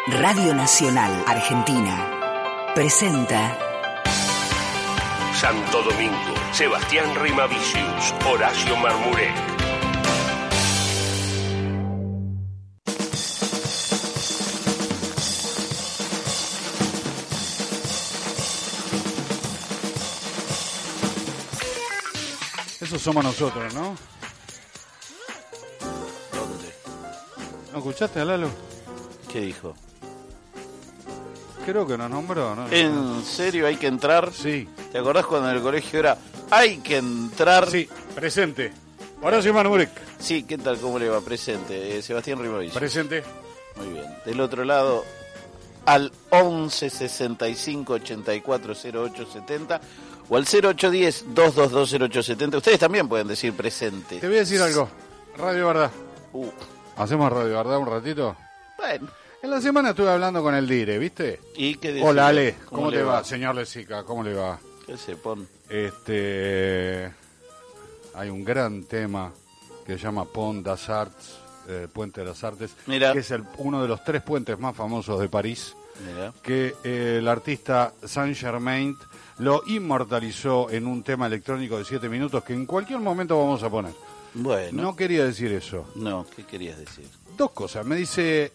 Radio Nacional Argentina presenta Santo Domingo, Sebastián Rimavicius, Horacio Marmurek. Eso somos nosotros, ¿no? ¿Dónde? ¿No escuchaste a Lalo? ¿Qué dijo? Creo que nos nombró, ¿no? ¿En serio hay que entrar? Sí. ¿Te acordás cuando en el colegio era hay que entrar? Sí, presente. Horacio Marmurek. Sí, ¿qué tal? ¿Cómo le va? Presente. Sebastián Rimavicius. Presente. Muy bien. Del otro lado, al 11 65 84 08 70 o al 0810 222 0870. Ustedes también pueden decir presente. Te voy a decir algo. Radio Verdad. Uh, ¿Hacemos Radio Verdad un ratito? bueno. En la semana estuve hablando con el Dire, ¿viste? ¿Y qué decís? Hola, Ale. ¿Cómo te va? Señor Lezica, ¿cómo le va? ¿Qué se pone? Hay un gran tema que se llama Pont des Arts, Puente de las Artes, Mira. que es uno de los 3 puentes más famosos de París, Mira. que el artista Saint-Germain lo inmortalizó en un tema electrónico de 7 minutos que en cualquier momento vamos a poner. Bueno. No quería decir eso. No, ¿qué querías decir? 2 cosas. Me dice,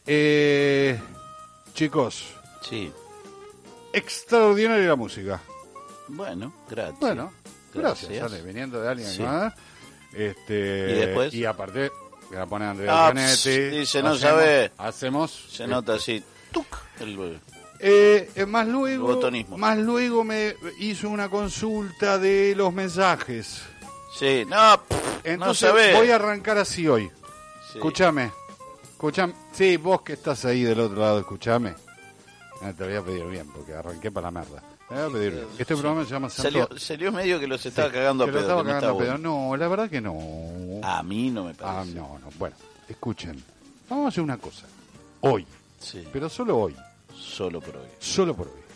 chicos, Sí. extraordinaria la música. Bueno, gracias. Bueno, gracias, Ale, viniendo de alguien Sí. más. ¿Y después? Y aparte, me la pone Andrea Zanetti. dice, no sabe. Hacemos. Se nota así, ¡tuc! El Más luego, botonismo. me hizo una consulta de los mensajes. sí, no, Entonces no sabe. voy a arrancar así hoy. Sí. Escúchame. Sí, vos que estás ahí del otro lado, escúchame. Te voy a pedir bien, porque arranqué para la merda. Te voy a pedir bien. Este programa se llama Santo... Salió medio que los estaba cagando a que lo pedo. estaba que no cagando a está pedo. bueno. No, la verdad que no. A mí no me parece. No. Bueno, escuchen. Vamos a hacer una cosa. Hoy. Sí, Pero solo hoy. solo por hoy. Solo por hoy.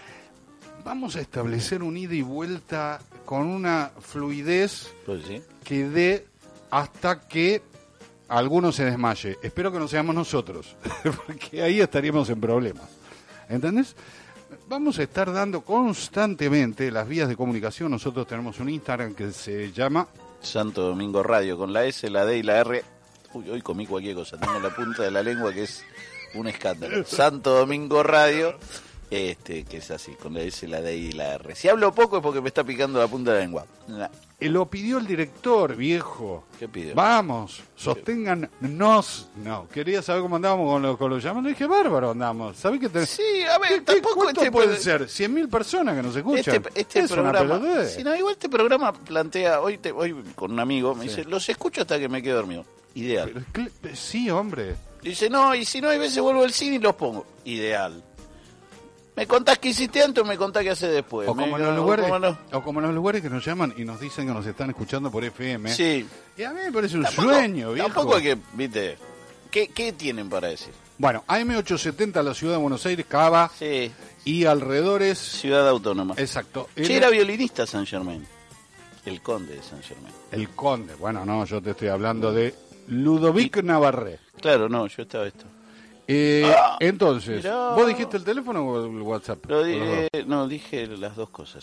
Vamos a establecer un ida y vuelta con una fluidez Pues sí. que dé hasta que alguno se desmaye. Espero que no seamos nosotros, porque ahí estaríamos en problemas. ¿Entendés? Vamos a estar dando constantemente las vías de comunicación. Nosotros tenemos un Instagram que se llama... Santo Domingo Radio, con la S, la D y la R. Uy, hoy comí cualquier cosa. Tengo la punta de la lengua que es un escándalo. Santo Domingo Radio, que es así, con la S, la D y la R. Si hablo poco es porque me está picando la punta de la lengua. Lo pidió el director, viejo. ¿Qué pidió? Vamos, sosténgannos. No, quería saber cómo andábamos con los llamados. Le dije, bárbaro andamos. ¿Sabés que tenés? Sí, a ver, tampoco ¿Cuánto pueden ser? 100.000 personas que nos escuchan. Este es una programa, pelotudez. si no, igual este programa plantea, hoy con un amigo, me Sí. dice, los escucho hasta que me quedo dormido. Ideal. Sí, hombre. Dice, no, y si no, hay veces vuelvo al cine y los pongo. Ideal. ¿Me contás qué hiciste antes o me contás qué haces después? O como, Me- en los lugares, ¿cómo no? o como en los lugares que nos llaman y nos dicen que nos están escuchando por FM. Sí. Y a mí me parece un Tampoco- sueño, viejo. Tampoco hay que, viste, ¿qué tienen para decir? Bueno, AM870 la ciudad de Buenos Aires, Cava Sí, y alrededores. ciudad autónoma. Exacto. Che, era violinista Saint Germain. El conde de Saint Germain. El Conde. Bueno, no, yo te estoy hablando de Ludovic Navarré. Claro, no, yo estaba esto. Entonces, mirá. ¿vos dijiste el teléfono o el WhatsApp? Lo O los dos. no, dije las dos cosas.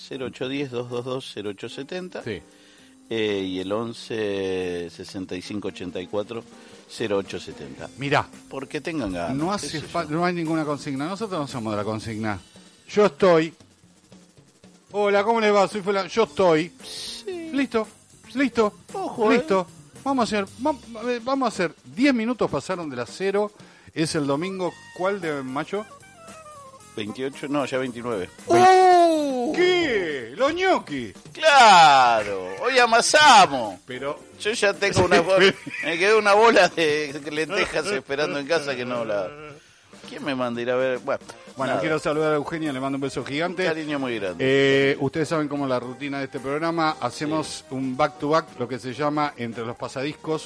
0810-222-0870 Sí. y el 11 65 84 0870. Mirá, Porque tengan ganas. no qué hace sé yo. falta, no hay ninguna consigna. Nosotros no somos de la consigna. Yo estoy. Hola, ¿cómo les va? Soy fulano. Yo estoy. Sí. Listo. Ojo, Listo. Vamos a hacer 10 minutos pasaron de las 0. Es el domingo, ¿cuál de mayo? 28, no, ya 29. ¿Qué? Los ñoqui. ¡Claro! Hoy amasamos. Pero Yo ya tengo una bola. Me quedó una bola de lentejas esperando en casa que no la. ¿Quién me manda a ir a ver? Bueno, nada. quiero saludar a Eugenia, le mando un beso gigante. Cariño muy grande. Ustedes saben cómo es la rutina de este programa. Hacemos un back to back, lo que se llama entre los pasadiscos,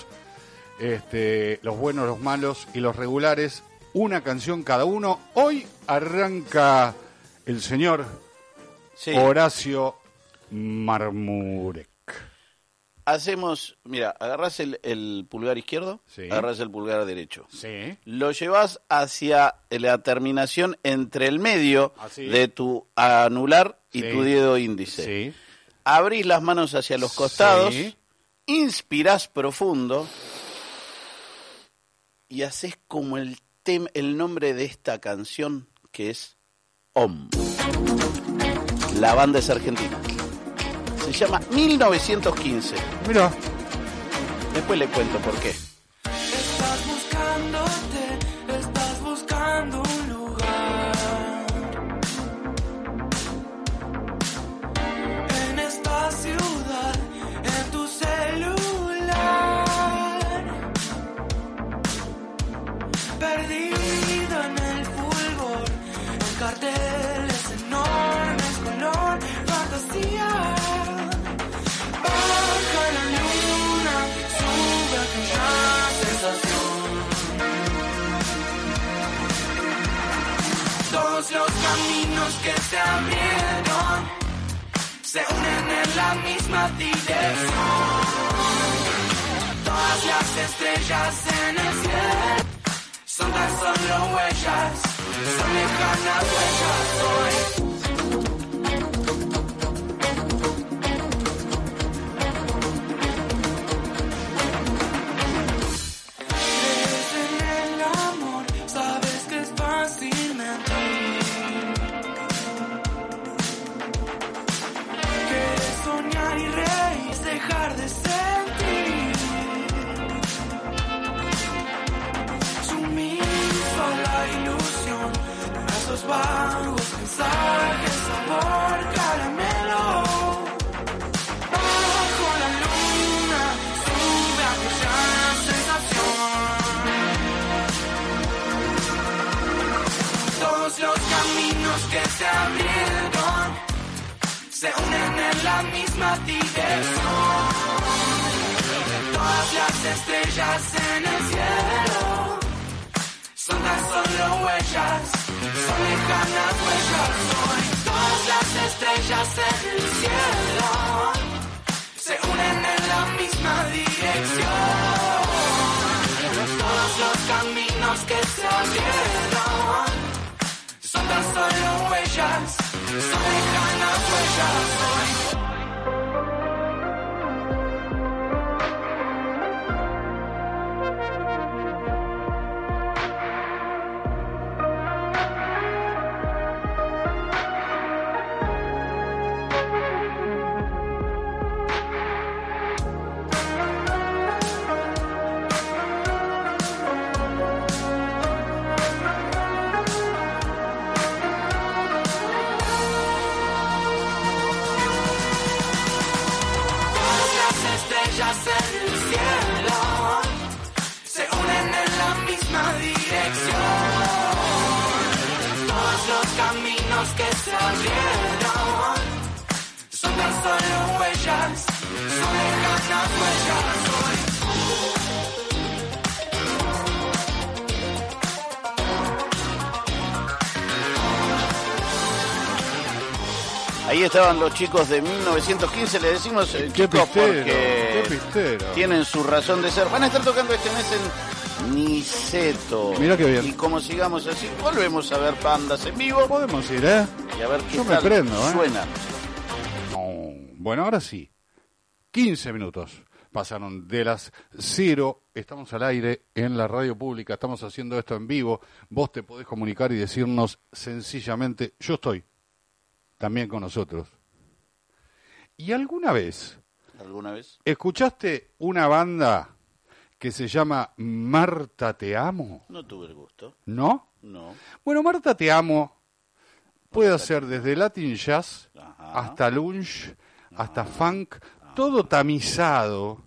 los buenos, los malos y los regulares. Una canción cada uno. Hoy arranca el señor Sí. Horacio Marmurek. hacemos, mira, agarrás el pulgar izquierdo, Sí. agarrás el pulgar derecho. Sí. Lo llevas hacia la terminación entre el medio Así. de tu anular y Sí. tu dedo índice. Sí. Abrís las manos hacia los costados, Sí. inspirás profundo y haces como el nombre de esta canción, que es OM. La banda es argentina. Se llama 1915. Mira. Después le cuento por qué. Estás buscando un lugar en esta ciudad, en tu celular, perdido en el fulgor, en carteles enormes, color fantasía. Baja la luna, sube aquella sensación. Todos los caminos que se abrieron se unen en la misma dirección. Todas las estrellas en el cielo son tan solo huellas, son lejanas huellas hoy. Crees en el amor, sabes que es fácil mentir. Quieres soñar y reír, dejar de sentir. Sumiso a la ilusión, esos vagos mensajes, sabor caramelo. Bajo la luna, sube aquella sensación. Todos los caminos que se abrieron se unen en la misma dirección. Todas las estrellas en el cielo son tan solo huellas, son lejanas huellas hoy. Todas las estrellas en el cielo se unen en la misma dirección. Todos los caminos que se abrieron son tan solo huellas, son lejanas huellas hoy. Todas las estrellas en el cielo se unen en la misma dirección. Todos los caminos que se abrieron son tan solo huellas, son lejanas huellas hoy. Ahí estaban los chicos de 1915, le decimos Qué chicos pistero, qué porque pistero. tienen su razón de ser. Van a estar tocando este mes en Niceto. Mirá qué bien. Y como sigamos así, volvemos a ver bandas en vivo Podemos ir, ¿eh? y a ver qué Yo me tal prendo, ¿eh? suenan. Bueno, ahora sí. 15 minutos pasaron de las 0. Estamos al aire en la radio pública. Estamos haciendo esto en vivo. Vos te podés comunicar y decirnos sencillamente, yo estoy también con nosotros. ¿Y alguna vez ¿Alguna vez? escuchaste una banda que se llama Marta Te Amo? No tuve el gusto. ¿No? No. Bueno, Marta Te Amo puede hacer desde Latin Jazz Ajá. hasta lunch, hasta funk, todo tamizado,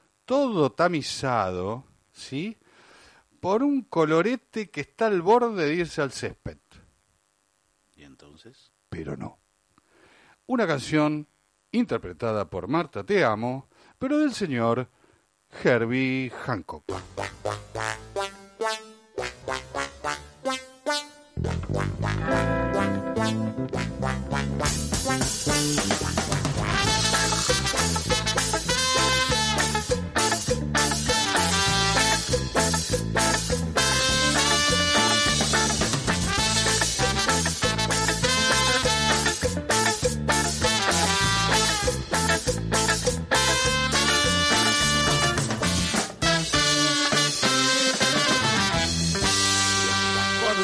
¿sí? Por un colorete que está al borde de irse al césped. ¿Y entonces? Pero no. Una canción interpretada por Marta Te Amo, pero del señor Herbie Hancock.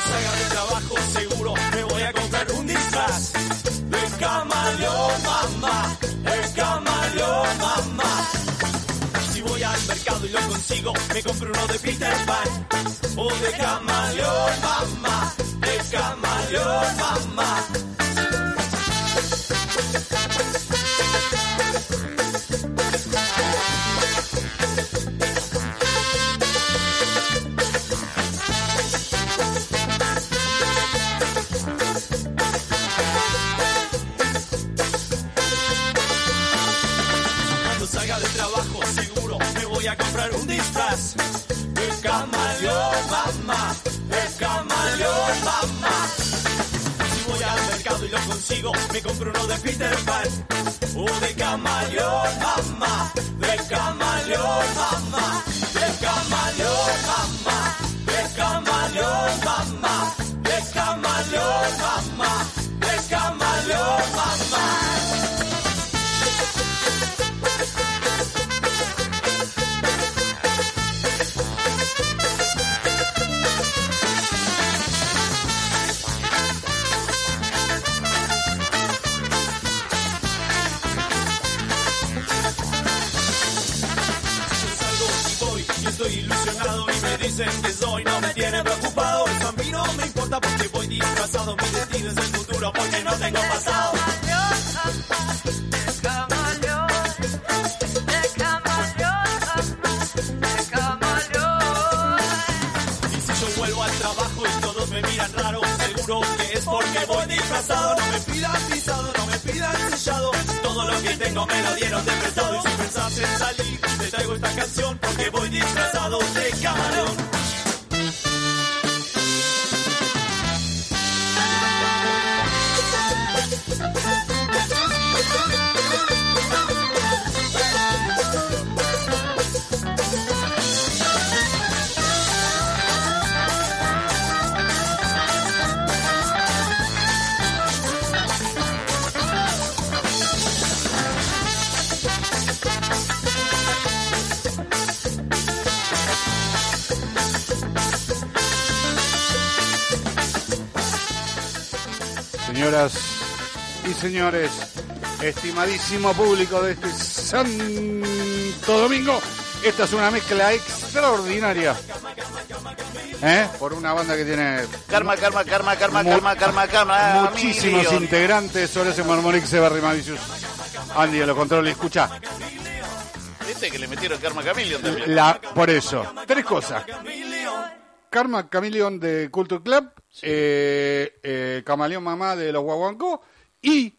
salga del trabajo seguro me voy a comprar un disfraz de camaleón, mamá, de camaleón, mamá. Si voy al mercado y lo consigo, me compro uno de Peter Pan o de camaleón, mamá, de camaleón, mamá. A comprar un disfraz de camaleón, mamá, de camaleón, mamá. Si voy al mercado y lo consigo, me compro uno de Peter Pan o de camaleón, mamá, de camaleón, mamá, de camaleón, mamá, de camaleón, mamá, de camaleón, mamá, de camaleón, mamá. Estoy ilusionado y me dicen que soy, no me tiene preocupado. Eso a mí no me importa porque voy disfrazado. Mi destino es el futuro porque no tengo pasado. Y si yo vuelvo al trabajo y todos me miran raro, seguro que es porque voy disfrazado. No me pidan pisado, no me pidan sellado. Todo lo que tengo me lo dieron de prestado. Y si pensás en salir, te traigo esta canción porque voy disfrazado de camaleón. Señoras y señores, estimadísimo público de este Santo Domingo, esta es una mezcla extraordinaria, por una banda que tiene Karma. muchísimos Million. integrantes. Horacio Marmonix, Seba Rimavicius, Andy en los controles. Escucha, ¿Viste que le metieron Karma Chameleon también? por eso, tres cosas. Karma Chameleon de Culture Club, Camaleón Mamá de los Guaguancó y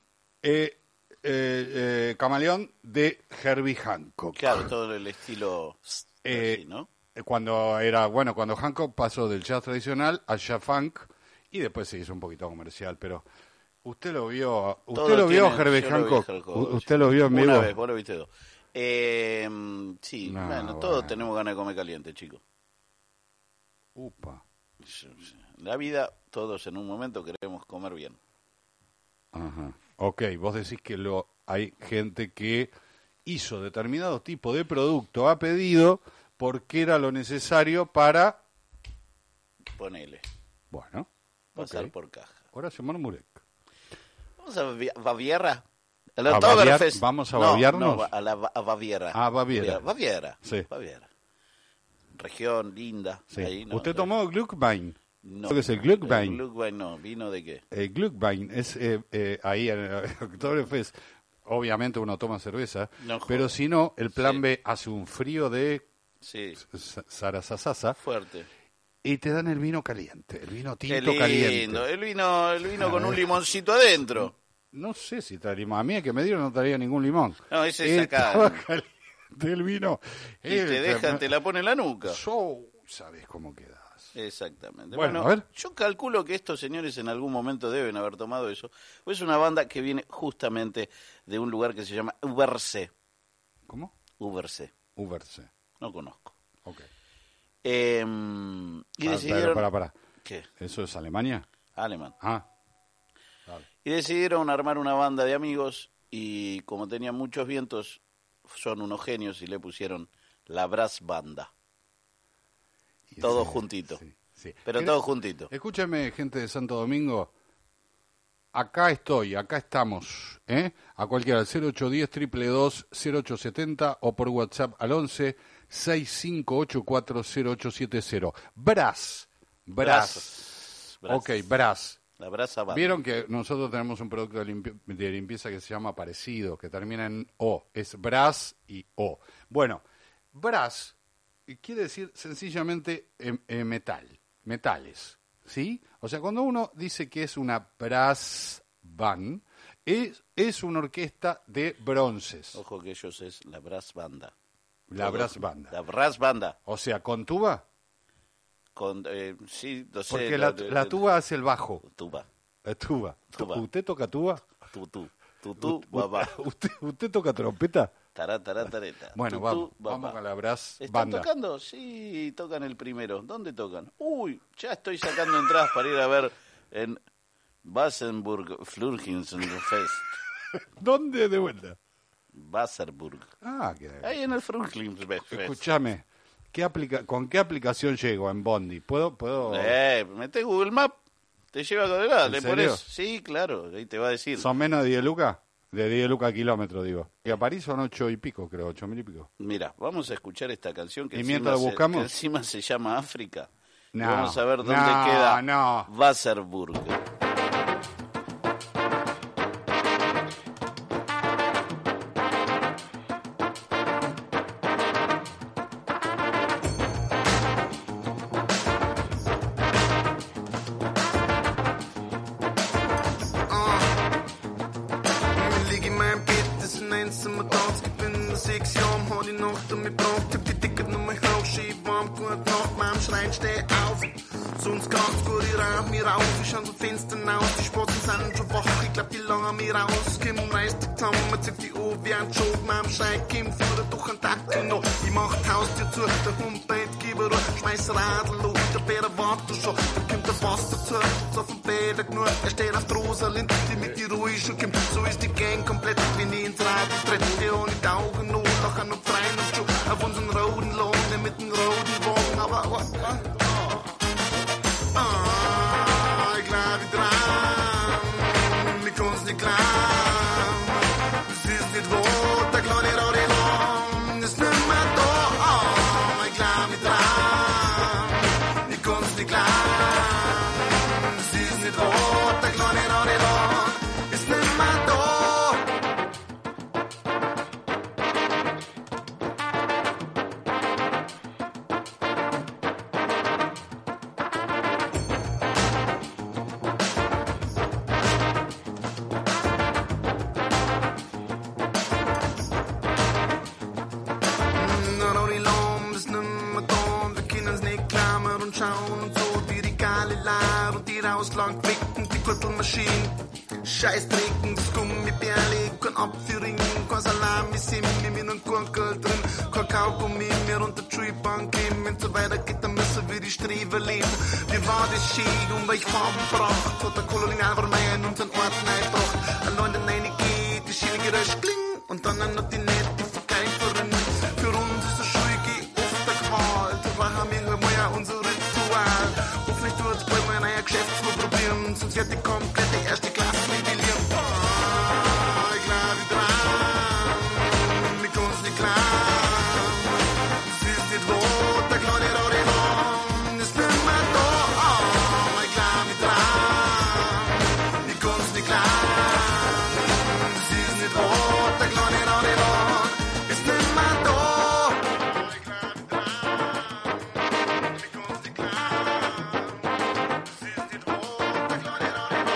Camaleón de Herbie Hancock. Claro, todo el estilo así, ¿no? Cuando Hancock pasó del jazz tradicional al jazz funk y después se hizo un poquito comercial, pero usted lo vio, Herbie Hancock, usted lo vio en vivo. Una vez, vos lo viste dos. Sí, todos tenemos ganas de comer caliente, chicos. Upa. La vida, todos en un momento queremos comer bien. Ajá. Ok, vos decís que hay gente que hizo determinado tipo de producto a pedido porque era lo necesario para... Ponele. Bueno. Pasar Okay. por caja. Horacio Marmurek. ¿Vamos a Baviera? ¿Vamos a Baviarnos? No, a Baviera. Ah, Baviera. Baviera. Sí. Baviera. Región linda. Sí. Ahí, ¿no? ¿Usted tomó Gluckwein? No. ¿Qué es el Gluckwein? El Gluckwein no. ¿Vino de qué? El Gluckwein es ahí en el Oktoberfest. Obviamente uno toma cerveza, No, pero joder. si no, el plan Sí. B hace un frío de Sí. Sarasasasa Fuerte. y te dan el vino caliente, el vino Qué tinto lindo. caliente. El vino con un limoncito adentro. No sé si trae limón. A mí el que me dieron no traía ningún limón. No, ese es acá. Estaba caliente el vino. Y te la pone en la nuca. ¿Sabes cómo quedas? Exactamente. Bueno, a ver. Yo calculo que estos señores en algún momento deben haber tomado eso. Pues es una banda que viene justamente de un lugar que se llama Ubersee. ¿Cómo? Ubersee. Uberse. No conozco. Ok. Y decidieron... Para. ¿Qué? ¿Eso es Alemania? Alemán. Ah. Dale. Y decidieron armar una banda de amigos y como tenían muchos vientos, son unos genios y le pusieron la Brass Banda. Y Todo sí, juntito. Sí. Pero todo juntito. Escúchame, gente de Santo Domingo. Acá estoy, acá estamos. A cualquiera, al 0810-222-0870 o por WhatsApp al 11-6584-0870. Brás. Ok, Brás. La brasa banda. Vieron que nosotros tenemos un producto de limpieza que se llama parecido, que termina en O. Es Brás y O. Bueno, Brás quiere decir sencillamente metales. ¿Sí? O sea, cuando uno dice que es una brass band, es una orquesta de bronces. Ojo que ellos es la brass banda. La brass banda. La brass banda. O sea, ¿con tuba? Con, sí, no sé. Porque la tuba hace el bajo. Tuba. La tuba. Tuba. ¿Usted toca tuba? Tutú, babá. ¿Usted toca trompeta? Tareta. Bueno, Tutú, vamos con la brass ¿Están banda. tocando? Sí, tocan el primero. ¿Dónde tocan? Uy, ya estoy sacando entradas para ir a ver en Wasserburg Flurhinsenfest. ¿Dónde de vuelta? Wasserburg. Ah, Ahí en el Flurhinsenfest. Escúchame, ¿con qué aplicación llego en Bondi? ¿Puedo? Mete Google Maps, te lleva con el lado, ¿En le serio? pones. Sí, claro, ahí te va a decir. ¿Son menos de 10 lucas? De 10 lucas kilómetros, digo. Y a París son 8 y pico, creo, 8.000 y pico. Mira, vamos a escuchar esta canción que, ¿Y mientras buscamos? que encima se llama África. No, Vamos a ver dónde no, queda no. Wasserburg. Ich lieg in meinem Bett, das ist ein einsamer Tag. Ich bin 6 Jahre, hab die Nacht um mich gebracht. Hab die Ticketnummer hoch, schieb warm, gut Nacht, Mom schreit, steh auf. Sonst ganz gut, ich rauch mir auf. Ich schau zum Fenster raus, die Spatzen sind schon wach. Ich glaub, die langen mir raus. Kim reißt die Tamme, zieht die Uhr wie ein Job. Mom schreit, Kim, fuhr durch ein Dackel noch. Ich mach die Haustür zu, der Hund bett, gib Ruhe. Schmeiß Radl hoch, der Bär wartet schon. Da kommt der Fass dazu, so vom Bett nur. Er steht auf der Rosalind, die mit die Ruhe schon kommt. So ist die Gang komplett, wenn ich ins Radio tritt. Die ohne die Augen noch, lachen und freien und schon. Auf unseren roten Lohn, mit dem roten Wagen, aber ich glaub ich dran, ich kann's nicht glauben. Es ist nicht wahr, der kleine Rodilon ist nicht mehr da. Ich glaub ich dran, ich kann's nicht glauben. Es ist nicht wahr, der kleine Rodilon ist nicht mehr da. Ausland blicken die Gürtelmaschinen. Scheiß trinken, das Gummibärli, kein Apfelring, kein Salami, Simmi mit einem Gurkel drin, kein Kaugummi mehr unter die Schulbank gehen. Wenn's so weitergeht, dann müssen wir die Streber leben. Wie war das Schied und welche Farben braucht? Hat der Kolonial vermeiden und unseren Ort neibracht. Allein der Neine geht, die Schiene geräuscht kling und dann noch die nette Verkäuferin. Für uns ist der Schulge oft der Qual, da machen wir mal unser Ritual. Hoffentlich tut's bald mal ein neuer Geschäftsmodell probieren, sonst wird die komplette erste Klasse nivellieren. Ich glaub ich dran, ich kann's nicht glauben. Es ist nicht wahr, der kleine Rodilon ist nicht mehr da. Ich glaub ich dran, ich kann's nicht glauben. Es ist nicht wahr, der kleine Rodilon ist nicht mehr da. Ich glaub ich dran, ich kann's nicht glauben. Es ist nicht wahr, der kleine Rodilon.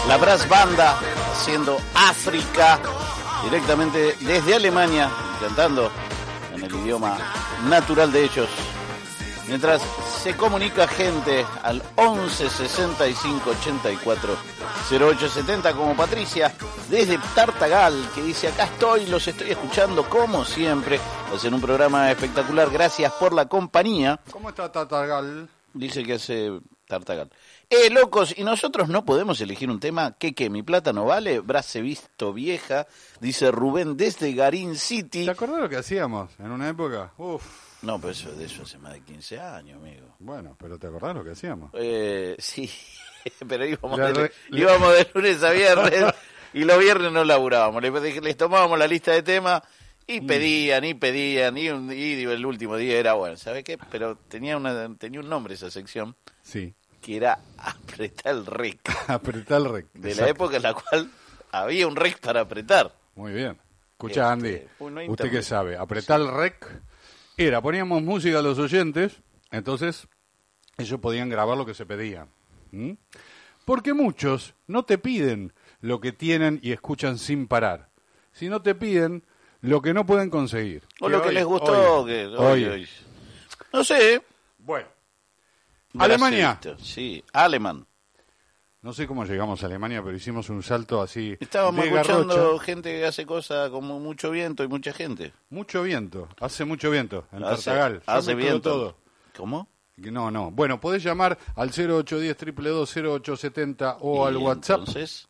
La Brass Banda haciendo África directamente desde Alemania, cantando en el idioma natural de ellos. Mientras se comunica gente al 11 65 84 08 70, como Patricia desde Tartagal, que dice: acá estoy, los estoy escuchando como siempre. Hacen un programa espectacular, gracias por la compañía. ¿Cómo está Tartagal? Dice que hace Tartagal. Locos, ¿y nosotros no podemos elegir un tema? ¿Qué? ¿Mi plata no vale? Brase visto vieja, dice Rubén desde Garín City. ¿Te acordás lo que hacíamos en una época? Uf. No, pero de eso hace más de 15 años, amigo. Bueno, pero ¿te acordás lo que hacíamos? Sí, pero íbamos de lunes a viernes y los viernes no laburábamos. Les tomábamos la lista de temas y pedían, y el último día era, bueno, ¿sabes qué? Pero tenía un nombre esa sección. Sí. Que era apretar el rec. Apretar el rec. De la época en la cual había un rec para apretar. Muy bien. Escucha, Andy, no ¿usted qué sabe? Apretar el rec era, poníamos música a los oyentes, entonces ellos podían grabar lo que se pedía. ¿Mm? Porque muchos no te piden lo que tienen y escuchan sin parar, sino te piden lo que no pueden conseguir. O lo que les gustó. Hoy. No sé. Bueno. Alemania. Sí, alemán. No sé cómo llegamos a Alemania, pero hicimos un salto así. Estábamos de escuchando garrocha. gente que hace cosas como mucho viento y mucha gente. Mucho viento, hace mucho viento en Tartagal. Hace viento. Todo. ¿Cómo? No. Bueno, podés llamar al 0810-222-0870 o al WhatsApp. Entonces,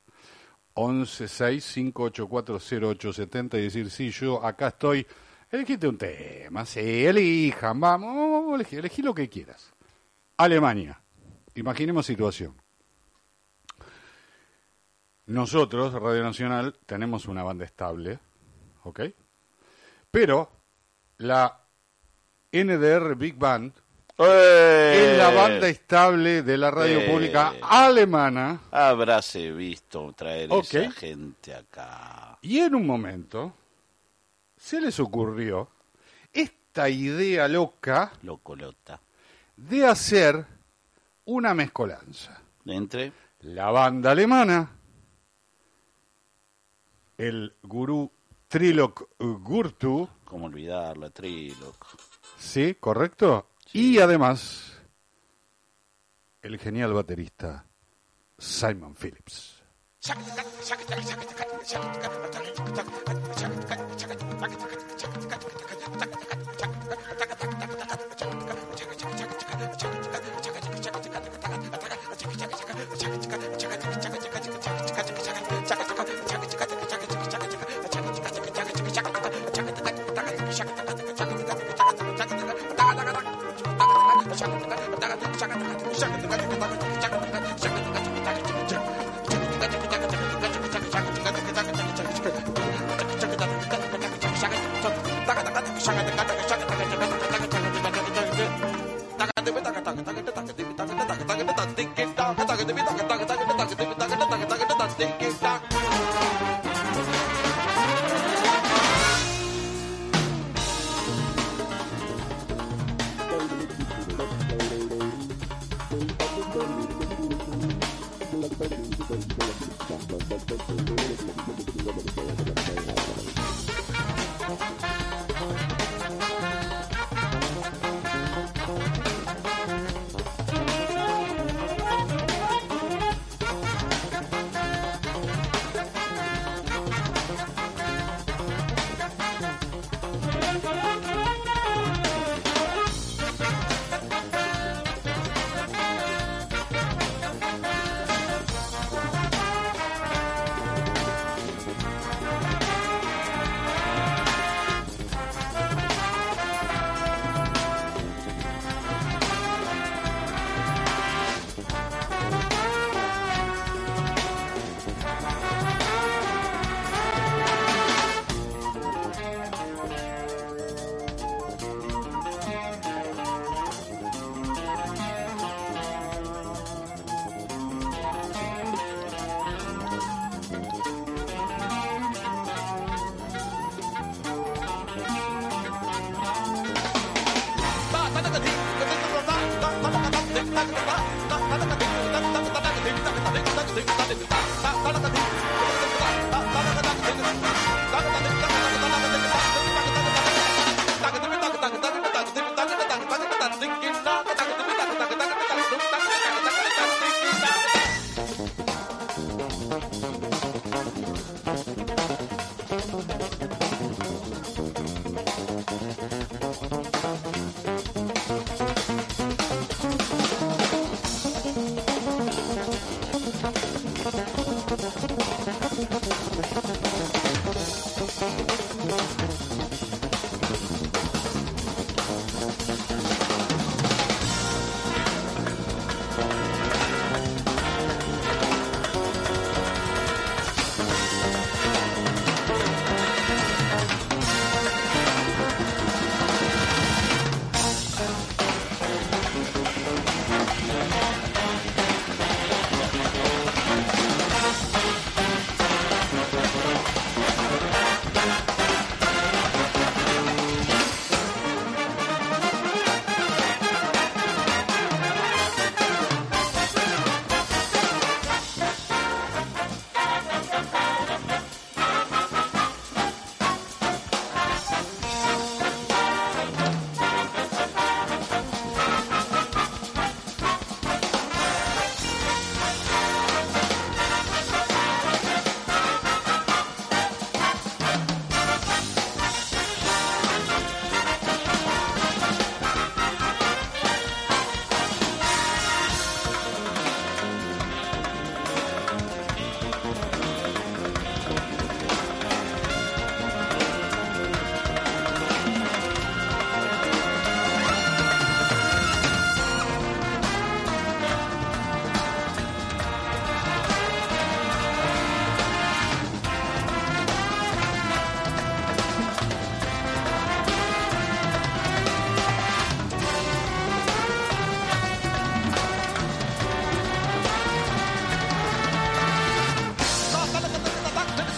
1165840870 y decir: sí, yo acá estoy. Elegiste un tema, sí, elijan, vamos, elegí lo que quieras. Alemania. Imaginemos situación. Nosotros, Radio Nacional, tenemos una banda estable, ¿ok? Pero la NDR Big Band es la banda estable de la radio pública alemana. Habráse visto traer Okay. esa gente acá. Y en un momento se les ocurrió esta idea loca Locolota. de hacer una mezcolanza. Entre La banda alemana, el gurú Trilok Gurtu, ¿cómo olvidarlo? Trilok. ¿sí? ¿Correcto? Sí. Y además, el genial baterista Simon Phillips.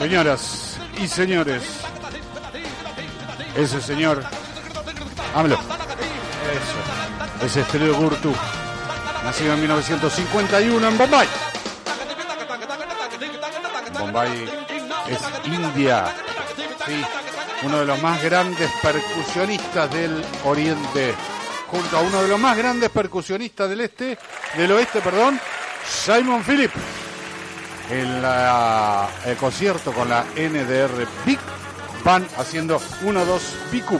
Señoras y señores, ese señor, hámelo. Eso, es Estrella Gurtu, nacido en 1951 en Bombay. Bombay es India, sí, uno de los más grandes percusionistas del Oriente, junto a uno de los más grandes percusionistas del oeste, Simon Phillips. El concierto con la NDR Big Band haciendo 1-2 Bikup.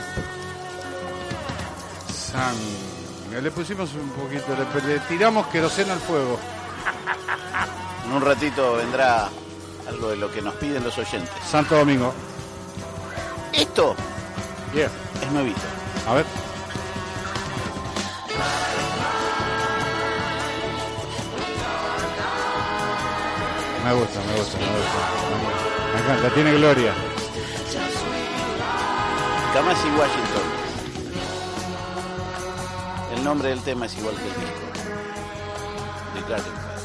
Le pusimos un poquito, le tiramos queroseno al fuego. En un ratito vendrá algo de lo que nos piden los oyentes. Santo Domingo. Esto Yeah. es nuevito. A ver. Me gusta. Me encanta, tiene gloria. Kamasi Washington. El nombre del tema es igual que el disco. The Garden Path.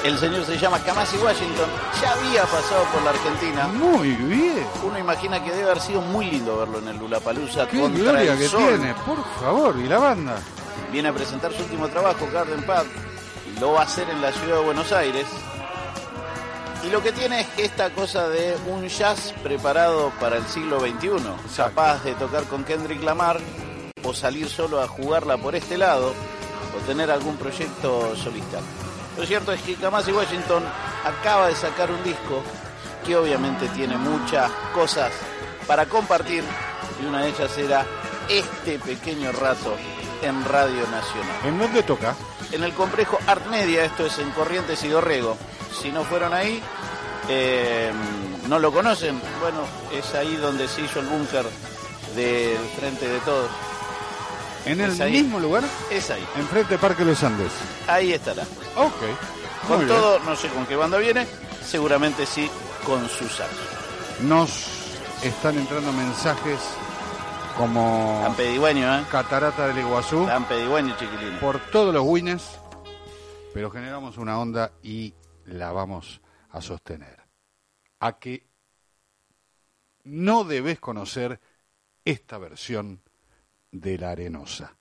El señor se llama Kamasi Washington, ya había pasado por la Argentina. Muy bien. Uno imagina que debe haber sido muy lindo verlo en el Lollapalooza Qué contra gloria el que sol. tiene, por favor. ¿Y la banda? Viene a presentar su último trabajo, Garden Path, y lo va a hacer en la ciudad de Buenos Aires. Y lo que tiene es que esta cosa de un jazz preparado para el siglo XXI, capaz de tocar con Kendrick Lamar, o salir solo a jugarla por este lado, o tener algún proyecto solista. Lo cierto es que Kamasi Washington acaba de sacar un disco que obviamente tiene muchas cosas para compartir, y una de ellas era este pequeño rato en Radio Nacional. ¿En dónde toca? En el complejo Art Media, esto es en Corrientes y Dorrego. Si no fueron ahí, no lo conocen, bueno, es ahí donde se hizo el búnker del Frente de Todos. ¿En el Es ahí. mismo lugar? Es ahí, Enfrente de Parque Los Andes. ahí estará. Ok. Con Muy bien. todo, no sé con qué banda viene, seguramente sí con su saxo. Nos están entrando mensajes como Tan pedigüeño, ¿eh? Catarata del Iguazú Tan pedigüeño, chiquilines. por todos los winners, pero generamos una onda y la vamos a sostener. A que no debes conocer esta versión de La Arenosa.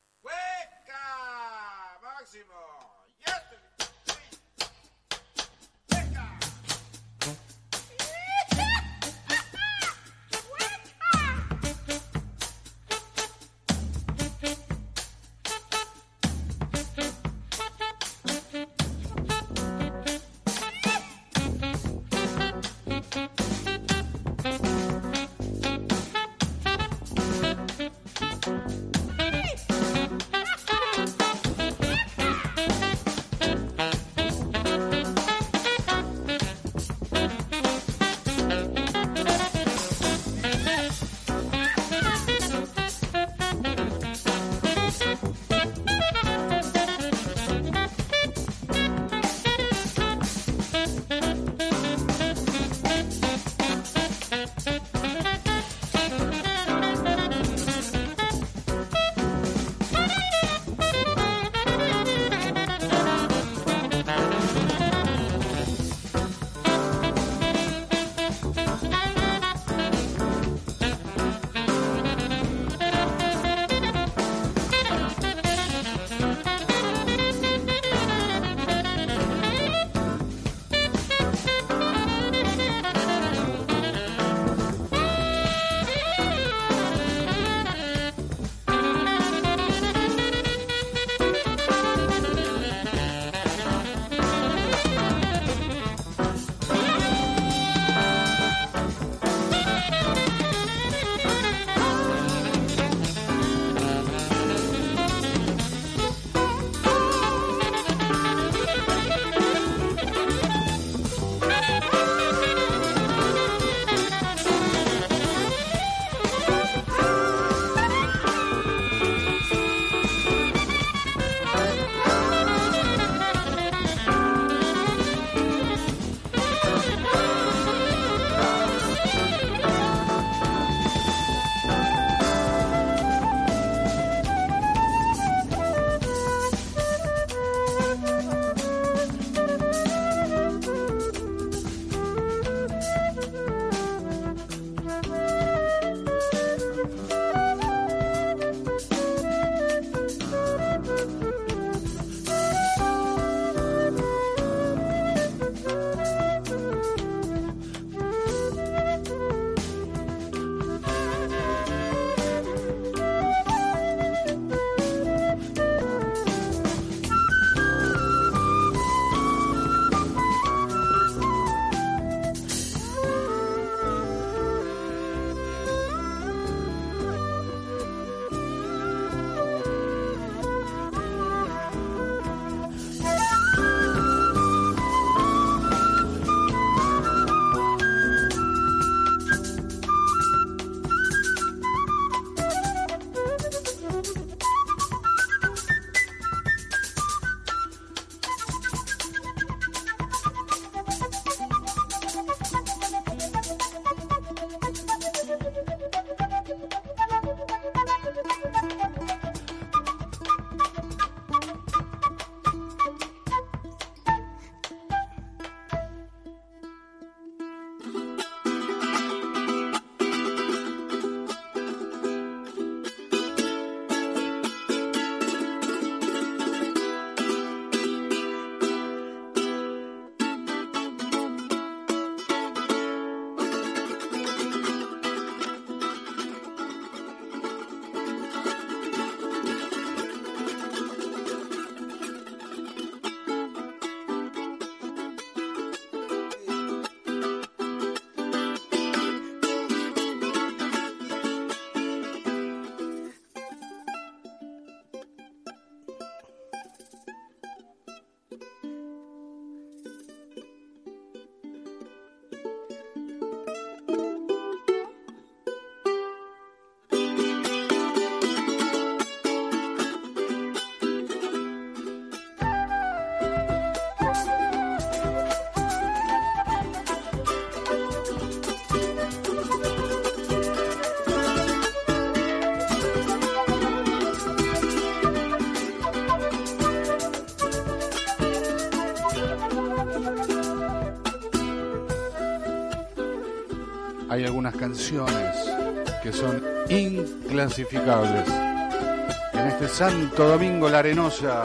hay algunas canciones que son inclasificables. En este Santo Domingo La Arenosa,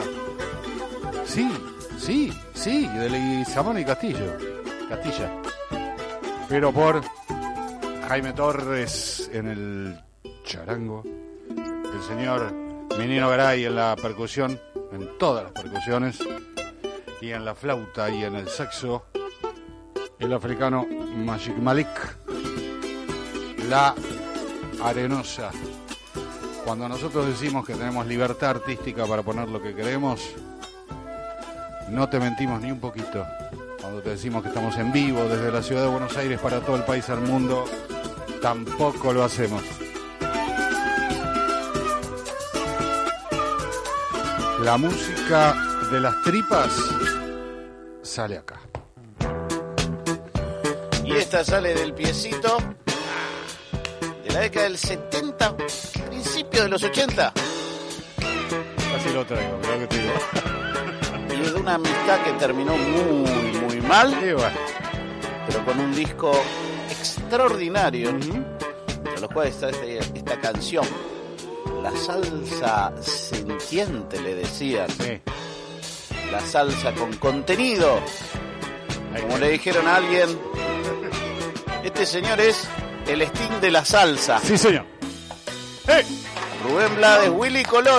sí, de Leguizamón y Castilla, pero por Jaime Torres en el charango, el señor Minino Garay en la percusión, en todas las percusiones, y en la flauta y en el saxo, el africano Magic Malik. La Arenosa. Cuando nosotros decimos que tenemos libertad artística para poner lo que queremos, no te mentimos ni un poquito. Cuando te decimos que estamos en vivo desde la ciudad de Buenos Aires para todo el país al mundo, tampoco lo hacemos. La música de las tripas sale acá. Y esta sale del piecito de la década del 70, principio de los 80. Casi lo traigo, creo que te digo. Y es de una amistad que terminó muy mal, Y bueno, pero con un disco extraordinario, entre los cuales está esta canción, la salsa sentiente, le decían, sí. la salsa con contenido, como le dijeron a alguien, este señor es el Sting de la salsa. Sí, señor. ¡Hey! Rubén Blades, Willy Colón,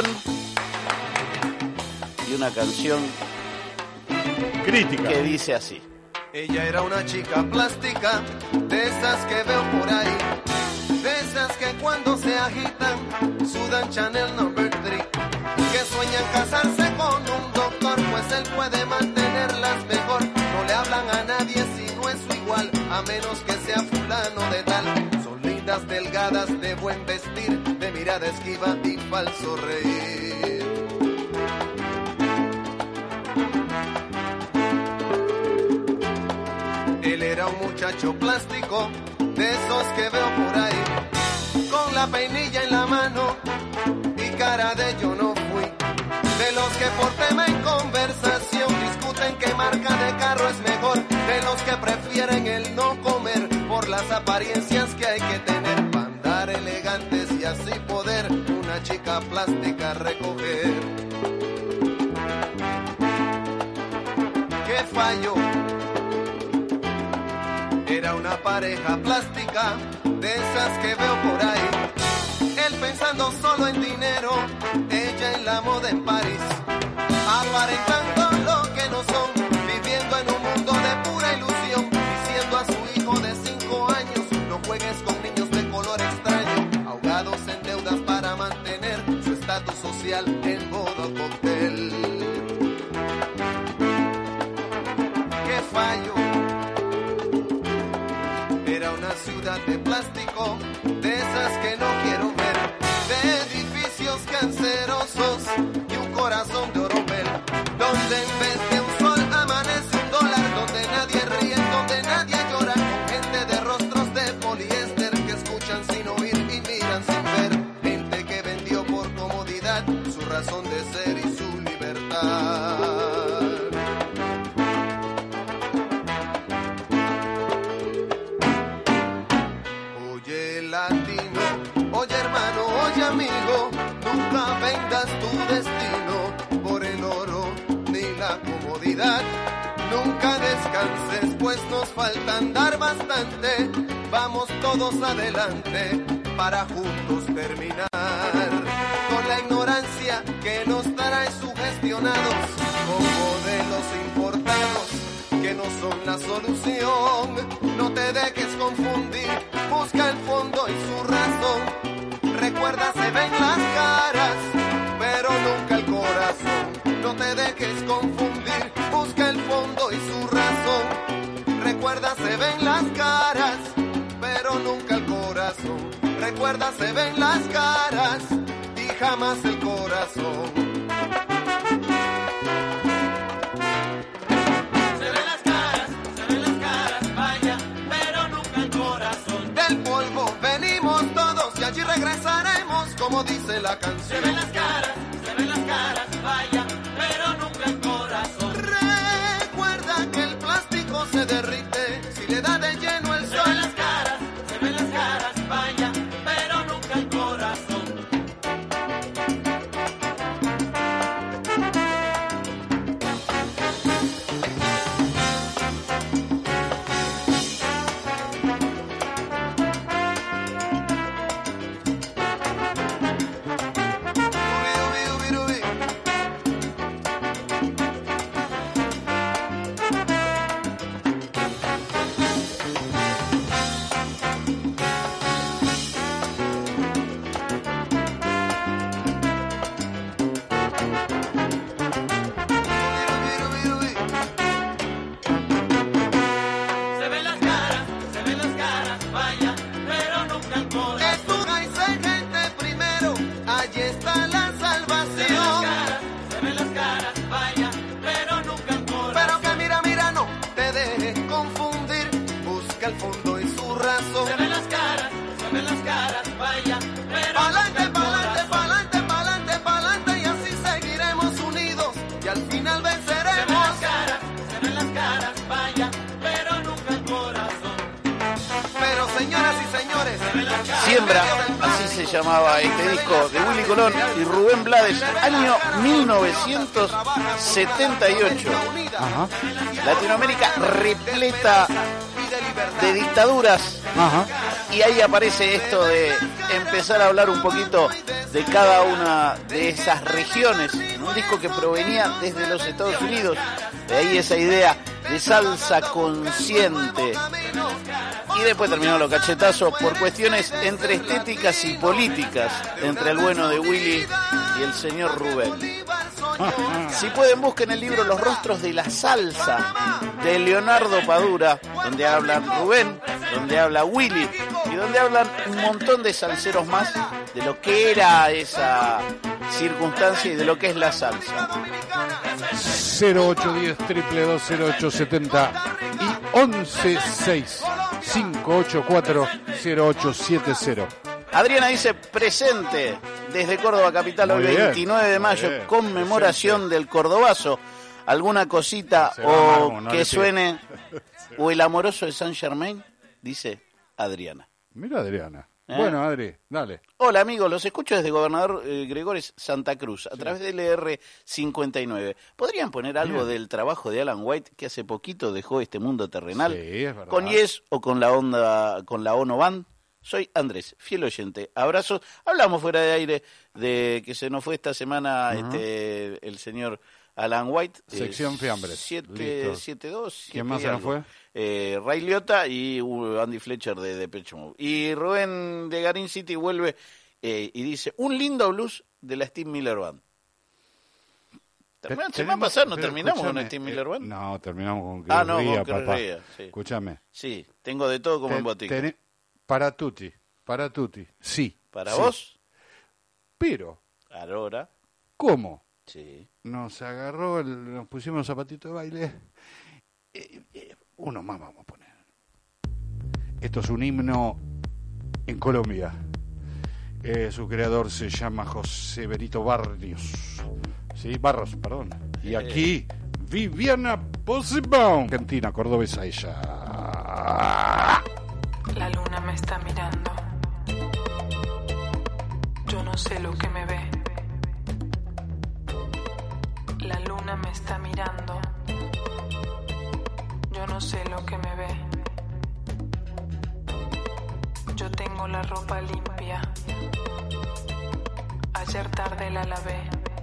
y una canción Crítica. que dice así. Ella era una chica plástica, de esas que veo por ahí, de esas que cuando se agitan, sudan Chanel No. 3, que sueñan casarse con un doctor, pues él puede mantenerlas mejor. No le hablan a nadie si no es su igual, a menos que sea fulano de tal. Son lindas, delgadas, de buen vestir, de mirada esquiva y falso reír. Él era un muchacho plástico, de esos que veo por ahí, con la peinilla en la mano y cara de yo no fui. De los que por tema en conversación discuten qué marca de carro es mejor. De los que prefieren el no comer por las apariencias que hay que tener para andar elegantes y así poder una chica plástica recoger. ¿Qué falló? Era una pareja plástica, de esas que veo por ahí. Él pensando solo en dinero, ella en la moda en París. Aparentando lo que no son, viviendo en un mundo de pura ilusión. Diciendo a su hijo de 5 años, no juegues con niños de color extraño. Ahogados en deudas para mantener su estatus social en modo cóctel. ¿Qué fallo? Era una ciudad de plástico, de esas que no quiero ver, de edificios cancerosos y un corazón de oropel, donde en vez de un sol amanece un dólar, donde nadie ríe, donde nadie llora, con gente de rostros de poliéster que escuchan sin oír y miran sin ver, gente que vendió por comodidad su razón de ser y su libertad. Oye hermano, oye amigo, nunca vendas tu destino por el oro ni la comodidad. Nunca descanses, pues nos falta andar bastante. Vamos todos adelante para juntos terminar con la ignorancia que nos trae sugestionados con modelos importados que no son la solución. No te dejes confundir, busca el fondo y su razón. Recuerda, se ven las caras, pero nunca el corazón. No te dejes confundir, busca el fondo y su razón. Recuerda, se ven las caras, pero nunca el corazón. Recuerda, se ven las caras y jamás el corazón. Allí regresaremos, como dice la canción. Se ven las caras, vaya, pero nunca el corazón. Recuerda que el plástico se derrite si le da de lleno el sol. Se ven Siembra, así se llamaba este disco de Willy Colón y Rubén Blades, año 1978. Ajá. Latinoamérica repleta de dictaduras. Ajá. Y ahí aparece esto de empezar a hablar un poquito de cada una de esas regiones. Un disco que provenía desde los Estados Unidos. De ahí esa idea de salsa consciente. Y después terminó los cachetazos por cuestiones entre estéticas y políticas. Entre el bueno de Willy y el señor Rubén. Si pueden, busquen el libro Los rostros de la salsa de Leonardo Padura, donde habla Rubén, donde habla Willy y donde hablan un montón de salseros más de lo que era esa circunstancia y de lo que es la salsa. 0810 222 y 116 584 0870. Adriana dice presente desde Córdoba capital hoy, 29 de mayo, bien, conmemoración presente del Cordobazo. ¿Alguna cosita Se va, o Marmo, no que le suene o el amoroso de Saint Germain? Dice Adriana. Mira, Adriana. Bueno, Adri, dale. Hola amigos, los escucho desde Gobernador Gregores Santa Cruz, a través del LR59. ¿Podrían poner algo del trabajo de Alan White, que hace poquito dejó este mundo terrenal? Sí, es verdad. ¿Con Yes o con la ONO Band? Soy Andrés, fiel oyente. Abrazos. Hablamos fuera de aire de que se nos fue esta semana el señor Alan White. Sección Fiambres. 7-2. ¿Quién más se nos fue? Ray Liotta y Andy Fletcher de Depeche Mode. Y Rubén de Garin City vuelve y dice, un lindo blues de la Steve Miller Band. Semana pasada no terminamos con Steve Miller Band. No, terminamos con Chris no, Ria, con Chris papá. Ria, sí. Escúchame. Sí, tengo de todo como en botica. Para tutti, sí. ¿Para sí. vos? Pero, Ahora, ¿cómo? sí. Nos agarró, nos pusimos los zapatitos de baile. Uno más vamos a poner. Esto es un himno en Colombia. Su creador se llama José Benito Barros, perdón. Y aquí, Viviana Possebon, argentina, cordobesa ella. La luna me está mirando. Yo no sé lo que me ve. La luna me está mirando. Yo no sé lo que me ve. Yo tengo la ropa limpia. Ayer tarde la lavé.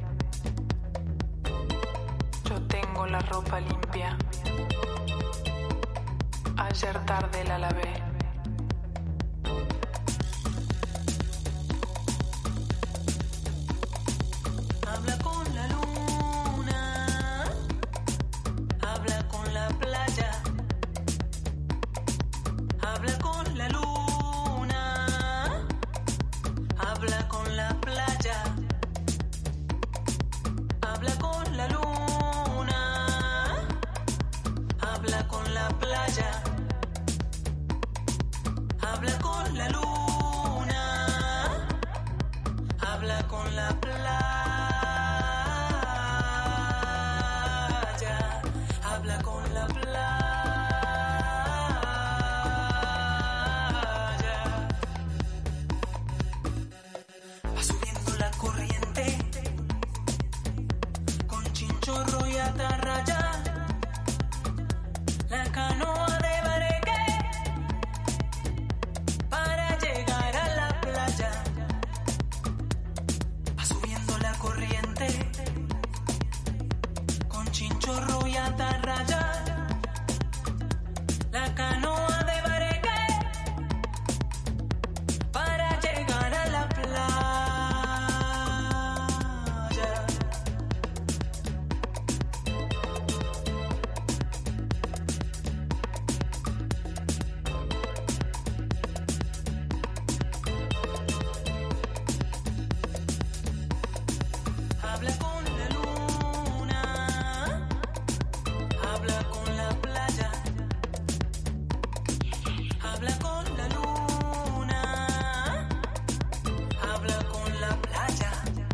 Yo tengo la ropa limpia. Ayer tarde la lavé. Habla con la luna, habla con la playa, habla con la luna, habla con la playa, habla con la luna, habla con la playa, habla con la luna, habla con la playa. Habla con la playa. Va subiendo la corriente con chinchorro y atarraya. La canoa de bareque para llegar a la playa. Va subiendo la corriente con chinchorro y atarraya. La canoa de bareque para llegar a la playa. Habla con la luna, habla con la playa, habla con la luna, habla con la playa,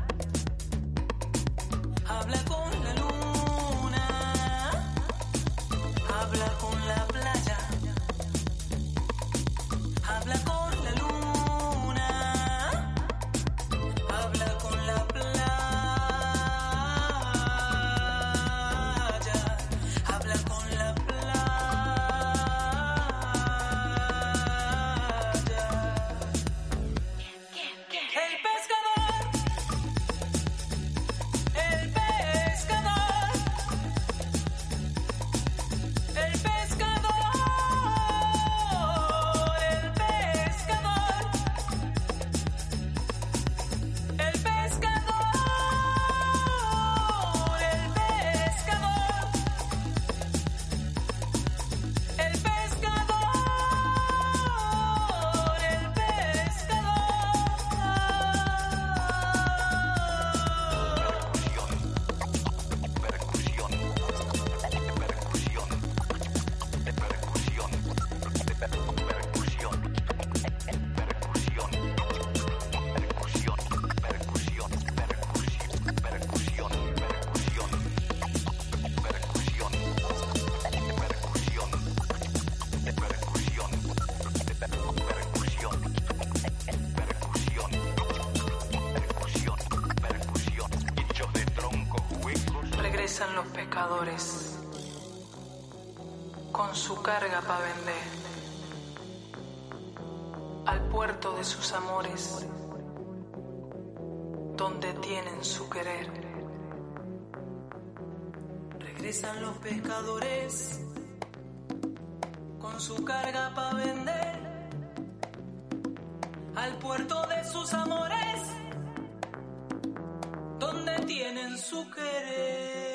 habla con la luna, habla con la playa, habla con la luna. regresan los pescadores con su carga para vender al puerto de sus amores, donde tienen su querer. Regresan los pescadores con su carga para vender al puerto de sus amores, donde tienen su querer.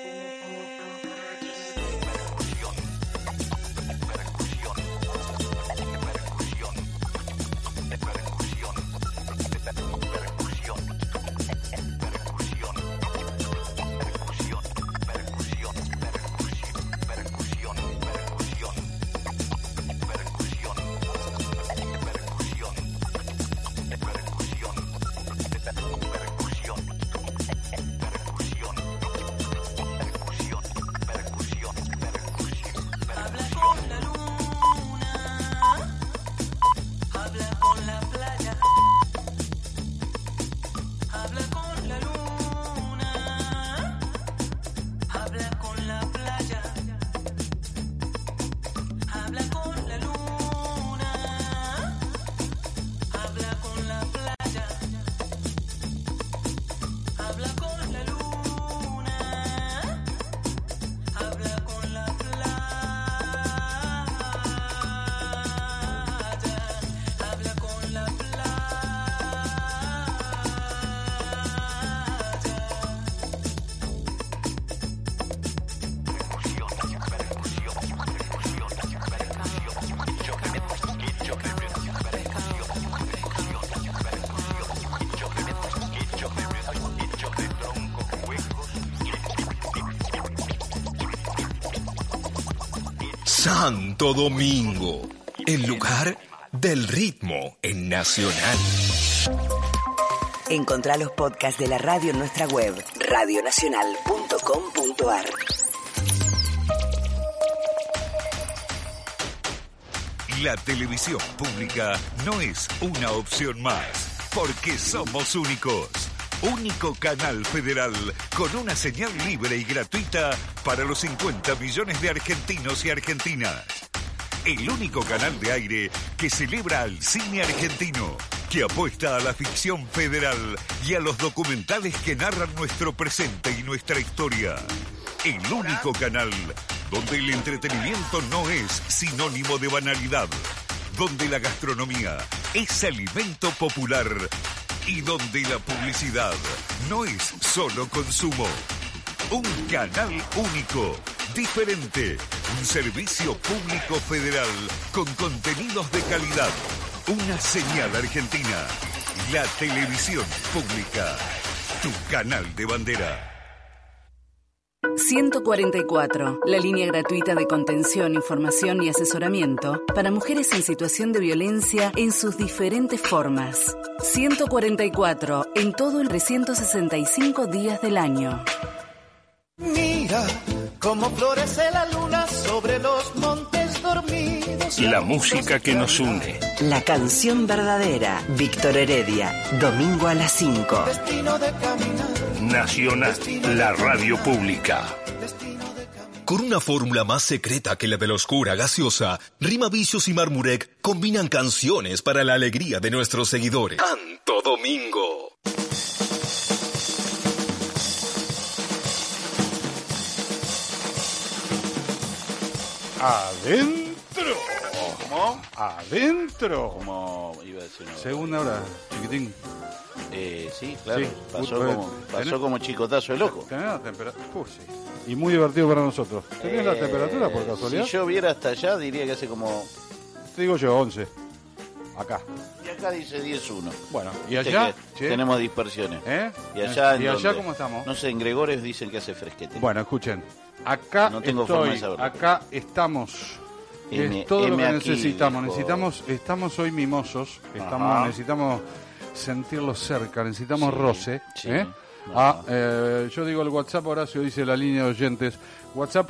Santo Domingo, el lugar del ritmo en Nacional. Encontrá los podcasts de la radio en nuestra web, radionacional.com.ar. La televisión pública no es una opción más, porque somos únicos. Único canal federal con una señal libre y gratuita para los 50 millones de argentinos y argentinas. El único canal de aire que celebra al cine argentino, que apuesta a la ficción federal y a los documentales que narran nuestro presente y nuestra historia. El único canal donde el entretenimiento no es sinónimo de banalidad, donde la gastronomía es alimento popular y donde la publicidad no es solo consumo. Un canal único, diferente, un servicio público federal con contenidos de calidad. Una señal argentina, la televisión pública, tu canal de bandera. 144, la línea gratuita de contención, información y asesoramiento para mujeres en situación de violencia en sus diferentes formas. 144, en todo el 365 días del año. Mira cómo florece la luna sobre los montes dormidos. La música que nos une. La canción verdadera. Víctor Heredia, domingo a las 5. Destino de caminar. Nacional, la radio pública. Con una fórmula más secreta que la de la oscura gaseosa, Rima Vicios y Marmurek combinan canciones para la alegría de nuestros seguidores. Santo Domingo. ¡Adentro! ¿Cómo? ¡Adentro! Como iba a decir una Segunda hora, chiquitín. Sí, claro. Sí, Pasó como chicotazo de loco. ¿Tenés la temperatura? Sí. Y muy divertido para nosotros. ¿Tenés la temperatura por casualidad? Si yo viera hasta allá, diría que hace como... Te digo yo, 11. Acá. Y acá dice 10-1. Bueno, ¿y allá? Che, tenemos dispersiones. ¿Eh? ¿Y allá, ¿Y allá cómo estamos? No sé, en Gregores dicen que hace fresquete. Bueno, escuchen. Acá no tengo forma de estoy, saberlo. acá estamos. Es todo lo que necesitamos. Dijo... Estamos hoy mimosos. Necesitamos sentirlo cerca, necesitamos roce. Sí. Yo digo el WhatsApp, Horacio dice la línea de oyentes. WhatsApp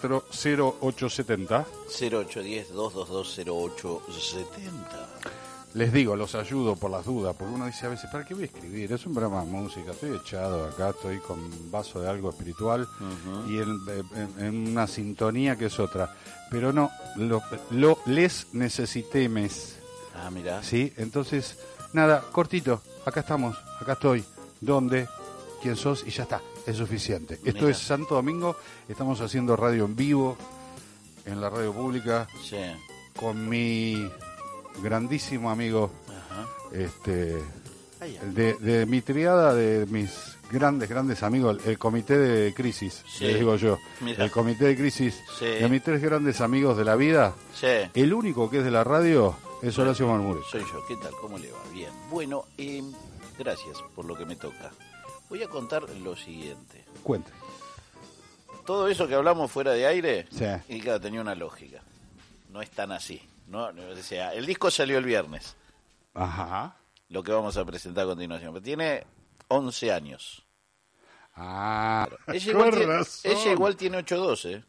1165840870. 0810-222-0870. les digo, los ayudo por las dudas, porque uno dice a veces, ¿para qué voy a escribir? Es un programa de música, estoy echado acá, estoy con un vaso de algo espiritual y en una sintonía que es otra. Pero no, les necesité mes. Ah, mirá. ¿Sí? Entonces, nada, cortito, acá estamos, acá estoy, ¿dónde? ¿Quién sos? Y ya está, es suficiente. Mirá. Esto es Santo Domingo, estamos haciendo radio en vivo, en la radio pública, Sí. con mi grandísimo amigo, Ajá. de mi triada, de mis grandes amigos, el comité de crisis, Sí. les digo yo, Mira. el comité de crisis, Sí. de mis 3 grandes amigos de la vida, Sí. el único que es de la radio es Horacio Marmúrez. Soy yo, ¿qué tal? ¿Cómo le va? Bien. Bueno, gracias por lo que me toca. Voy a contar lo siguiente. Cuente. Todo eso que hablamos fuera de aire, Sí. y claro, tenía una lógica. No es tan así. No, o sea, el disco salió el viernes, Ajá. lo que vamos a presentar a continuación. Pero tiene 11 años. Ah, Ella igual tiene 8-12.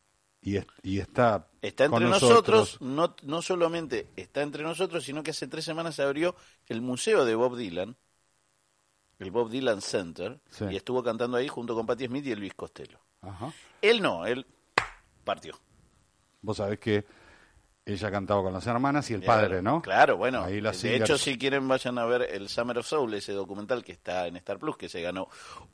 Y está Está con entre nosotros, no solamente está entre nosotros, sino que hace 3 semanas se abrió el museo de Bob Dylan, el Bob Dylan Center, Sí. y estuvo cantando ahí junto con Patti Smith y Elvis Costello. Ajá. Él partió. Vos sabés que ella cantaba con las hermanas y el padre, ¿no? Claro, bueno. Ahí las De singers. hecho, si quieren, vayan a ver el Summer of Soul, ese documental que está en Star Plus, que se ganó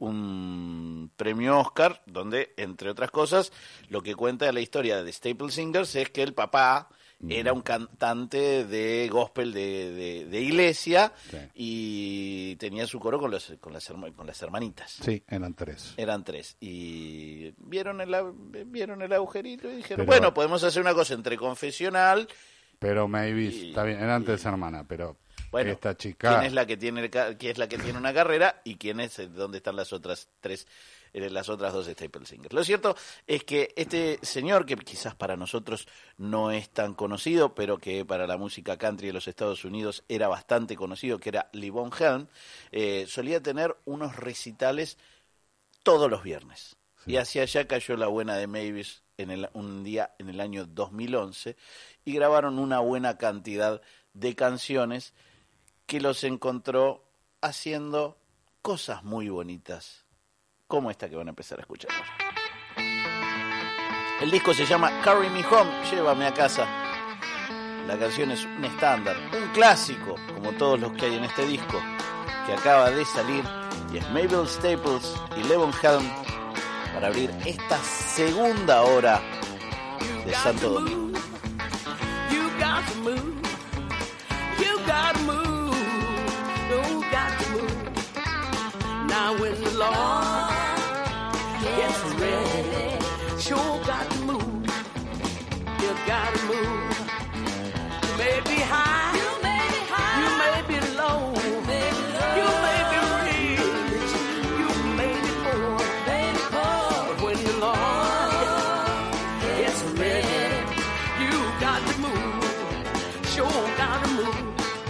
un premio Oscar, donde, entre otras cosas, lo que cuenta la historia de Staple Singers es que el papá era un cantante de gospel de iglesia, Sí. y tenía su coro con las hermanitas. Sí, eran 3. Eran 3. Y vieron el agujerito y dijeron, Pero- bueno, podemos hacer una cosa entre confesional. Pero Mavis, está bien, eran 3 hermanas, pero Bueno, esta chica... ¿quién es la que tiene una carrera y quién es dónde están las otras 3, las otras 2 Staple Singers? Lo cierto es que este señor, que quizás para nosotros no es tan conocido, pero que para la música country de los Estados Unidos era bastante conocido, que era Levon Helm, solía tener unos recitales todos los viernes. Sí. Y hacia allá cayó la buena de Mavis un día en el año 2011 y grabaron una buena cantidad de canciones que los encontró haciendo cosas muy bonitas, como esta que van a empezar a escuchar ahora. El disco se llama Carry Me Home, Llévame a casa. La canción es un estándar, un clásico, como todos los que hay en este disco, que acaba de salir, y es Mabel Staples y Levon Helm para abrir esta segunda hora de Santo Domingo. You got to move. You got to move. You got to move. Now when the Lord gets ready, sure got to move. You got to move. You may be high. You may be high. You may be low. You may be low. You may be rich. You may be poor. But when the Lord gets ready, you got to move, sure got to move.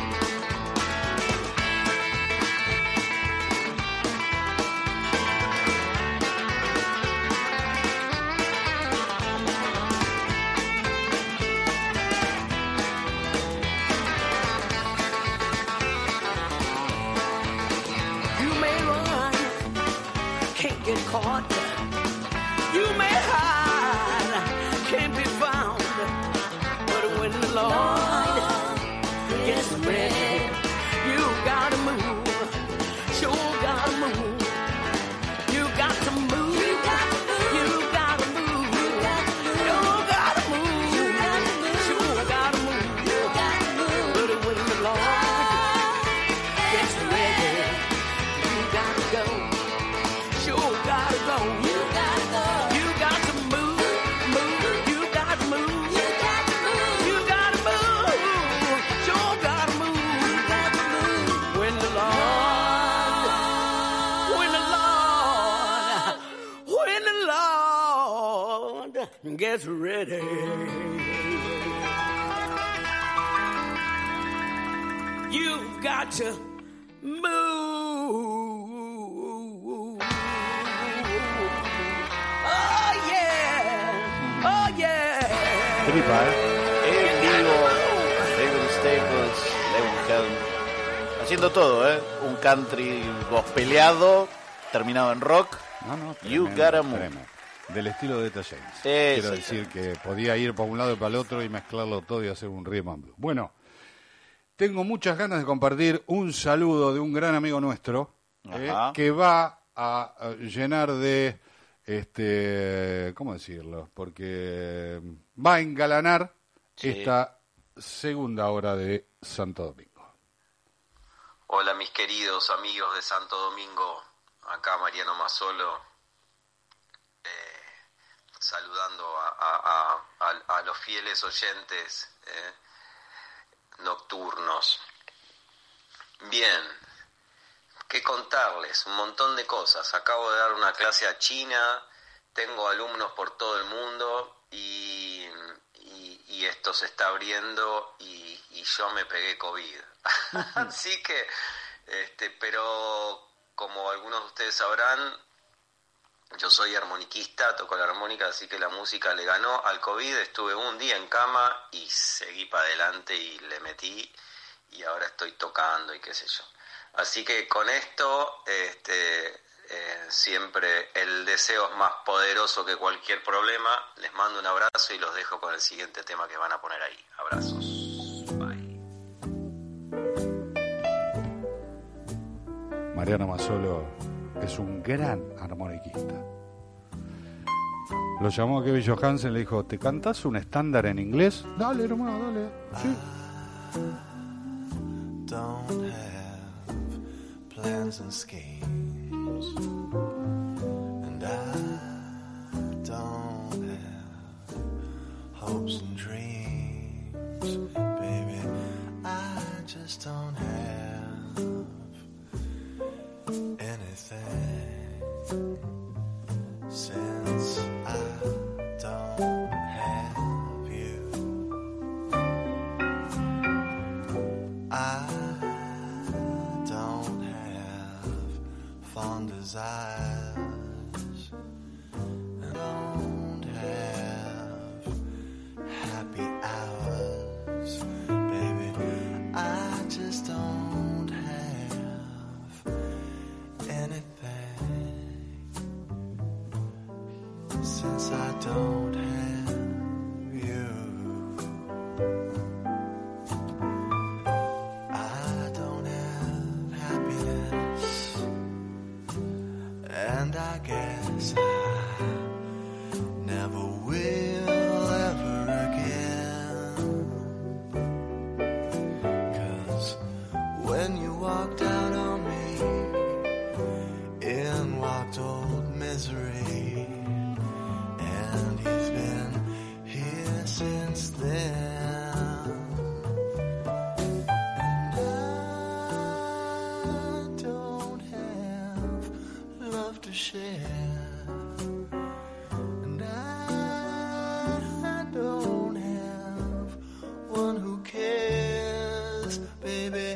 You may run, can't get caught. You may hide, can't be found. But when the Lord gets ready, you gotta move, sure gotta move. You got to move, you gotta move, you gotta move, you gotta move, sure gotta move, you gotta move. But when the Lord gets ready, you gotta go, sure gotta go. You gotta go. You got to move, move. You got to move. You got to move. You got to move. Sure got to move. You got to move. When the Lord gets ready. You've got to move. Oh yeah, oh yeah. Tripa, En vivo, Mabel Staples, Haciendo todo, un country gospeleado, terminado en rock. No, You tremendo, Gotta Move. tremendo. Del estilo de Eta James. Eso, Quiero decir que podía ir para un lado y para el otro y mezclarlo todo y hacer un rhythm and blues. Bueno, tengo muchas ganas de compartir un saludo de un gran amigo nuestro que va a llenar de, ¿cómo decirlo? Porque va a engalanar esta segunda hora de Santo Domingo. Hola mis queridos amigos de Santo Domingo, acá Mariano Mazzolo, saludando a los fieles oyentes nocturnos. Bien, ¿qué contarles? Un montón de cosas. Acabo de dar una clase a China, tengo alumnos por todo el mundo y esto se está abriendo y yo me pegué COVID. Así que, pero como algunos de ustedes sabrán, yo soy armoniquista, toco la armónica, así que la música le ganó al COVID. Estuve un día en cama y seguí para adelante y le metí y ahora estoy tocando y qué sé yo. Así que con esto, siempre el deseo es más poderoso que cualquier problema. Les mando un abrazo y los dejo con el siguiente tema que van a poner ahí. Abrazos. Mariano Mazzolo es un gran armoniquista. Lo llamó a Kevin Johansen y le dijo, ¿te cantás un estándar en inglés? Dale, hermano, dale. Sí. Don't have plans and schemes, and I don't have hopes and dreams, baby. I just don't have anything, since I don't have you. I don't have fond desires, and don't have happy hours, baby. I just don't have anything, since I don't have you. I don't have happiness, and I guess I never will ever again. 'Cause when you walked out on me, in walked old misery, and he's been here since then. And I don't have love to share, and I don't have one who cares, baby.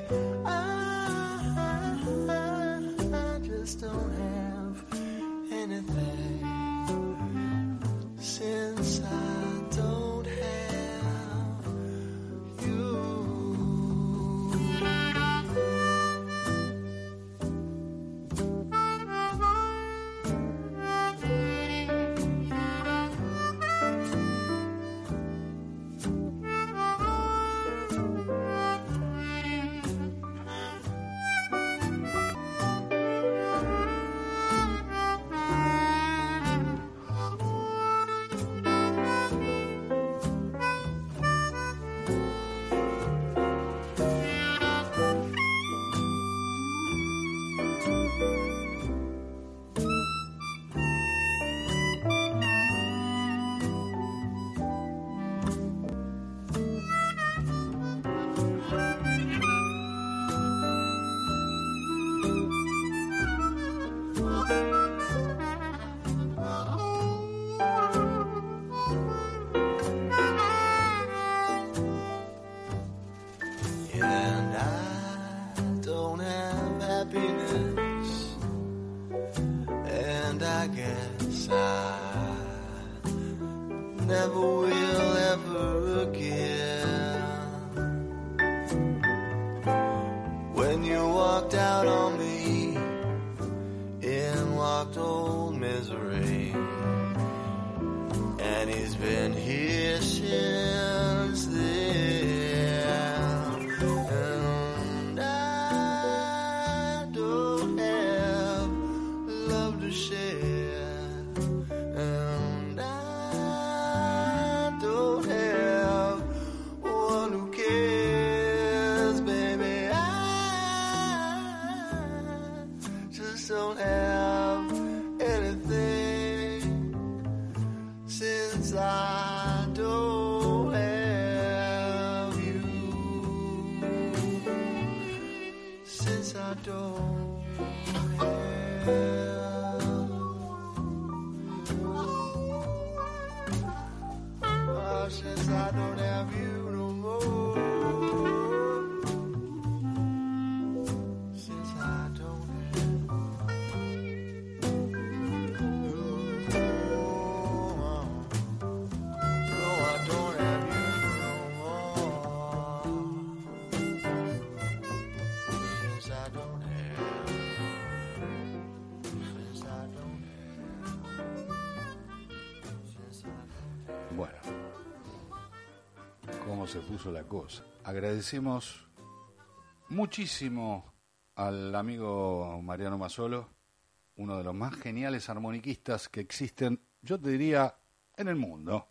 I just don't have anything, since I don't have you. And I don't have happiness, and I guess I never will ever again. just don't have anything since I don't have you. Since I don't have you. Since I don't have you no more. Since I don't have you. No, I don't have you no more. Since I don't have you. Since I don't have you. Since I don't have you. Bueno, cómo se puso la cosa. Agradecemos muchísimo al amigo Mariano Mazzolo, uno de los más geniales armoniquistas que existen, yo te diría, en el mundo.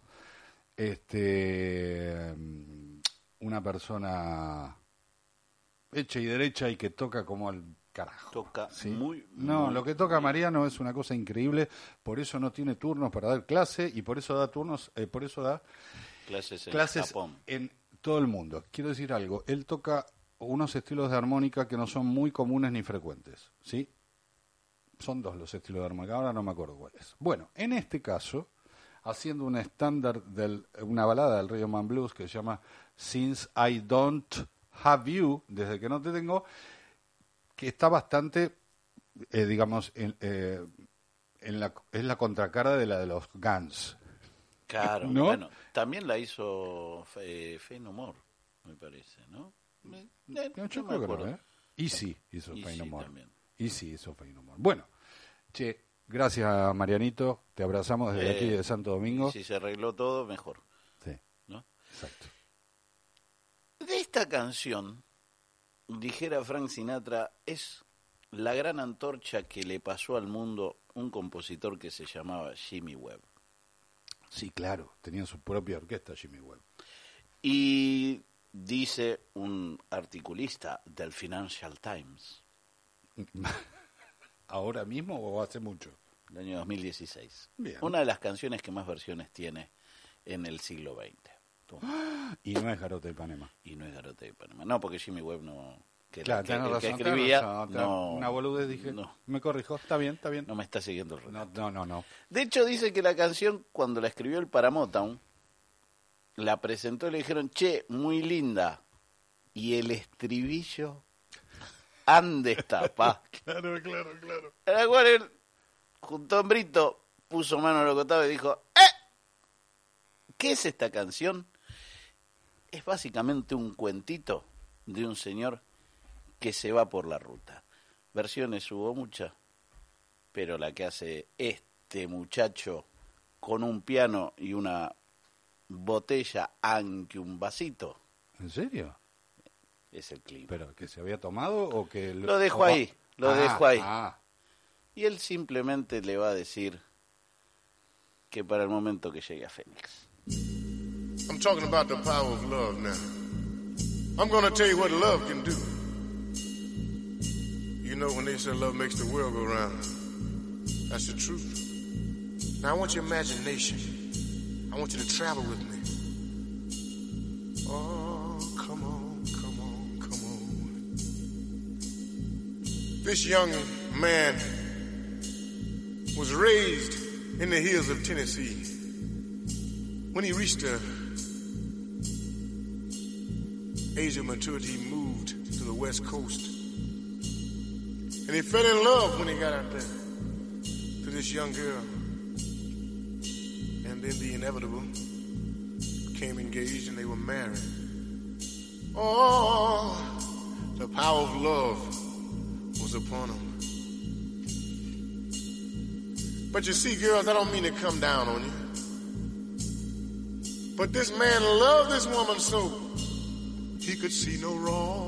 Una persona hecha y derecha y que toca como al carajo. Toca ¿sí? muy lo que toca Mariano es una cosa increíble, por eso no tiene turnos para dar clase y por eso da turnos, por eso da clases Japón. En todo el mundo. Quiero decir algo, él toca unos estilos de armónica que no son muy comunes ni frecuentes, ¿sí? Son dos los estilos de armónica, ahora no me acuerdo cuáles. Bueno, en este caso, haciendo un estándar una balada del Rhythm and Blues que se llama Since I Don't Have You, desde que no te tengo, que está bastante, digamos, es la contracara de la de los Guns. Claro, ¿no? Bueno, también la hizo Faith No More, me parece, ¿no? Yo creo que no, ¿eh? Easy hizo Faith No More. También. Easy hizo Faith No More. Bueno, che, gracias Marianito, te abrazamos desde aquí de Santo Domingo. Si se arregló todo, mejor. Sí, ¿no? Exacto. De esta canción, dijera Frank Sinatra, es la gran antorcha que le pasó al mundo un compositor que se llamaba Jimmy Webb. Sí, claro, tenía su propia orquesta Jimmy Webb. Y dice un articulista del Financial Times. ¿Ahora mismo o hace mucho? El año 2016. Bien. Una de las canciones que más versiones tiene en el siglo XX. Y no es Garota de Ipanema. Y no es Garota de Ipanema. No, porque Jimmy Webb no... Claro, tenés razón, que escribía, no, una boludez dije, no. Me corrijo, está bien. No me está siguiendo el relato. No. De hecho, dice que la canción, cuando la escribió el para Motown, la presentó y le dijeron, che, muy linda. Y el estribillo, ande está, pa. Claro. A la cual él, junto a hombrito, puso mano al costado y dijo, ¿qué es esta canción? Es básicamente un cuentito de un señor que se va por la ruta. Versiones hubo muchas, pero la que hace este muchacho con un piano y una botella, aunque un vasito. ¿En serio? Es el clima. ¿Pero que se había tomado o que...? Lo dejo ahí, dejo ahí. Ah. Y él simplemente le va a decir que para el momento que llegue a Fénix. I'm talking about the power of love now. I'm going to tell you what love can do. You know, when they say love makes the world go round, that's the truth. Now, I want your imagination. I want you to travel with me. Oh, come on. This young man was raised in the hills of Tennessee. When he reached the age of maturity, he moved to the West Coast. And he fell in love when he got out there to this young girl. And then the inevitable became engaged and they were married. Oh, the power of love was upon them. But you see, girls, I don't mean to come down on you. But this man loved this woman so he could see no wrong.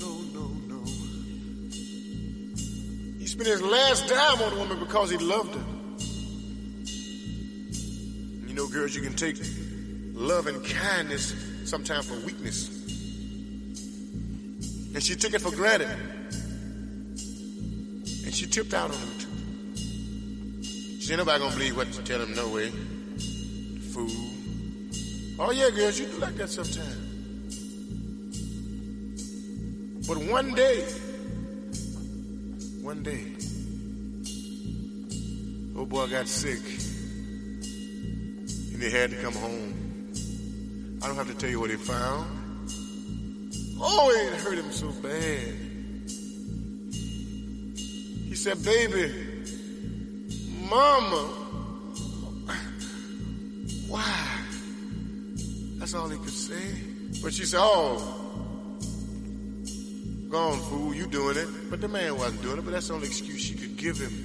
He spent his last dime on the woman because he loved her. You know, girls, you can take love and kindness sometimes for weakness. And she took it for granted. And she tipped out on him too. She said, nobody gonna believe what you tell him no way. Fool. Oh yeah, girls, you do like that sometimes. But one day, old boy got sick and he had to come home. I don't have to tell you what he found. Oh, it hurt him so bad. He said, baby, mama, why? That's all he could say. But she said, oh, gone, fool, you doing it. But the man wasn't doing it, but that's the only excuse she could give him.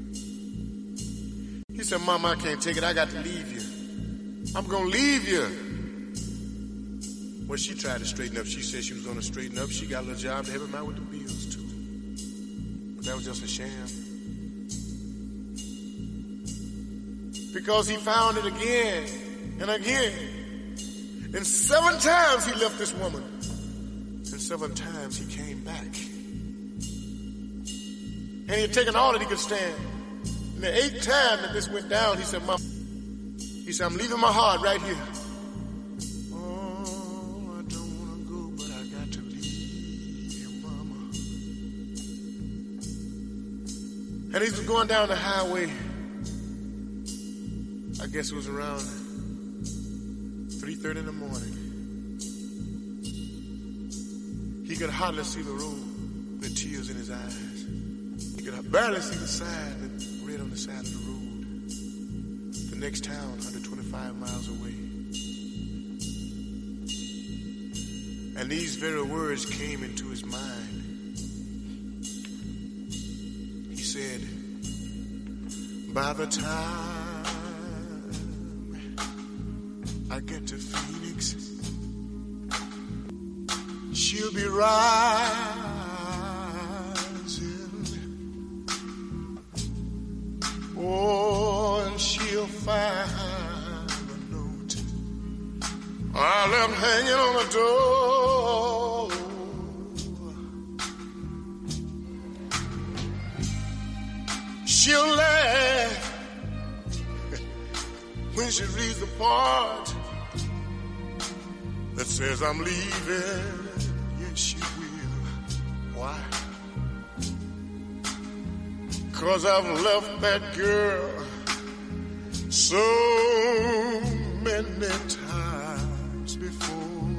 He said, Mama, I can't take it. I got to leave you. I'm going to leave you. Well, she tried to straighten up. She said she was going to straighten up. She got a little job to help him out with the bills, too. But that was just a sham. Because he found it again and again. And 7 times he left this woman. And 7 times he came back. And he had taken all that he could stand. And the 8th time that this went down, he said, Mama, he said, I'm leaving my heart right here. Oh, I don't want to go, but I got to leave you, Mama. And he was going down the highway. I guess it was around 3:30 in the morning. He could hardly see the road with tears in his eyes. He could barely see the sign that read on the side of the road. The next town, 125 miles away. And these very words came into his mind. He said, by the time I get to Phoenix, she'll be rising. Oh, and she'll find a note I left hanging on the door. She'll laugh when she reads the part that says I'm leaving. Yes, she will. Why? 'Cause I've left that girl so many times before.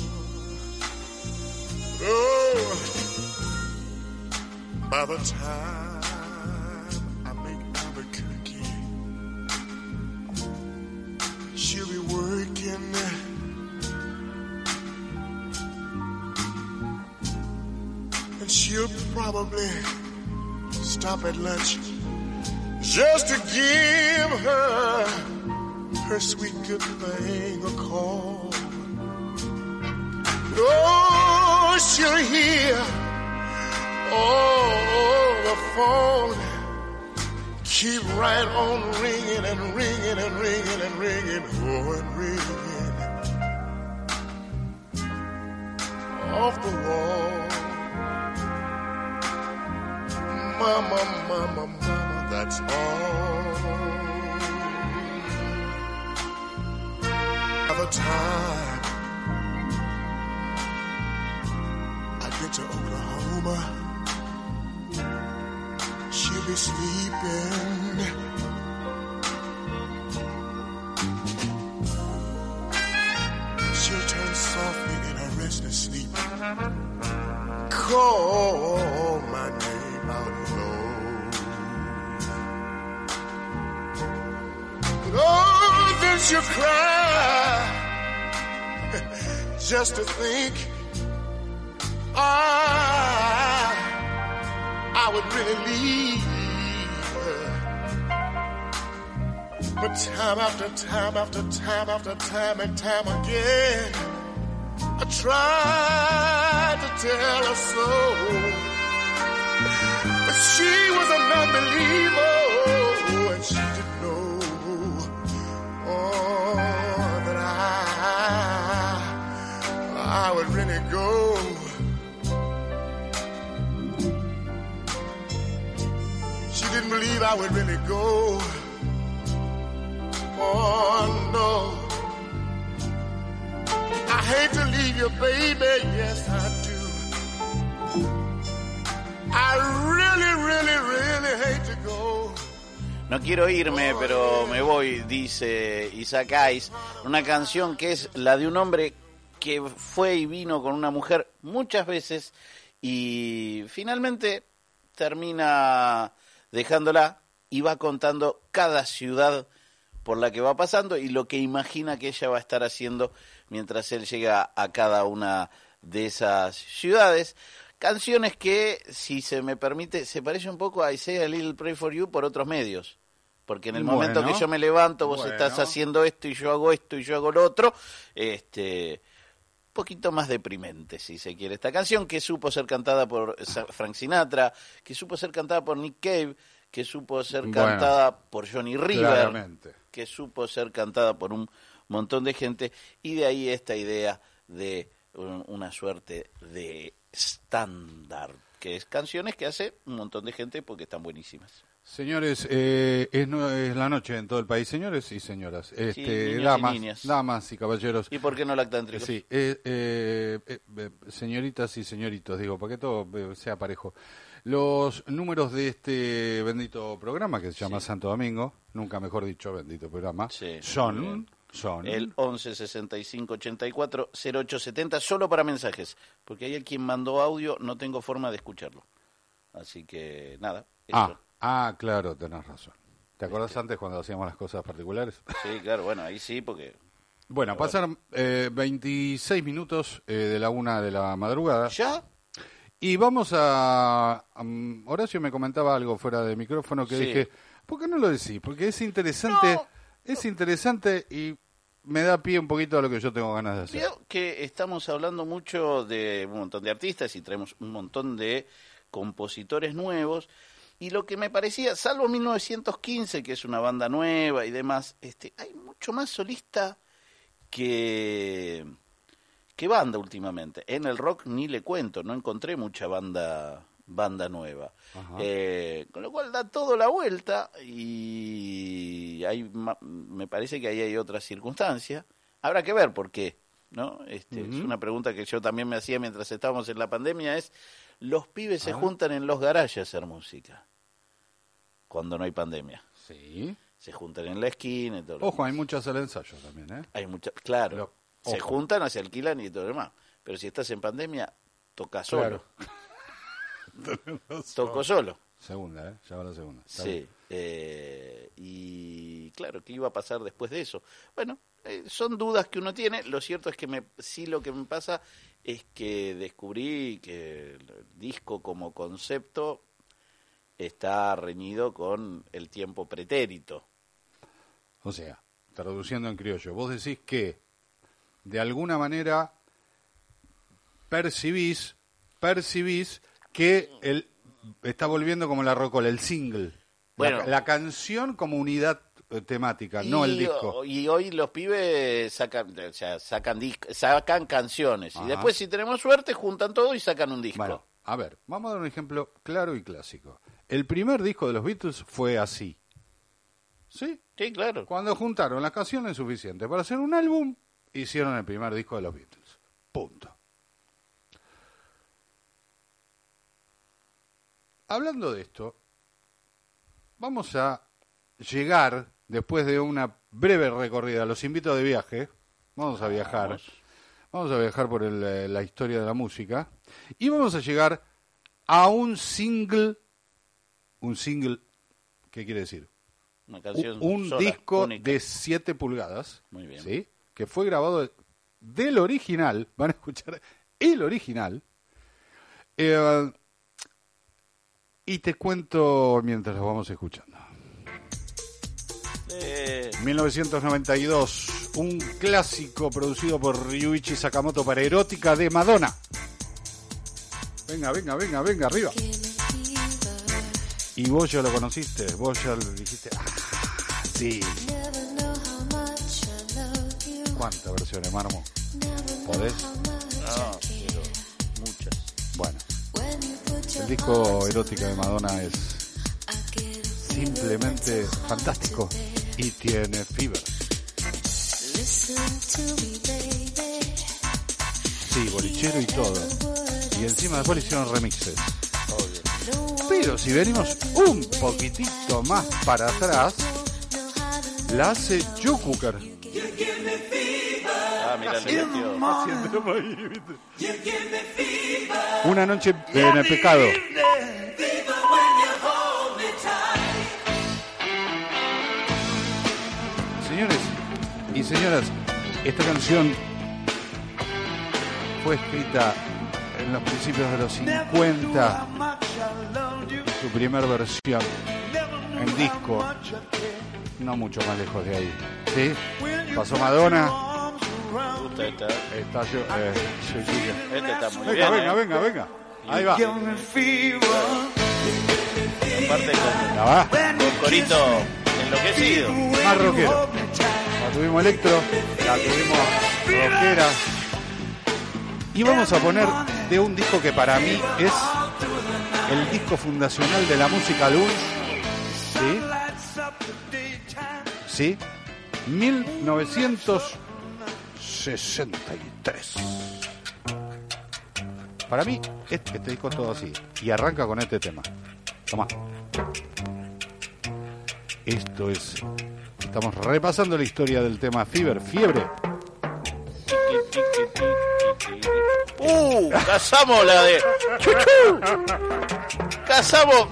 Oh, by the time I make Albuquerque, she'll be working. And she'll probably stop at lunch just to give her sweet good thing a call. Oh, she'll hear, oh, the phone keep right on ringing and ringing and ringing and ringing, oh, and ringing off the wall. Mama, mama, mama, that's all. By the time I get to Oklahoma, she'll be sleeping. She'll turn softly in her restless sleep, call my name out low. Oh, then she'll cry just to think I would really leave her. But time after time after time after time and time again, I tried to tell her so, but she was a non-believer, and she didn't know, oh, that I would really go. She didn't believe I would really go. Oh no, I hate to leave you, baby, yes I do. I really hate to go. No quiero irme, pero me voy, dice Isaac Hayes. Una canción que es la de un hombre que fue y vino con una mujer muchas veces y finalmente termina dejándola y va contando cada ciudad por la que va pasando y lo que imagina que ella va a estar haciendo mientras él llega a cada una de esas ciudades. Canciones que, si se me permite, se parece un poco a I Say a Little Pray for You por otros medios. Porque en el momento que yo me levanto, vos estás haciendo esto y yo hago esto y yo hago lo otro. Poquito más deprimente, si se quiere. Esta canción que supo ser cantada por Frank Sinatra, que supo ser cantada por Nick Cave, que supo ser cantada por Johnny River, claramente, que supo ser cantada por un montón de gente, y de ahí esta idea de una suerte de estándar, que es canciones que hace un montón de gente porque están buenísimas. Señores, es la noche en todo el país, señores y señoras, damas y caballeros. ¿Y por qué no lactántricos? Sí, señoritas y señoritos, digo, para que todo sea parejo. Los números de este bendito programa que se llama Santo Domingo, nunca mejor dicho, bendito programa, son el 11 65 84 08 70, solo para mensajes, porque hay quien mandó audio, no tengo forma de escucharlo. Así que nada, eso. Claro, tenés razón. ¿Te acordás antes cuando hacíamos las cosas particulares? Sí, claro, bueno, ahí sí, porque... Bueno, pasaron 26 minutos de la 1 de la madrugada. ¿Ya? Y vamos a... Horacio me comentaba algo fuera de micrófono que dije, ¿por qué no lo decís? Porque es interesante, es interesante y me da pie un poquito a lo que yo tengo ganas de hacer. Creo que estamos hablando mucho de un montón de artistas y traemos un montón de compositores nuevos. Y lo que me parecía, salvo 1915, que es una banda nueva y demás, hay mucho más solista que banda últimamente. En el rock ni le cuento, no encontré mucha banda nueva. Con lo cual da todo la vuelta y me parece que ahí hay otra circunstancia. Habrá que ver por qué, ¿no? Es una pregunta que yo también me hacía mientras estábamos en la pandemia, es... Los pibes se juntan en los garajes a hacer música. Cuando no hay pandemia. Sí. Se juntan en la esquina y todo. Ojo, hay muchas al ensayo también, ¿eh? Hay muchas, claro. Se juntan, se alquilan y todo lo demás. Pero si estás en pandemia, toca solo. Toco solo. Segunda, ¿eh? Ya va la segunda. Está sí. Y claro, ¿qué iba a pasar después de eso? Bueno, son dudas que uno tiene. Lo cierto es que lo que me pasa es que descubrí que el disco como concepto está reñido con el tiempo pretérito. O sea, traduciendo en criollo, vos decís que de alguna manera percibís que él está volviendo como la rocola, el single. Bueno, la canción como unidad temática, no el disco. Y hoy los pibes sacan canciones. Ajá. Y después, si tenemos suerte, juntan todo y sacan un disco. Bueno, a ver, vamos a dar un ejemplo claro y clásico. El primer disco de los Beatles fue así. ¿Sí? Sí, claro. Cuando juntaron las canciones suficientes para hacer un álbum, hicieron el primer disco de los Beatles. Punto. Hablando de esto, vamos a llegar, después de una breve recorrida, los invito de viaje, vamos a viajar por la historia de la música, y vamos a llegar a un single, ¿qué quiere decir? Una canción un sola, disco única. de 7 pulgadas, muy bien. ¿sí? Que fue grabado del original, van a escuchar el original, y te cuento mientras lo vamos escuchando. 1992, un clásico producido por Ryuichi Sakamoto para Erótica de Madonna. Venga, arriba. Y vos ya lo conociste, vos ya lo dijiste. Sí. ¿Cuántas versiones, Marmo? ¿Podés? No, pero muchas. Bueno, el disco Erótica de Madonna es simplemente fantástico y tiene Fever. Sí, bolichero y todo. Y encima después le hicieron remixes. Pero si venimos un poquitito más para atrás, la hace Joe Cooker. Ah, mira, le metió. Una noche en el pecado. Señores y señoras, esta canción fue escrita en los principios de los 50, su primer versión en disco, no mucho más lejos de ahí. ¿Sí? Pasó Madonna. Esta. Está yo. Este está muy venga, bien. venga. Ahí va. Aparte con corito enloquecido. Más rockero. La tuvimos electro, la tuvimos rockera. Y vamos a poner de un disco que para mí es el disco fundacional de la música lounge. ¿Sí? 1963. Para mí, este disco es todo así. Y arranca con este tema. Toma. Esto es... Estamos repasando la historia del tema Fever, Fiebre. Cazamos la de... Cazamos...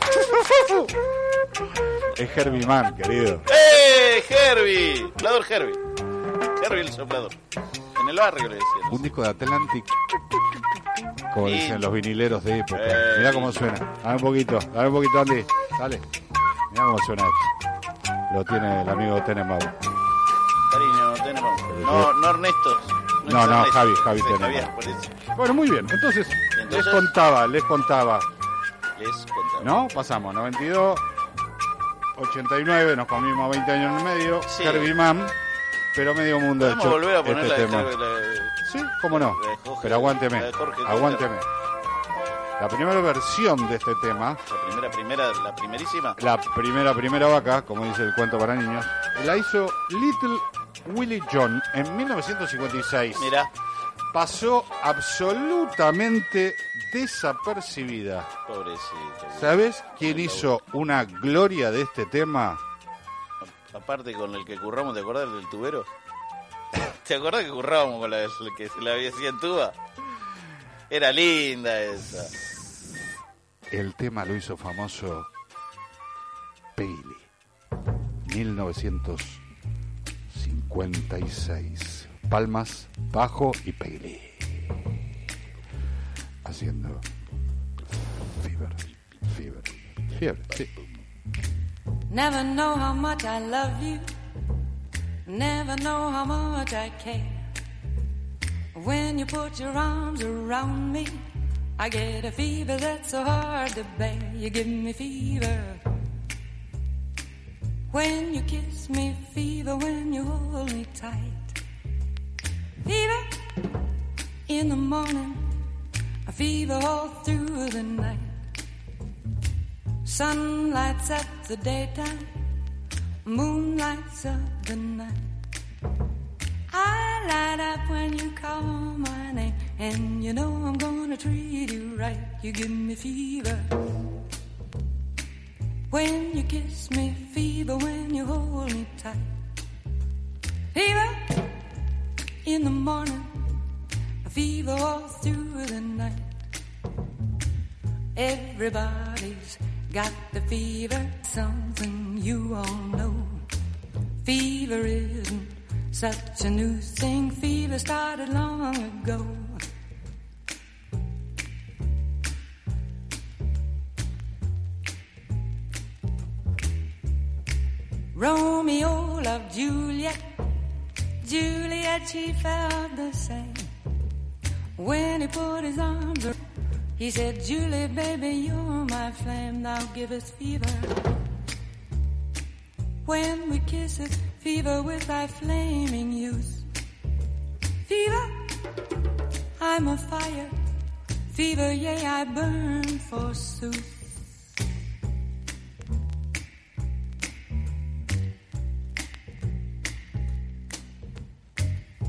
Es Herbie Mann, querido. Herbie! Soplador Herbie. Herbie el soplador. En el barrio le decían. Un disco de Atlantic, como dicen los vinileros de época. Mirá cómo suena. Dame un poquito, Andy. Dale. Mirá cómo suena esto. Lo tiene el amigo Tenenbaum. Cariño, Tenenbaum. No Ernesto. No, Javi Tenenbaum. Bueno, muy bien. Entonces, les contaba. ¿No? Pasamos, 92, 89, nos comimos 20 años en el medio. Sí. Herbie Mann, pero medio mundo hecho. ¿Podemos volver a poner este la tema? Sí, cómo no. Pero aguánteme. La primera versión de este tema, la primerísima, la primera vaca, como dice el cuento para niños, la hizo Little Willie John en 1956. Mirá. Pasó absolutamente desapercibida. Pobrecito. ¿Sabes quién hizo una gloria de este tema? Aparte con el que curramos, ¿te acordás del tubero? ¿Te acordás que currábamos con la que se la hacía en tuba? Era linda esa. El tema lo hizo famoso Paisley, 1956. Palmas, bajo y Paisley. Haciendo Fever, sí. Never know how much I love you. Never know how much I care. When you put your arms around me, I get a fever that's so hard to bear. You give me fever when you kiss me, fever when you hold me tight. Fever in the morning, a fever all through the night. Sun lights up the daytime, moon lights up the night. I light up when you call my name, and you know I'm gonna treat you right. You give me fever when you kiss me, fever when you hold me tight. Fever in the morning, a fever all through the night. Everybody's got the fever, something you all know. Fever isn't such a new thing, fever started long ago. Romeo loved Juliet, Juliet, she felt the same. When he put his arms around, he said, Julie, baby, you're my flame, thou givest fever. When we kiss it, fever with thy flaming youth. Fever, I'm a fire. Fever, yea, I burn forsooth.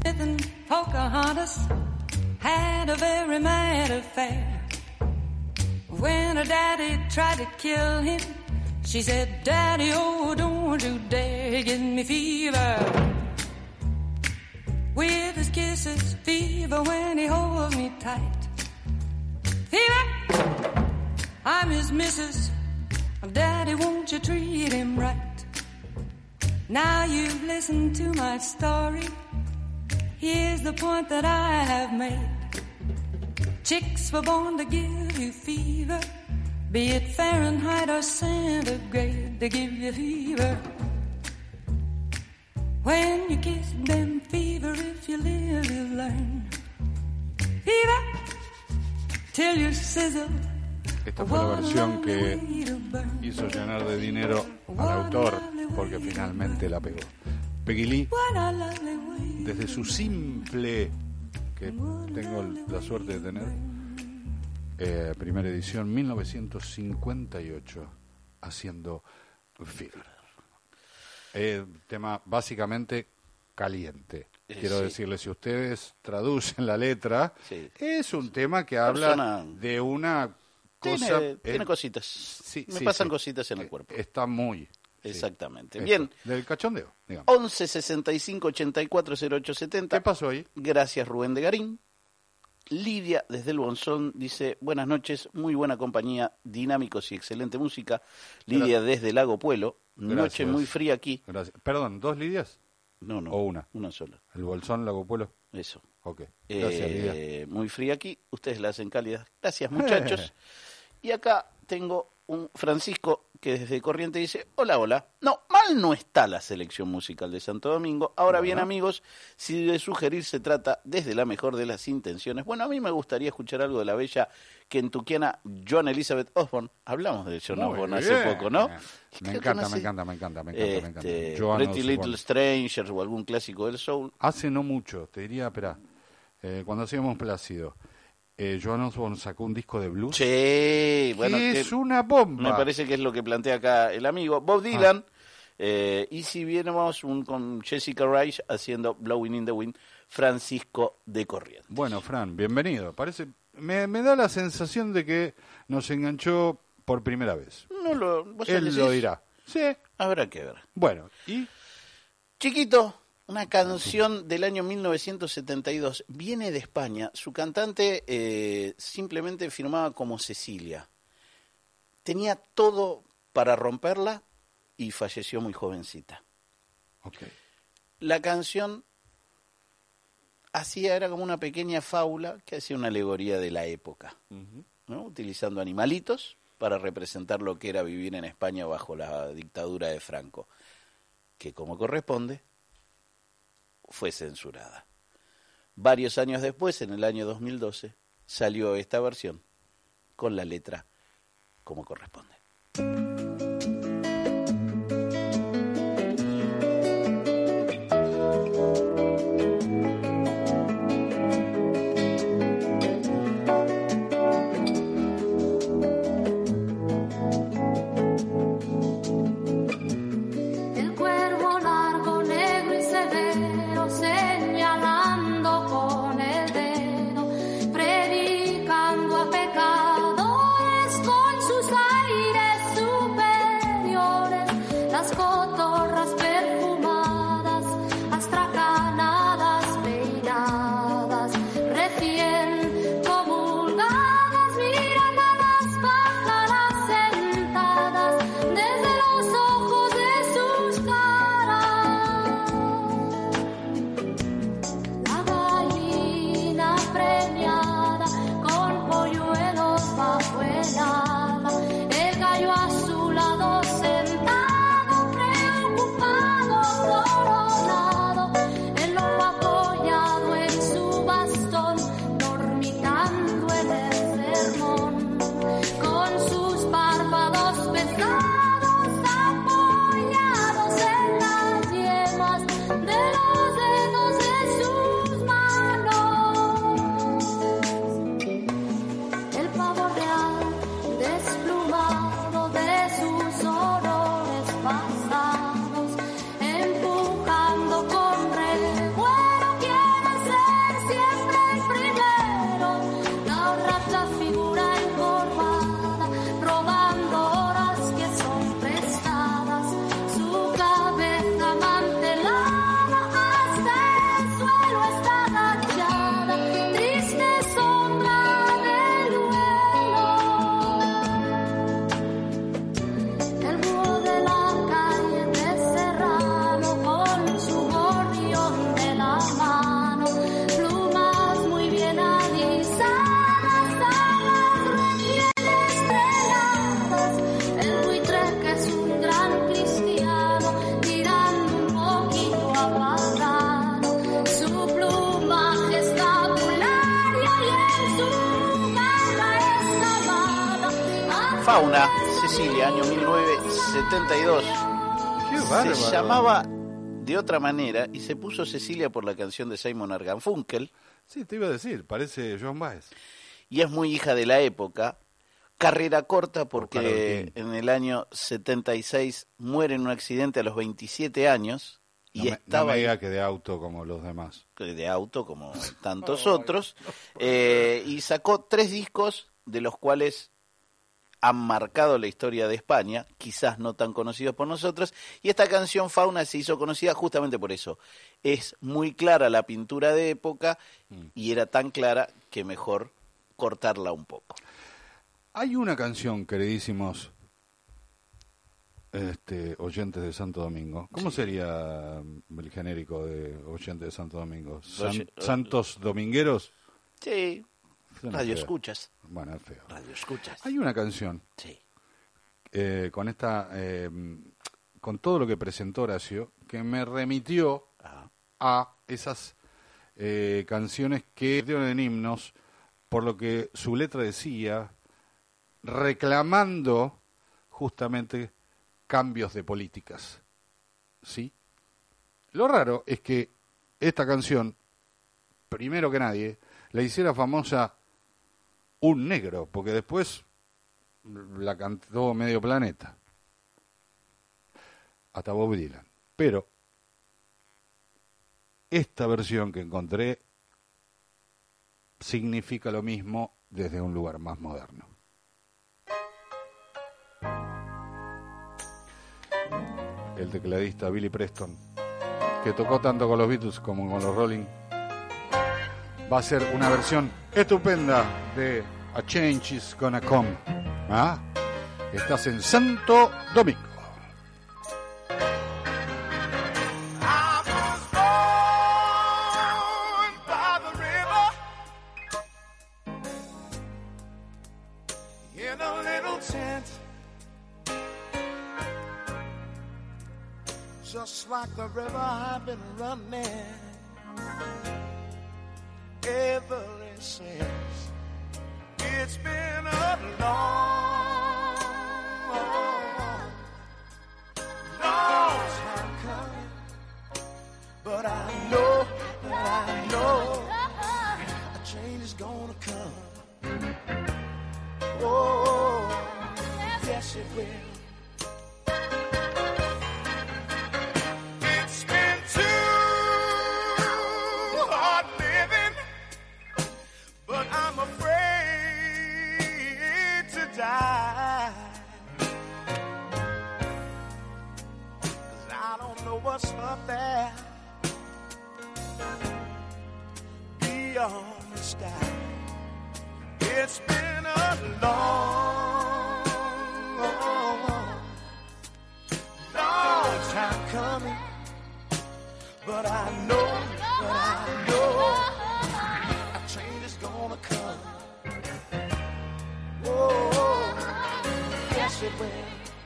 Smith and Pocahontas had a very mad affair. When her daddy tried to kill him, she said, Daddy, oh, don't you dare give me fever. With his kisses, fever when he holds me tight. Fever, I'm his missus. Daddy, won't you treat him right? Now you've listened to my story. Here's the point that I have made. Chicks were born to give you fever, be it Fahrenheit or centigrade, to give you fever. When you kiss them, fever, if you live, you learn. Fever, till you sizzle. Esta fue la versión que hizo llenar de dinero al autor, porque finalmente la pegó. Peggy Lee, desde su simple, que tengo la suerte de tener, primera edición, 1958, haciendo Fever. Tema básicamente caliente. Quiero decirles, si ustedes traducen la letra, es un tema que habla de una cosa... Tiene cositas. Sí, Me pasan cositas en el cuerpo. Está muy... Exactamente. Sí. Bien. Del cachondeo, digamos. 11 65 84 08 70. ¿Qué pasó ahí? Gracias, Rubén de Garín. Lidia, desde el Bonzón, dice, buenas noches, muy buena compañía, dinámicos y excelente música. Lidia desde Lago Puelo. Gracias. Noche muy fría aquí. Gracias. Perdón, ¿2 Lidias? No. ¿O una? Una sola. ¿El Bolsón, Lago Puelo? Eso. Ok. Gracias, Lidia. Muy fría aquí. Ustedes la hacen cálida. Gracias, muchachos. Y acá tengo un Francisco que desde Corriente dice, hola. No, mal no está la selección musical de Santo Domingo. Ahora bien, amigos, si de sugerir se trata desde la mejor de las intenciones. Bueno, a mí me gustaría escuchar algo de la bella kentuckiana Joan Elizabeth Osborne. Hablamos de Joan Osborne hace poco, ¿no? Me encanta. Pretty Little Strangers o algún clásico del soul. Hace no mucho, te diría, cuando hacíamos Plácido, Joan Osborne sacó un disco de blues. Sí, bueno, que es una bomba. Me parece que es lo que plantea acá el amigo Bob Dylan. Y si viéramos con Jessica Reich haciendo Blowing in the Wind, Francisco de Corrientes. Bueno, Fran, bienvenido. Me da la sensación de que nos enganchó por primera vez. Él lo dirá. Sí. Habrá que ver. Bueno, y... Chiquito, una canción del año 1972. Viene de España. Su cantante simplemente firmaba como Cecilia. Tenía todo para romperla y falleció muy jovencita. Okay. La canción era como una pequeña fábula que hacía una alegoría de la época, ¿no? Utilizando animalitos para representar lo que era vivir en España bajo la dictadura de Franco, que como corresponde fue censurada. Varios años después, en el año 2012, salió esta versión con la letra como corresponde. El gallo a su lado sentado, preocupado. Fauna, Cecilia, año 1972. Qué bárbaro. Se llamaba de otra manera y se puso Cecilia por la canción de Simon & Garfunkel. Sí, te iba a decir, parece Joan Baez. Y es muy hija de la época. Carrera corta porque en el año 76 muere en un accidente a los 27 años. Y no me diga que de auto como los demás. De auto como tantos otros. Y sacó 3 discos de los cuales han marcado la historia de España, quizás no tan conocidos por nosotros, y esta canción Fauna se hizo conocida justamente por eso. Es muy clara la pintura de época y era tan clara que mejor cortarla un poco. Hay una canción, queridísimos oyentes de Santo Domingo. ¿Cómo sería el genérico de oyentes de Santo Domingo? ¿Santos domingueros? Sí. Radio escuchas. Bueno, es feo. Radio escuchas. Hay una canción. Sí. Con esta, con todo lo que presentó Horacio, que me remitió a esas canciones que dieron en himnos, por lo que su letra decía, reclamando justamente cambios de políticas. ¿Sí? Lo raro es que esta canción, primero que nadie, la hiciera famosa un negro, porque después la cantó medio planeta, hasta Bob Dylan. Pero esta versión que encontré significa lo mismo desde un lugar más moderno. El tecladista Billy Preston, que tocó tanto con los Beatles como con los Rolling, va a ser una versión estupenda de A Change Is Gonna Come. ¿Ah? Estás en Santo Domingo. Just like the river I've been running ever since. It's been a long, long time coming, but I know a change is gonna come. Oh, yes it will. What's up there beyond the sky? It's been a long, long time coming, but I know a change is gonna come. Oh, yes it will.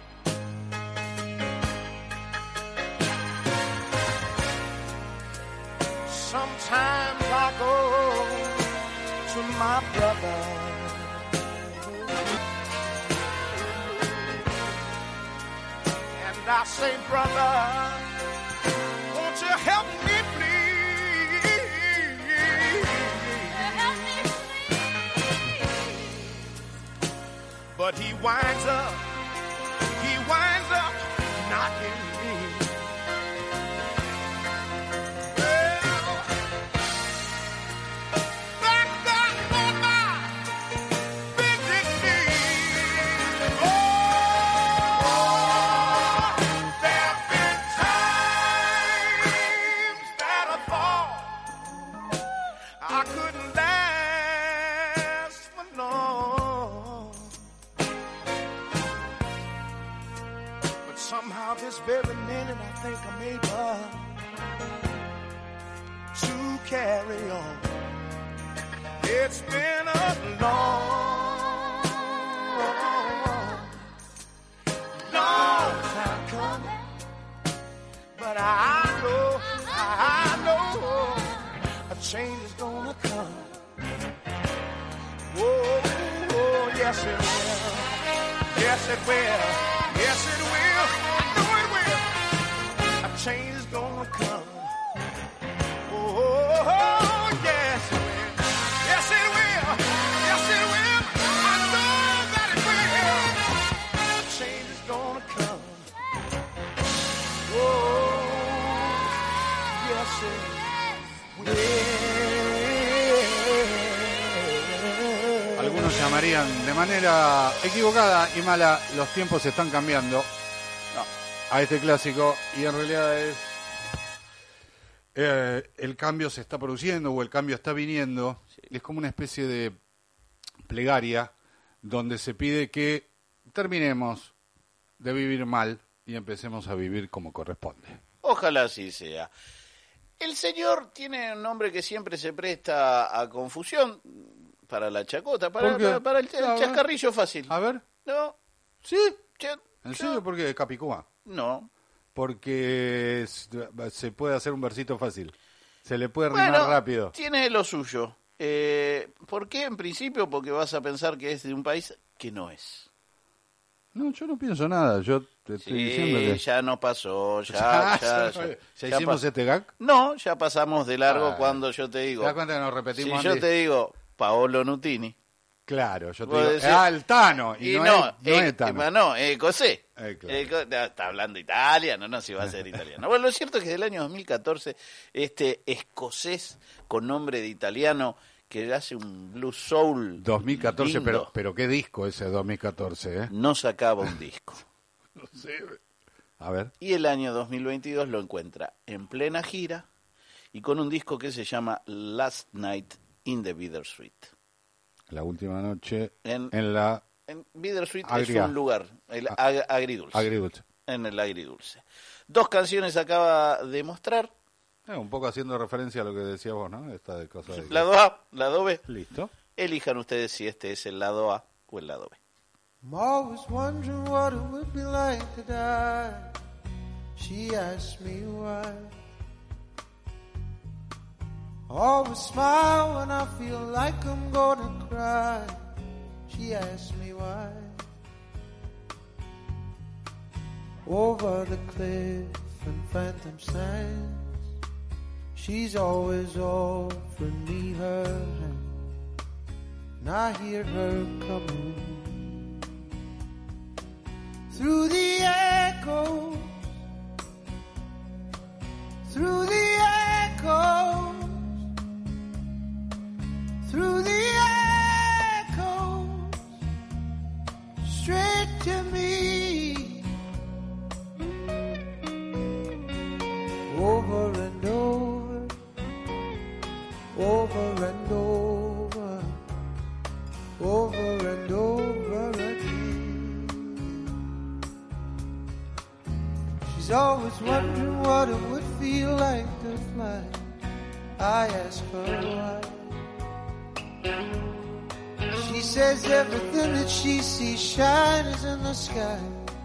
Sometimes I go to my brother and I say, brother, won't you help me please? Help me please. But he winds up knocking me. This very minute I think I'm able to carry on. It's been a long, long time coming, but I know a change is gonna come. Oh, yes it will. Yes yes it will. Yes it will. I know it will. A change is gonna come. Oh, yes it will. Yes it will. Yes it will. I know that it will. A change is gonna come. Oh, yes it will. Algunos llamarían de manera equivocada y mala, los tiempos se están cambiando a este clásico, y en realidad es el cambio se está produciendo o el cambio está viniendo. Es como una especie de plegaria donde se pide que terminemos de vivir mal y empecemos a vivir como corresponde. Ojalá así sea. El señor tiene un nombre que siempre se presta a confusión para la chacota, para el chascarrillo fácil. A ver. No. ¿Sí? ¿En serio? ¿Por qué? ¿Capicúa? No. Porque se puede hacer un versito fácil. Se le puede rimar rápido. Tiene lo suyo. ¿Por qué? En principio porque vas a pensar que es de un país que no es. No, yo no pienso nada. Yo te estoy diciendo que... ya no pasó. ¿Ya hicimos este gag? No, ya pasamos de largo cuando yo te digo... ¿Te das cuenta que nos repetimos? Si yo te digo Paolo Nutini... Claro, yo te digo, el Tano, y no es Tano. No, Cosé. Claro. Está hablando italiano, no, si va a ser italiano. Bueno, lo cierto es que del año 2014, este escocés con nombre de italiano que hace un blues soul 2014, lindo, pero ¿qué disco ese 2014? No sacaba un disco. No sé. A ver. Y el año 2022 lo encuentra en plena gira y con un disco que se llama Last Night in the Bittersweet. La última noche en Bittersweet Agria. es un lugar, el agridulce. Agridulce. En el agridulce. 2 canciones acaba de mostrar. Un poco haciendo referencia a lo que decías vos, ¿no? Esta de cosa de... Lado A, lado B. Listo. Elijan ustedes si este es el lado A o el lado B. I'm always wondering what it would be like to die. She asked me why. Always smile when I feel like I'm gonna cry. She asked me why. Over the cliff and phantom sands, she's always offering me her hand, and I hear her coming through the echoes, through the echoes, through the echoes, straight to me, over and over, over and over, over and over again. She's always wondering what it would feel like to fly. I ask her why. She says everything that she sees shines in the sky,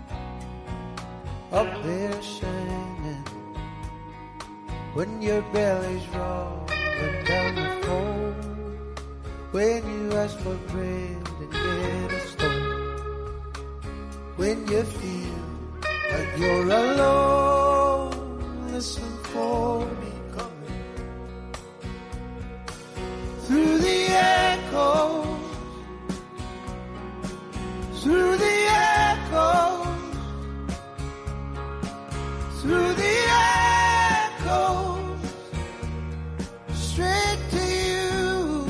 up there shining. When your belly's rolling down the floor, when you ask for bread and get a stone, when you feel like you're alone, listen for me coming through the echoes, through the echoes, through the echoes, straight to you.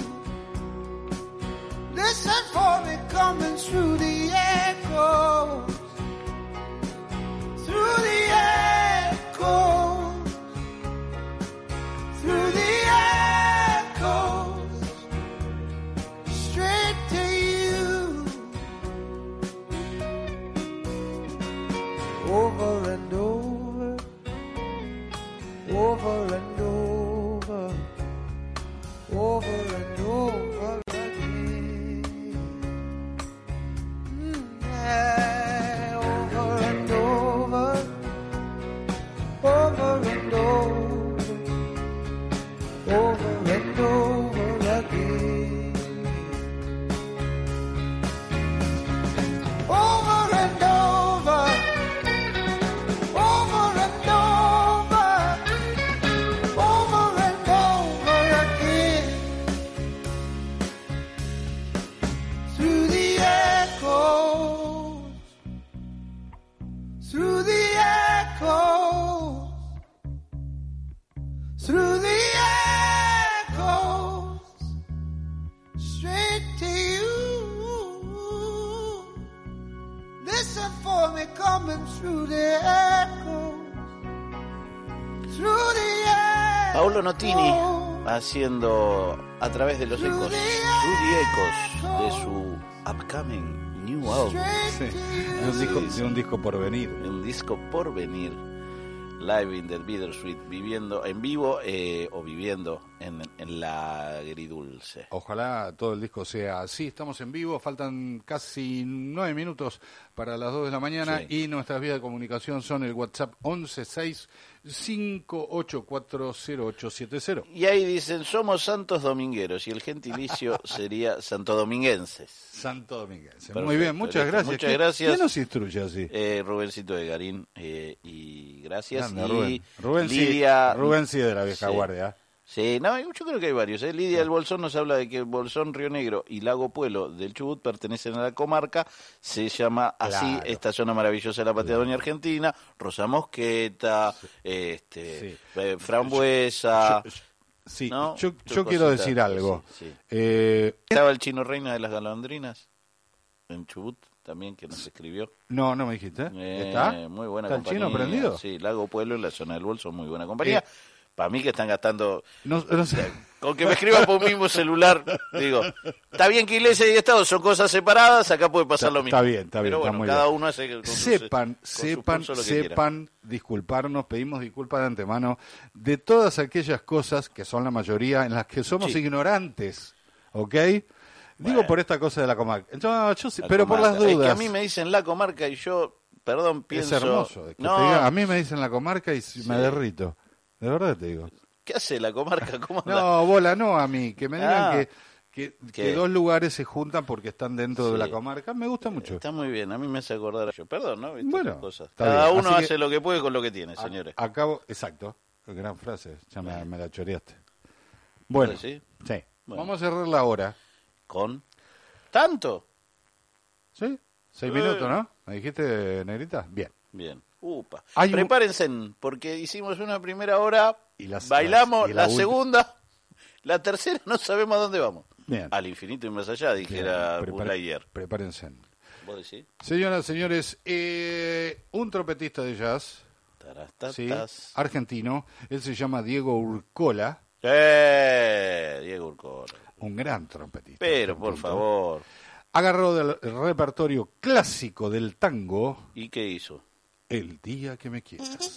Listen for me coming through the echoes, through the echoes, through the echoes, straight to you. Over and over, Paolo Notini haciendo a través de los ecos, Rudy Ecos, de su upcoming new album. Sí, de un disco por venir. De un disco por venir. Live in the Bittersweet, viviendo en vivo o viviendo en la agridulce. Ojalá todo el disco sea así. Estamos en vivo, faltan casi 9 minutos para las 2 de la mañana, sí. Y nuestras vías de comunicación son el WhatsApp 1165840870. Y ahí dicen, somos santos domingueros, y el gentilicio sería santodominguenses. Santodominguenses. Perfecto. Muy bien, muchas gracias. Muchas gracias. ¿Quién nos instruye así? Rubencito de Garín, y gracias. Grande, y Rubén Lidia... Rubén sí de la vieja guardia. Sí, no, yo creo que hay varios. Lidia del Bolsón nos habla de que el Bolsón, Río Negro y Lago Puelo del Chubut pertenecen a la comarca. Se llama así esta zona maravillosa de la Patagonia Argentina. Rosa Mosqueta, Frambuesa. Sí, ¿no? yo quiero decir algo. Sí. Estaba el Chino Reina de las Galandrinas en Chubut también, que nos escribió. No me dijiste. ¿Está? Muy buena ¿Está compañía. ¿El Chino prendido? Sí, Lago Pueblo en la zona del Bolso, muy buena compañía. Para mí que están gastando... No sé. Con que me escriban por un mismo celular, digo, está bien que Iglesia y Estado son cosas separadas, acá puede pasar lo mismo. Está bien. Pero bueno, muy cada bien. uno hace con sepan disculparnos, pedimos disculpas de antemano de todas aquellas cosas, que son la mayoría, en las que somos ignorantes, ¿ok? Digo por esta cosa de la comarca. Yo sí, pero por las dudas. Es que a mí me dicen la comarca y yo, perdón, pienso... Es hermoso. Es que te diga, a mí me dicen la comarca y me derrito. De verdad te digo. ¿Qué hace la comarca? ¿Cómo no, bola, no a mí. Que me digan que dos lugares se juntan porque están dentro de la comarca. Me gusta mucho. Está muy bien. A mí me hace acordar yo. Perdón, ¿no? ¿Viste? Bueno, cosas. Está Cada bien. uno Así hace lo que puede con lo que tiene, señores. Acabo, exacto. Gran frase. Ya me la choreaste. Bueno, ¿Sí? Bueno. Vamos a cerrar la hora. ¿Con? ¿Tanto? ¿Sí? 6 minutos, ¿no? ¿Me dijiste, Negrita? Bien. Upa. Prepárense, porque hicimos una primera hora, bailamos la segunda, la tercera no sabemos a dónde vamos. Bien. Al infinito y más allá, dijera Buzz Lightyear. Prepárense. ¿Vos decís? Señoras, señores, un trompetista de jazz, argentino, él se llama Diego Urcola. Diego Urcola. Un gran trompetista. Pero, por favor. Agarró del repertorio clásico del tango. ¿Y qué hizo? El día que me quieras.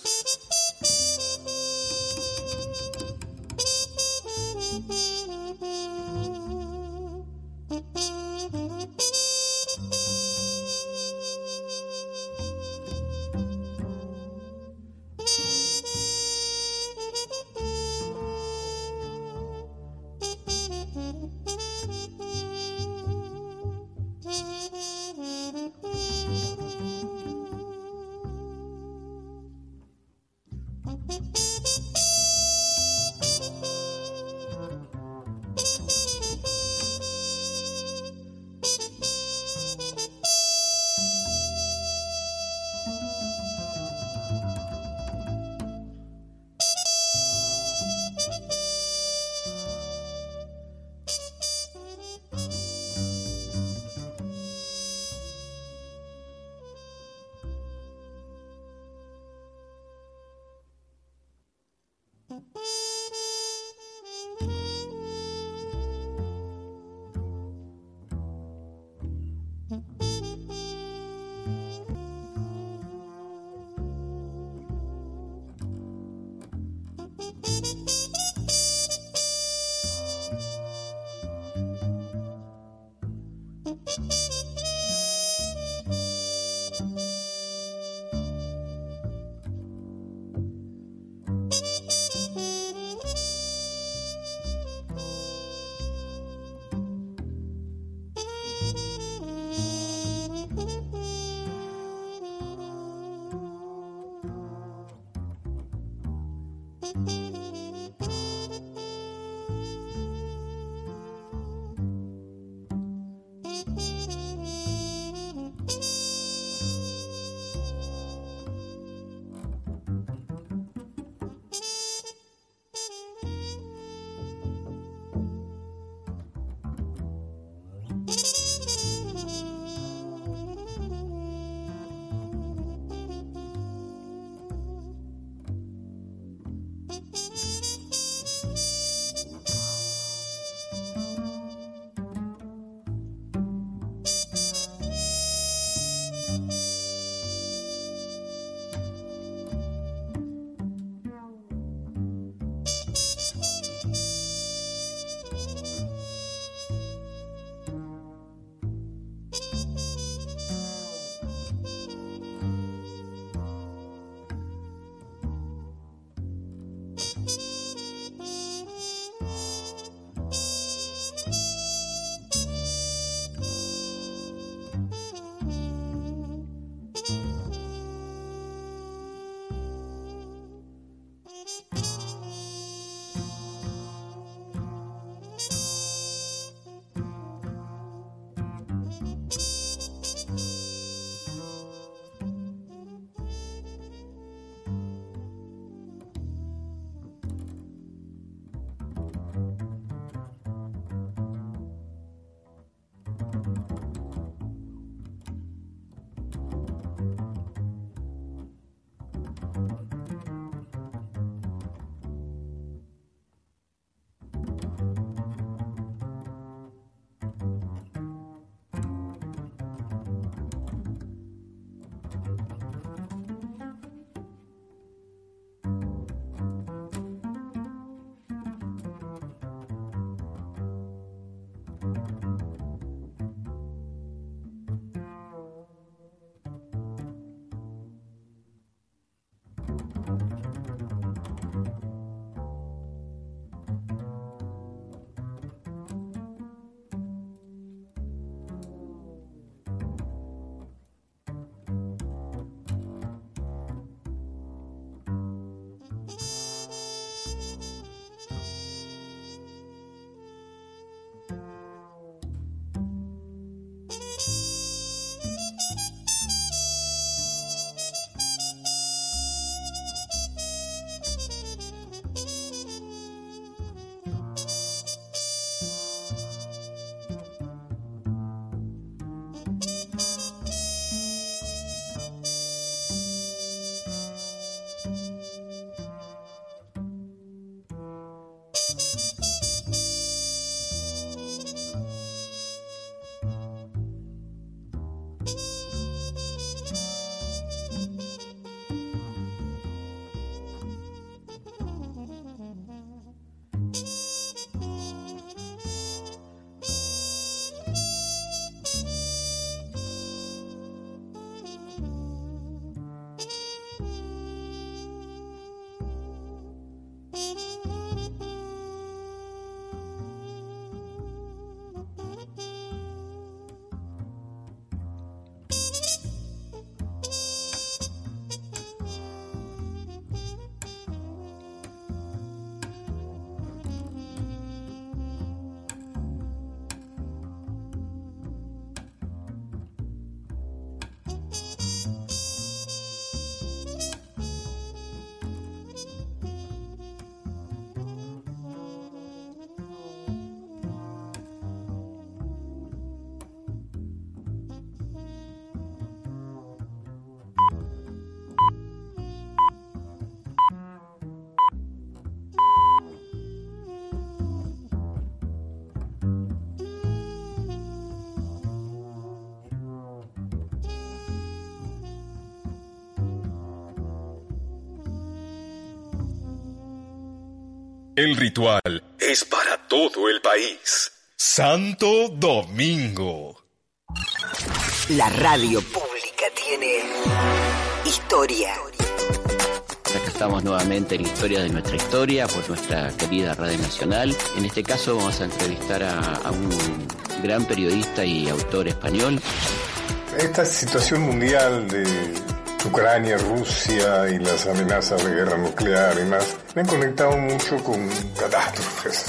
El ritual es para todo el país. Santo Domingo. La radio pública tiene historia. Acá estamos nuevamente en la historia de nuestra historia por nuestra querida Radio Nacional. En este caso vamos a entrevistar a un gran periodista y autor español. Esta situación mundial de Ucrania, Rusia y las amenazas de guerra nuclear y más me han conectado mucho con catástrofes.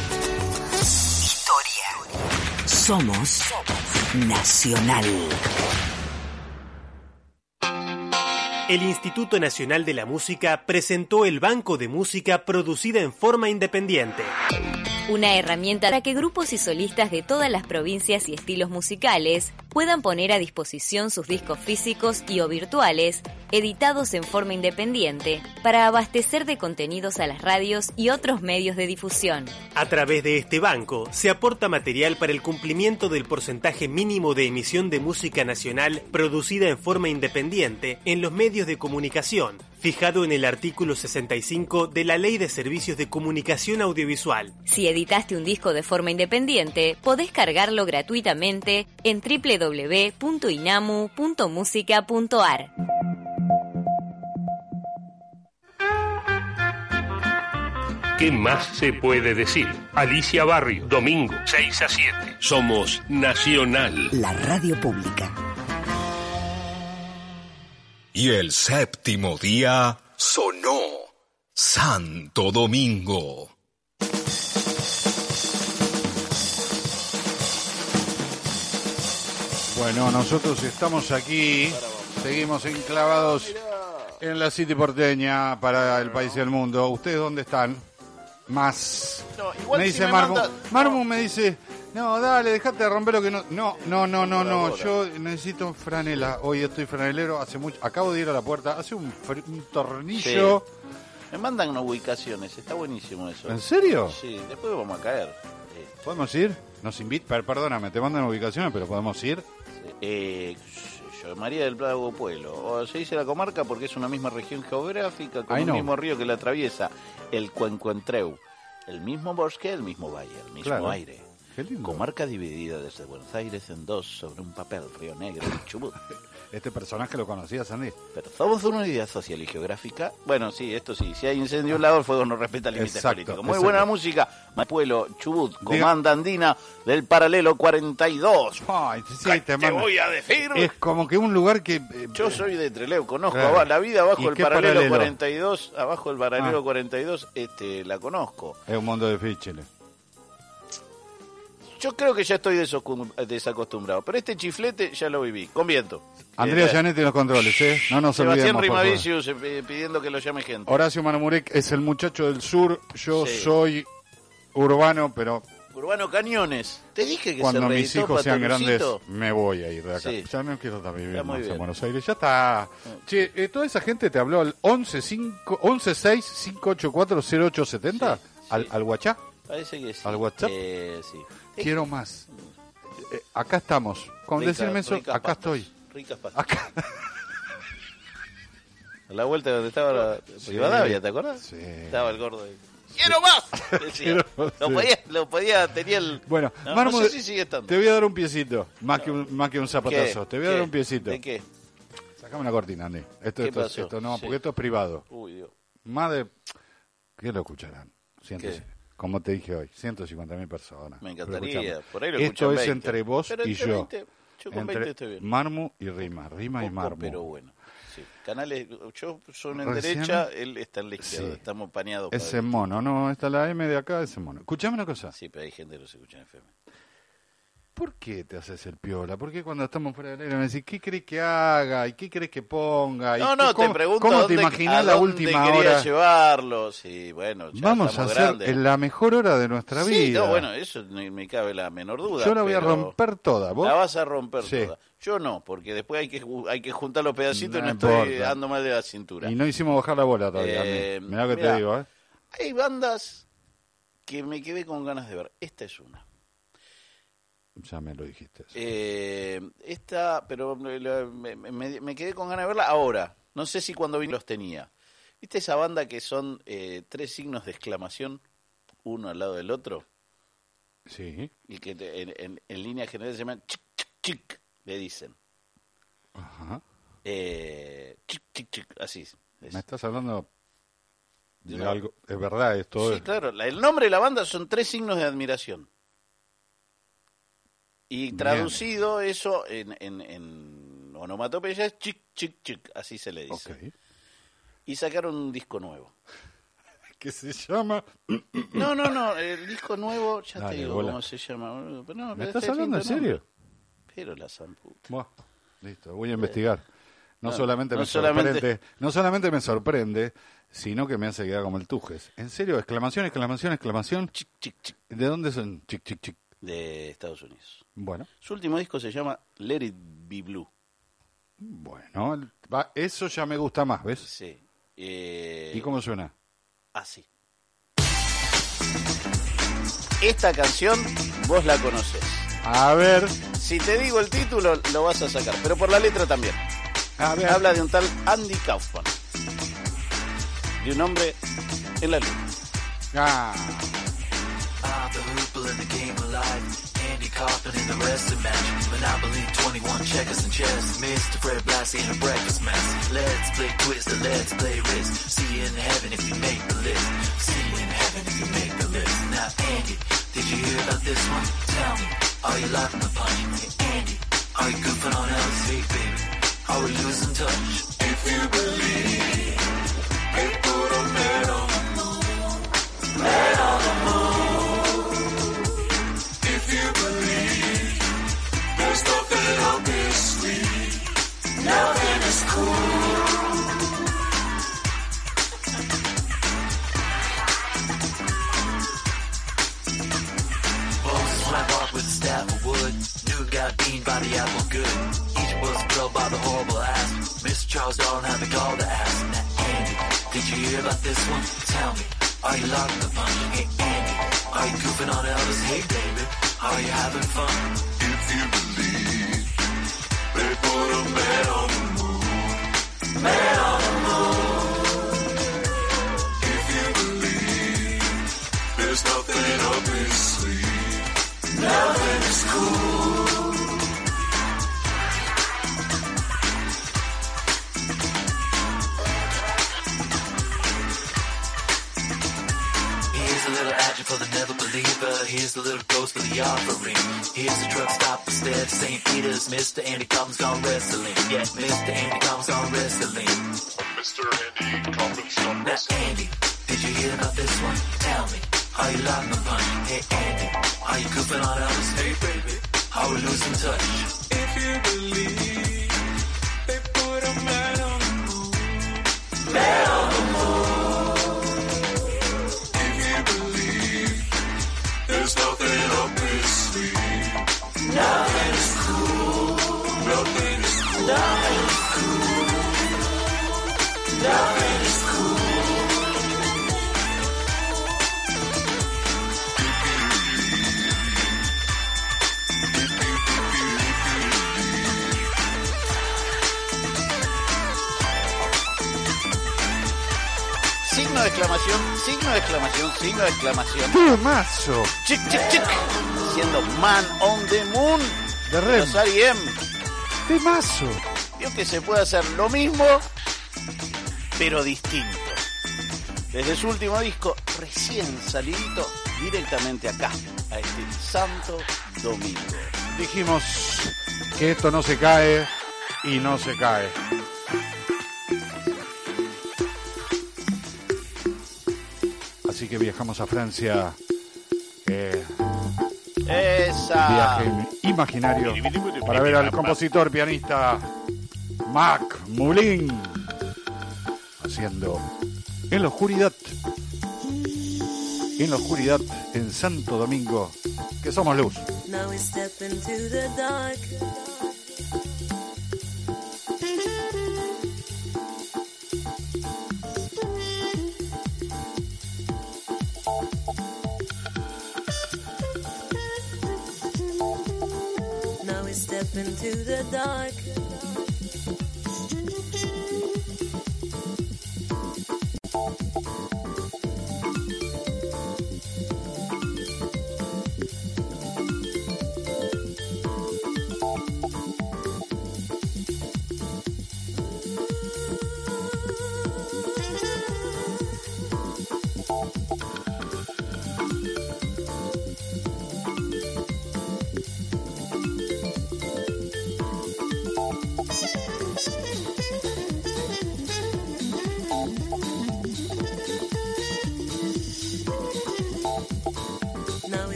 Historia. Somos Nacional. El Instituto Nacional de la Música presentó el Banco de Música producida en forma independiente. Una herramienta para que grupos y solistas de todas las provincias y estilos musicales puedan poner a disposición sus discos físicos y o virtuales, editados en forma independiente, para abastecer de contenidos a las radios y otros medios de difusión. A través de este banco se aporta material para el cumplimiento del porcentaje mínimo de emisión de música nacional producida en forma independiente en los medios de comunicación, fijado en el artículo 65 de la Ley de Servicios de Comunicación Audiovisual. Si editaste un disco de forma independiente, podés cargarlo gratuitamente en www.inamu.musica.ar. ¿Qué más se puede decir? Alicia Barrio, domingo, 6 a 7. Somos Nacional. La radio pública. Y el séptimo día sonó Santo Domingo. Bueno, nosotros estamos aquí, seguimos enclavados en la City porteña para el país y el mundo. ¿Ustedes dónde están? Más. No, igual me si dice me Marmu. manda- Marmu me dice, no, dale, dejate de romper lo que no. No. Ahora. Yo necesito franela. Hoy estoy franelero. Hace mucho. Acabo de ir a la puerta. Hace un tornillo. Sí. Me mandan ubicaciones, está buenísimo eso. ¿En serio? Sí, después vamos a caer. ¿Podemos ir? Nos invita. Perdóname, te mandan ubicaciones, pero podemos ir. Yo, María del Prado Pueblo. O se dice la comarca porque es una misma región geográfica con Ay, el no. mismo río que la atraviesa, el Cuencuentreu. El mismo bosque, el mismo valle, el mismo Claro. aire. Comarca dividida desde Buenos Aires en dos sobre un papel, Río Negro y Chubut. Este personaje lo conocías, Andy. Pero somos una unidad social y geográfica. Bueno, sí, esto sí. Si hay incendio a un lado, el fuego no respeta límites Exacto, políticos. Muy exacto. buena música. Pueblo, Chubut, comanda andina del paralelo 42. Ay, sí, ¿Qué te te manda. voy a decir? Es como que un lugar que... Yo soy de Trelew, conozco Claro. la vida abajo ¿Y del qué paralelo, paralelo? 42, abajo del paralelo Ah. 42, la conozco. Es un mundo difícil. Yo creo que ya estoy desacostumbrado, pero este chiflete ya lo viví, con viento. Andrea Gianetti en los controles, ¿eh? No nos Sebastián olvidemos, por favor. Rimavicius pidiendo que lo llame gente. Horacio Manamurek es el muchacho del sur. Yo Sí. soy urbano, pero Urbano Cañones. Te dije que cuando se mis reeditó hijos sean grandes, Patorucito. me voy a ir de acá. Sí. Ya no quiero estar viviendo Está muy más en bien. Buenos Aires. Ya está. Che, toda esa gente te habló al 1165840870 al WhatsApp. Parece que sí. ¿Al WhatsApp? Sí. Quiero más. Acá estamos. Con Rica- decirme eso, ricas acá pastas, estoy. Ricas pastas. A la vuelta donde estaba la Rivadavia, ¿te acordás? Sí. Estaba el gordo ahí. ¡Quiero más! Decía. Lo podía, tenía el... Bueno, no, Marmo, no sé si sigue estando. te voy a dar un piecito, más que un zapatazo. ¿Qué? Te voy a dar ¿Qué? un piecito. ¿De qué? Sacame una cortina, Andy. ¿Qué pasó? Esto no, Sí. porque esto es privado. Uy, Dios. Más de... ¿Qué lo escucharán? ¿Qué? Como te dije hoy, 150.000 personas. Me Pero encantaría. escuchame, Por ahí lo esto escuchan es 20. entre vos Pero y entre yo. 20, yo con 20 estoy bien. Marmu y Rima y Poco, Marmu. pero bueno. Sí. Canales, yo soy en Recién- derecha, él está en la izquierda. Sí. Estamos paneados. Ese mono, no, está la M de acá, ese mono. Escuchame una cosa. Sí, pero hay gente que no se escucha en FM. ¿Por qué te haces el piola? ¿Por qué cuando estamos fuera del aire me decís qué crees que haga y qué crees que ponga? No, y no, cómo, te pregunto ¿cómo dónde, te imaginás a la dónde última quería hora? llevarlo. Sí, bueno, ya Vamos a estamos hacer grandes. la mejor hora de nuestra Sí, vida. no, bueno, eso no me cabe la menor duda. Yo la voy a pero romper toda. ¿Vos? La vas a romper Sí. toda. Yo no, porque después hay que juntar los pedacitos y No no estoy importa. ando mal de la cintura. Y no hicimos bajar la bola todavía. Mirá lo que mirá, te digo, ¿eh? Hay bandas que me quedé con ganas de ver. Esta es una. Ya me lo dijiste. Esta, pero me quedé con ganas de verla ahora. No sé si cuando vine los tenía. ¿Viste esa banda que son 3 signos de exclamación, uno al lado del otro? Sí. Y que en línea general se llaman chic, chic, chic, le dicen. Ajá. Chic, chic, chic, así es. ¿Me estás hablando de No. algo? ¿Es verdad esto? Sí, claro. El nombre de la banda son 3 signos de admiración. Y traducido eso en onomatopeya es chic, chic, chic, así se le dice. Ok. Y sacaron un disco nuevo. ¿Qué se llama? No, el disco nuevo, ya Dale, te digo bola. cómo se llama. No, ¿Me pero estás este hablando en lindo serio? nombre. Pero la zamputa. Buah, listo, voy a investigar. No, No, solamente no me solamente- sorprende, no solamente me sorprende, sino que me hace quedar como el Tujes. ¿En serio? Exclamación, exclamación, exclamación. Chic, chic, chic. ¿De dónde son? Chic, chic, chic. De Estados Unidos. Bueno, Su último disco se llama Let It Be Blue. bueno, eso ya me gusta más, ¿ves? Sí. ¿Y cómo suena? Así. Esta canción vos la conocés. A ver. Si te digo el título, lo vas a sacar, pero por la letra también. A ver. Habla de un tal Andy Kaufman. De un hombre en la luna. Ah. The hoople in the game alive. Andy Kaufman in the wrestling match. Monopoly, 21 checkers and chess. Mr. Fred Blassie in a breakfast mess. Let's play Twister, let's play Risk. See you in heaven if you make the list. See you in heaven if you make the list. Now, Andy, did you hear about this one? Tell me, are you laughing the punch? Hey, Andy, are you goofing on Alice? Hey, baby, are we losing touch? If you believe, they put a man on the moon. Man on the moon. If you believe, there's nothing up his sleeve. Nothing is cool. Moses went off with a staff of wood. New got beamed by the apple good. Egypt was killed by the horrible ass. Mr. Charles Darwin had the gall to ask. Now, Andy, did you hear about this one? Tell me, are you locked the punch? Hey, Andy, are you goofing on Elvis? Hey, baby, are you having fun? If you believe, they put a man on the moon. Man on the moon. If you believe, there's nothing up his sleeve. Nothing is cool. Here's a little adjunct for the never believer. Here's the little ghost for the offering. Here's the truck stop instead of St. Peter's. Mr. Andy Kaufman's gone wrestling. Yeah, Mr. Andy Kaufman's gone wrestling. Mr. Andy Kaufman's gone Now, Andy, did you hear about this one? Tell me, are you locked the punch? Hey, Andy, are you goofing on Elvis? Hey, baby, are we losing touch? If you believe, they put a man on the moon. Man on the moon. There's nothing up his sleeve. Nothing is cool. Nothing is cool. Nothing is cool. Nothing is cool. Signo de exclamación, signo de exclamación, signo de exclamación. ¡Qué mazo! Chic, chic, chic. Siendo Man on the Moon De Rem. los R.E.M. ¡Qué mazo! Vio que se puede hacer lo mismo, pero distinto. Desde su último disco, recién salidito, directamente acá, a este Santo Domingo. Dijimos que esto no se cae y no se cae. Así que viajamos a Francia. Esa. Viaje imaginario para ver al compositor pianista Mac Moulin haciendo En la oscuridad. En la oscuridad, en Santo Domingo, que somos luz. Now we step into the dark. Now we step into the dark.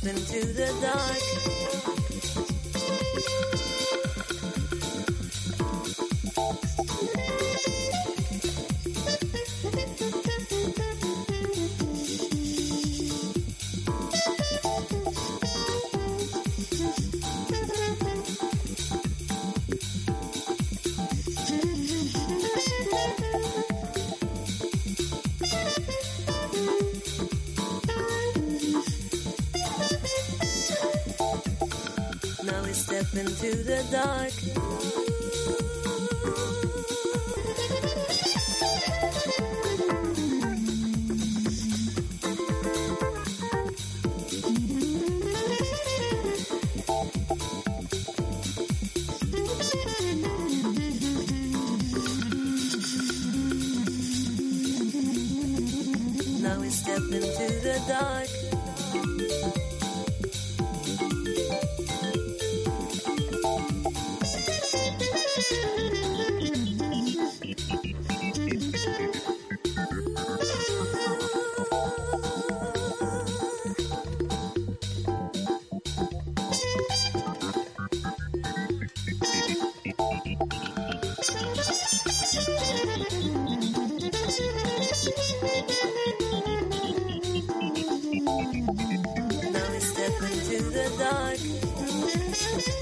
step into the dark. Now we step into the dark. Now we step into the dark. Now we step into the dark.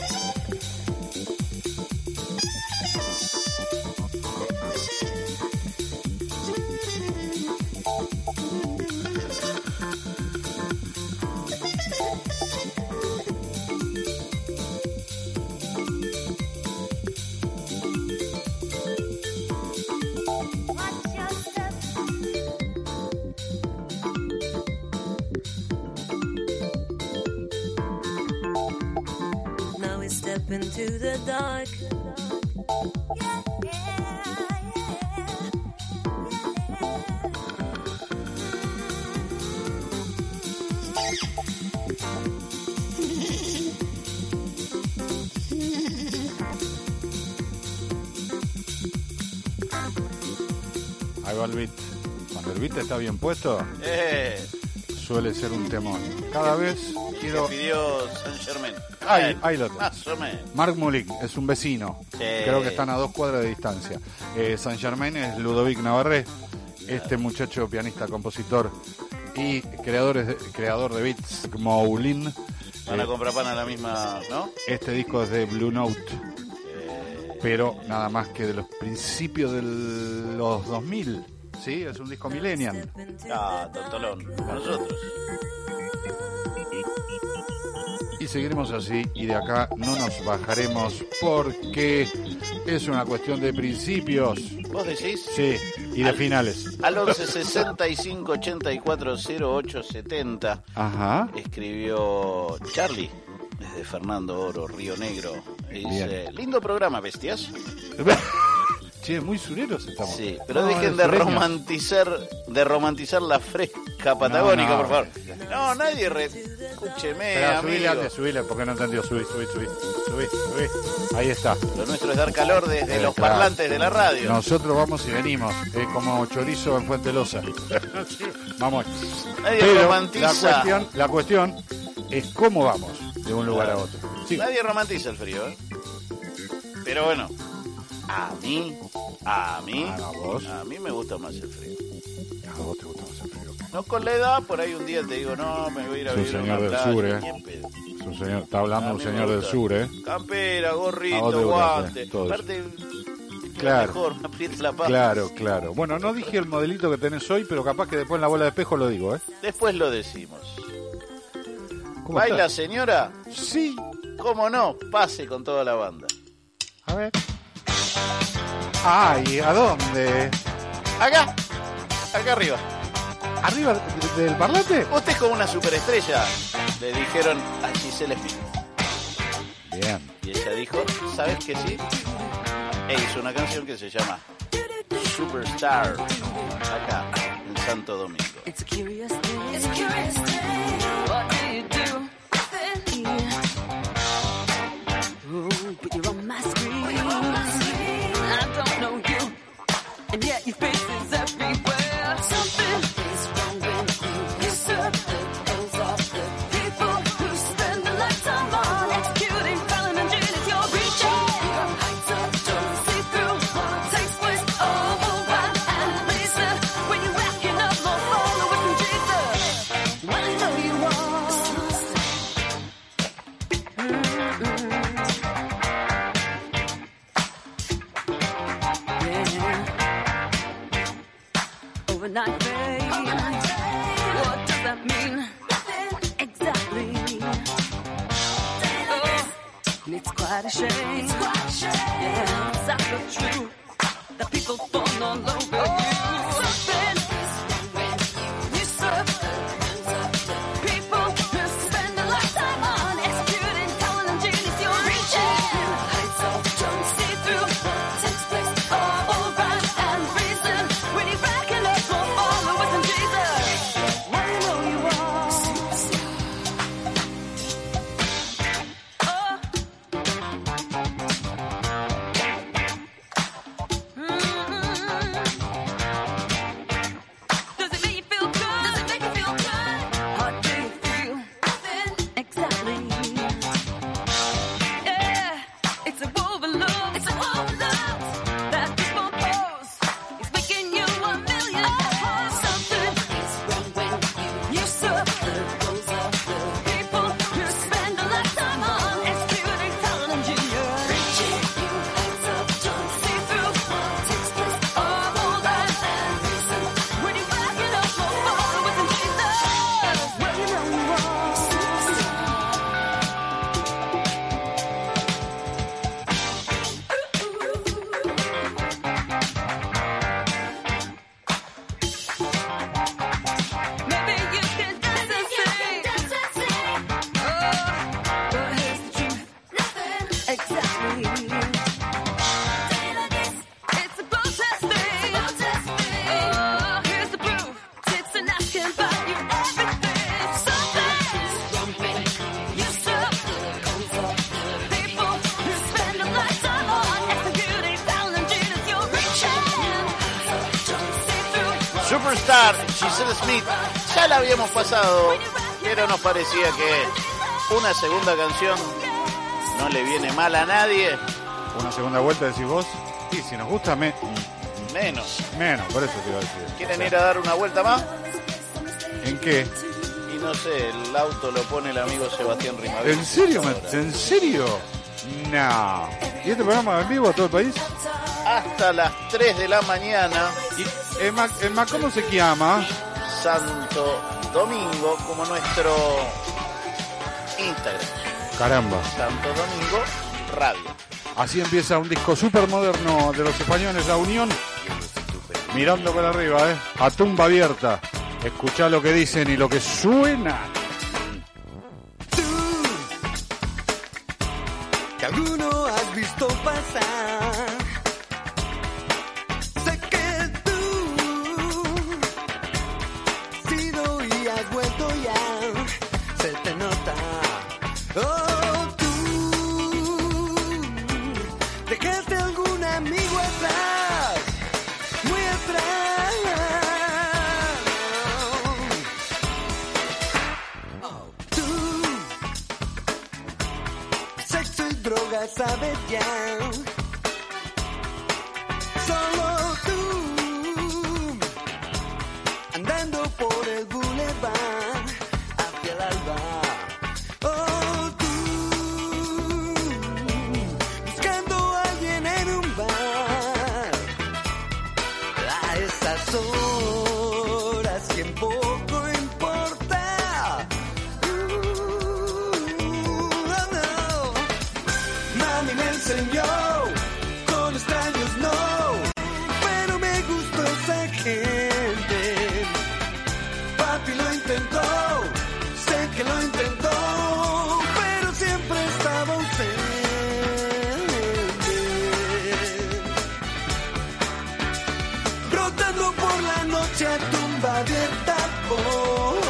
Now we step into the dark. Ahí va el beat. Cuando el beat está bien puesto, suele ser un temón. Cada vez quiero... Que pidió Saint Germain. Ahí lo tengo. Más o menos. Marc Moulin es un vecino. Creo que están a 2 cuadras de distancia. Saint Germain es Ludovic Navarré. Este muchacho pianista, compositor y creador de beats, Moulin. Van a comprar pan a la misma, ¿no? Este disco es de Blue Note. Pero nada más que de los principios de los 2000. Sí, es un disco millennial. Ah, tontolón, como nosotros. Y seguiremos así y de acá no nos bajaremos porque es una cuestión de principios. ¿Vos decís? Sí, y de finales. Al 11 65 84 08 70 Ajá. escribió Charlie, desde Fernando Oro, Río Negro. Y dice, lindo programa, bestias. Che, muy sureros estamos. Sí, pero No, dejen de romantizar la fresca patagónica, por favor. No, nadie escúcheme, Espera, amigo. subile, porque no entendió. Subí. Ahí está. Lo nuestro es dar calor desde los parlantes de la radio. Nosotros vamos y venimos, como chorizo en Fuente Loza. Vamos. Nadie Pero romantiza. la cuestión es cómo vamos de un lugar a otro. Sí. Nadie romantiza el frío, ¿eh? Pero bueno, a mí ¿A vos? a mí me gusta más el frío. A vos te gusta más el frío. No con la edad, por ahí un día te digo, no, me voy a ir a Es un vivir a señor una del playa, sur, ni en pedo. Es un señor, está hablando A un mí señor me del gusta. sur, Campera, A vos gorrito, te gusta, guante. todo eso. Aparte, Claro. mejor, me aprieta la pata. Claro. Bueno, no dije el modelito que tenés hoy, pero capaz que después en la bola de espejo lo digo, ¿eh? Después lo decimos. ¿Cómo ¿Baila, estás? señora? Sí. ¿Cómo no? Pase con toda la banda. A ver. Ay, ¿a dónde? Acá arriba. ¿Arriba del parlante? Usted es como una superestrella, le dijeron a Giselle Espino. Bien. Y ella dijo, ¿sabes qué sí? E hizo una canción que se llama Superstar, acá en Santo Domingo. It's a curious thing. It's a curious thing. What do you do? Ooh, but you're on my screen. I don't know you, and yet your face is everywhere. Something is wrong with you. You serve the those of the people. overnight fame. What does that mean? Exactly. Oh, it's quite a shame. Yeah, it's not the truth that people fall all over you. You serve people who spend a lifetime on executing talent and genius. You're reaching heights of don't see through what takes place. All rhyme and reason. When you reckon up for followers and Jesus, well, you know you are. Does it make you feel good? Does it make you feel good? How do you feel? Exactly. Yeah, it's a woven look. It's a woven look. That this pose is making you a million. Something is wrong when you serve people who spend a lifetime on executing talent and genius. Reaching you heights of don't see through what takes place. All that and reason. When you back it up for followers and Jesus, well, you know you are. Maybe you can dance and sing. Oh, but here's the truth. Exactly. It's a protest thing. Oh, here's the proof. Tits and asking about you everything. Something you serve people who spend a lifetime on executing talent and genius. You're reaching. Don't see through. Superstar, Giselle Smith, ya la habíamos pasado, pero nos parecía que una segunda canción no le viene mal a nadie. Una segunda vuelta, decís vos. Y si nos gusta, menos. Por eso te iba a decir. ¿Quieren ir a dar una vuelta más? ¿En qué? Y no sé, el auto lo pone el amigo Sebastián Rimavera. ¿En serio? ¿En serio? No. ¿Y este programa va en vivo a todo el país? Hasta las 3 de la mañana. ¿Y Emma, cómo se llama? Santo Domingo, como nuestro Instagram. Caramba. Santo Domingo Radio. Así empieza un disco súper moderno de los españoles, La Unión. Mirando para arriba, a tumba abierta. Escuchá lo que dicen y lo que suena. Que alguno has visto pasar. Sé que tú has ido y has vuelto ya. Se te nota. Oh, tú dejaste algún amigo atrás. Muy atrás. Oh, tú sexo y drogas sabes ya. Solo tú andando por el boulevard hacia el alba. Oh, tú buscando a alguien en un bar a esas horas que en poco importa. No. Mami me enseñó, con extraños no, pero me gustó esa gente. Papi lo intentó, sé que lo intentó, pero siempre estaba ausente. Brotando por la noche a tumba abierta voy.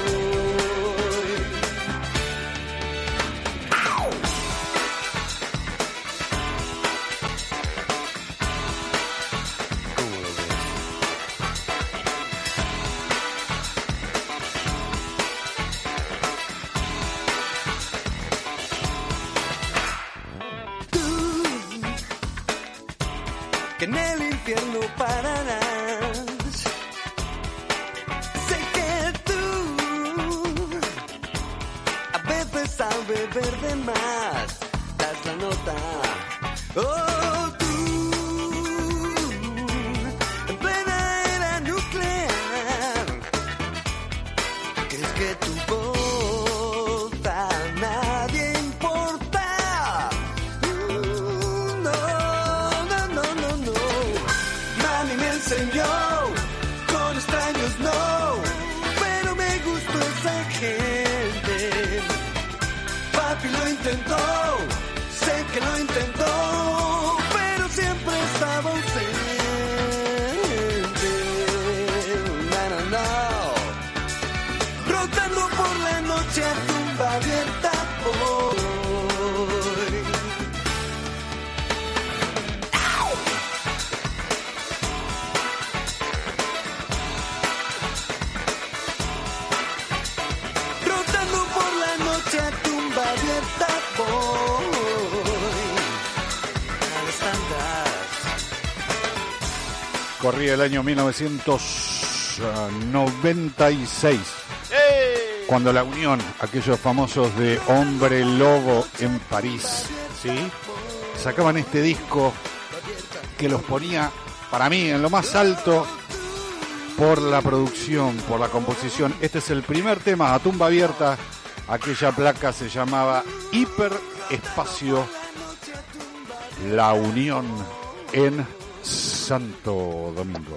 Que en el infierno pararás. Sé que tú a veces al beber de más das la nota. Oh, tú en plena era nuclear Corría el año 1996. Cuando la Unión, aquellos famosos de Hombre Lobo en París, ¿sí?, sacaban este disco que los ponía, para mí, en lo más alto por la producción, por la composición. Este es el primer tema, a tumba abierta. Aquella placa se llamaba Hiperespacio La Unión en Santo Domingo.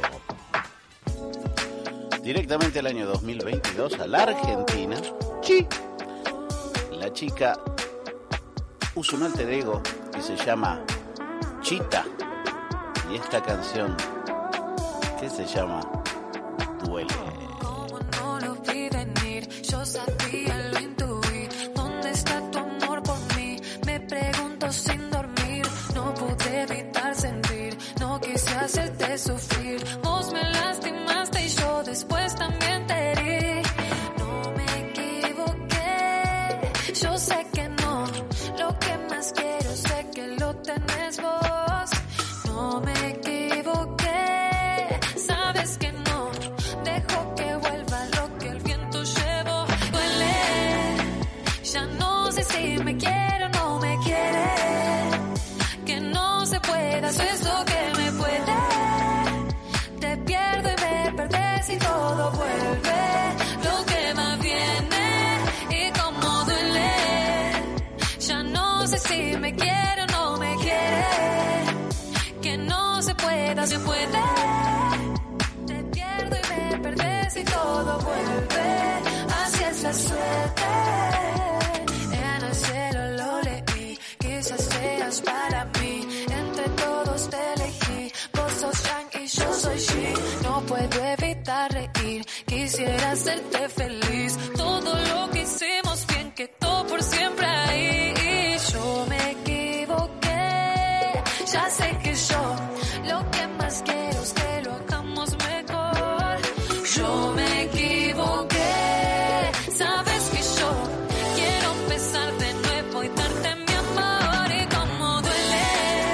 Directamente al año 2022, a la Argentina. Sí. La chica usa un alter ego y se llama Chita. Y esta canción, que se llama Duele. No lo vi venir, yo sabía, lo intuí. ¿Dónde está tu amor por mí? Me pregunto sin dormir. No pude evitar sentir, no quise hacerte sufrir. Vos me lastimaste y yo después también te herí. No me equivoqué, yo sé que no. Lo que más quiero, sé que lo tenés vos. No me equivoqué, sabes que no. Dejo que vuelva lo que el viento llevó. Duele, ya no sé si me quiere o no me quiere. Que no se pueda, hacer lo que me puede. Te pierdo y me perdés y todo vuelve. Lo que va viene y como duele. Ya no sé si me quiere o no me quiere. Que no se pueda, se puede. Te pierdo y me perdés y todo vuelve. Así es la suerte. En el cielo lo leí, quizás seas para mí. Entre todos te elegí. Vos sos yang y yo soy she. No puedo evitar reír, quisiera hacerte feliz. Todo lo que hicimos bien quedó por siempre ahí. Yo me equivoqué, ya sé que yo lo que más quiero es que lo hagamos mejor. Yo me equivoqué, sabes que yo quiero empezar de nuevo y darte mi amor. Y como duele,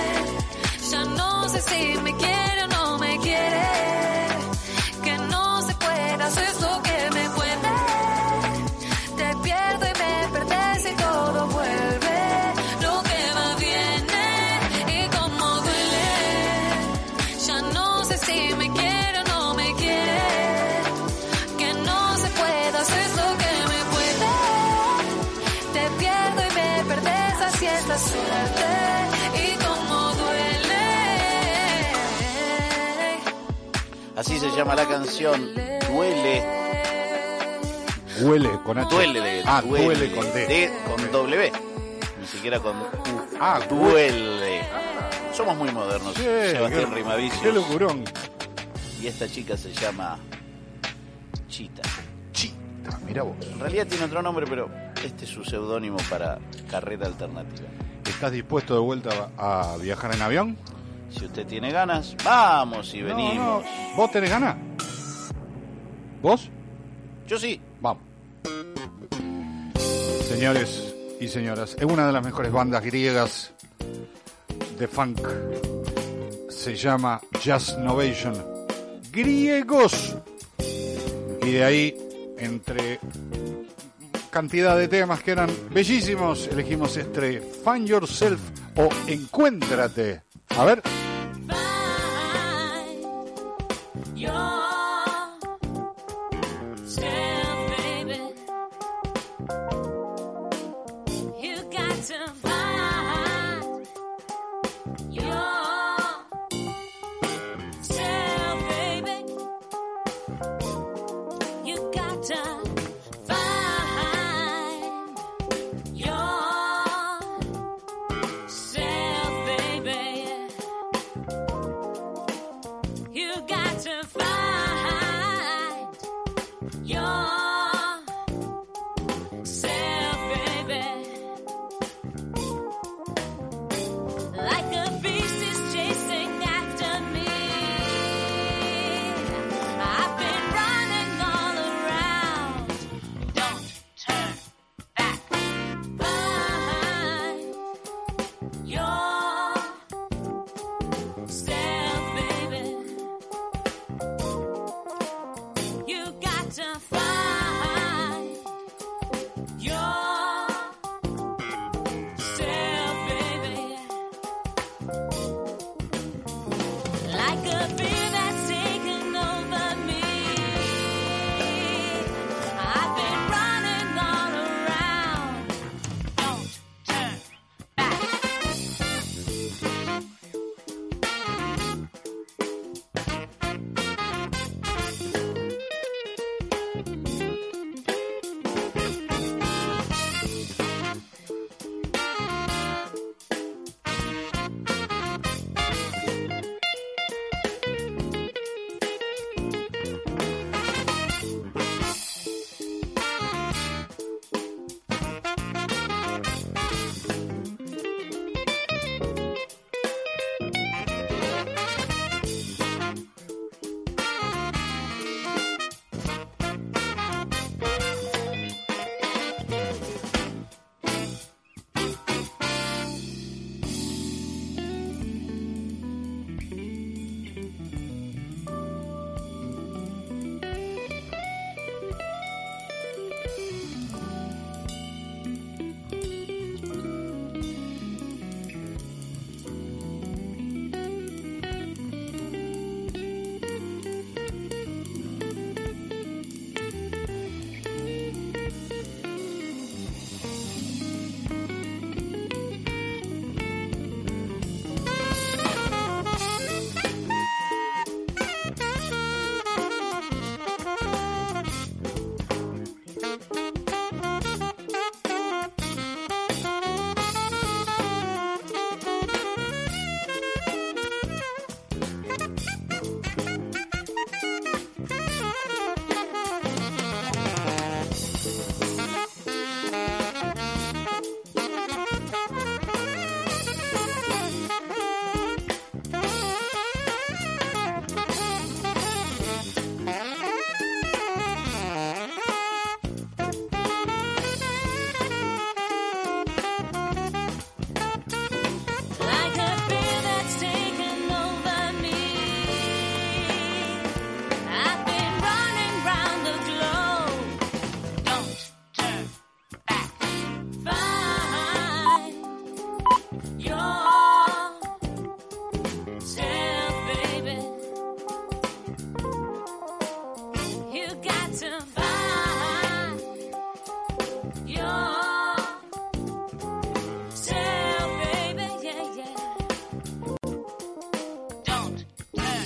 ya no sé si me quiere o no me quiere. Que no se pueda, hacer lo que me puede. Te pierdo y me perdés y todo vuelve. Lo que va viene y como duele. Ya no sé si me quiere o no me quiere. Que no se pueda, hacer lo que me puede. Te pierdo y me perdés, así es la suerte. Y como duele. Así se llama la canción, Duele. Huele con H. Duele. Duele con D. D con W. Ni siquiera con U. Duele. Somos muy modernos. Sí, Sebastián Rimavicius. Qué locurón. Y esta chica se llama Chita. Chita, mira vos. En realidad tiene otro nombre, pero este es su seudónimo para carrera alternativa. ¿Estás dispuesto de vuelta a viajar en avión? Si usted tiene ganas, vamos y venimos. No. ¿Vos tenés ganas? ¿Vos? Yo sí. Vamos. Señores y señoras, es una de las mejores bandas griegas de funk. Se llama Jazz Novation. Griegos. Y de ahí, entre cantidad de temas que eran bellísimos, elegimos este Find Yourself o Encuéntrate. A ver. I've been running all around. got to find yourself, baby, yeah, yeah. Don't turn.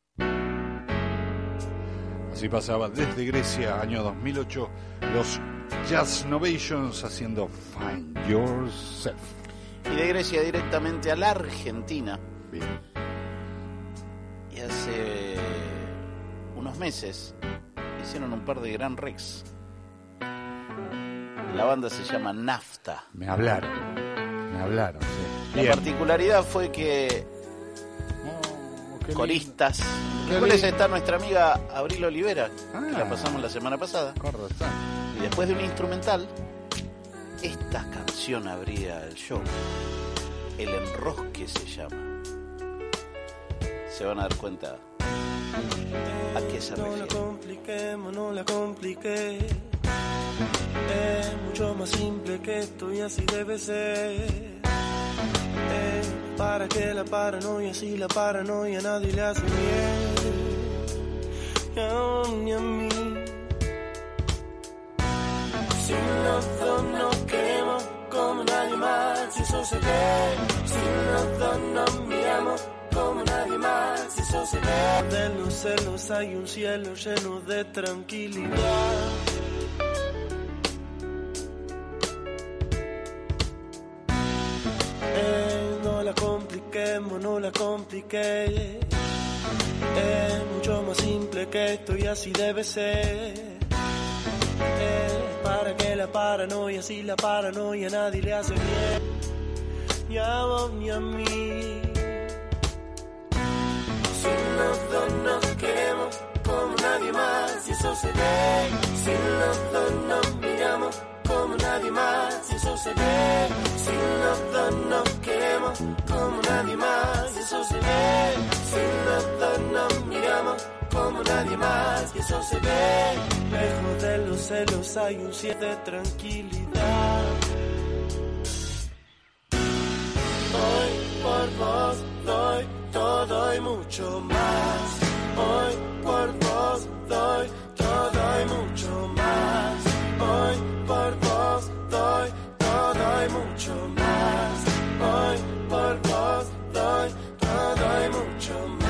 Así pasaba desde Grecia, año 2008, los Jazz Novations haciendo Find Yourself. Y de Grecia directamente a la Argentina. Bien. Y hace unos meses hicieron un par de Gran Rex. La banda se llama Nafta. Me hablaron, sí. La Bien. particularidad fue que qué coristas, Qué entre los cuales lindo. está nuestra amiga Abril Olivera, que la pasamos la semana pasada. Correcto. Y después de un instrumental, esta canción abría el show. El Enrosque se llama. Se van a dar cuenta a qué se No la refiere. compliquemos, no la compliqué. Es mucho más simple que esto y así debe ser. Para que la paranoia, si la paranoia nadie le hace bien. Ni a mí. Si los dos nos queremos como nadie más, si eso se ve. Si los dos nos miramos como nadie más, si eso se ve. De los celos hay un cielo lleno de tranquilidad. No la compliquemos, no la compliqué. Es mucho más simple que esto y así debe ser. Para que la paranoia, si la paranoia nadie le hace bien. Ni a vos ni a mí. Si los dos nos queremos como nadie más, si eso se ve. Si los dos nos miramos como nadie más, si eso se ve. Si los dos nos queremos como nadie más, si eso se ve. Si los dos nos miramos como nadie más, y eso se ve. Lejos de los celos hay un cielo de tranquilidad. Hoy por vos doy todo y mucho más. Hoy por vos doy todo y mucho más. Hoy por vos doy todo y mucho más. Hoy por vos doy todo y mucho más.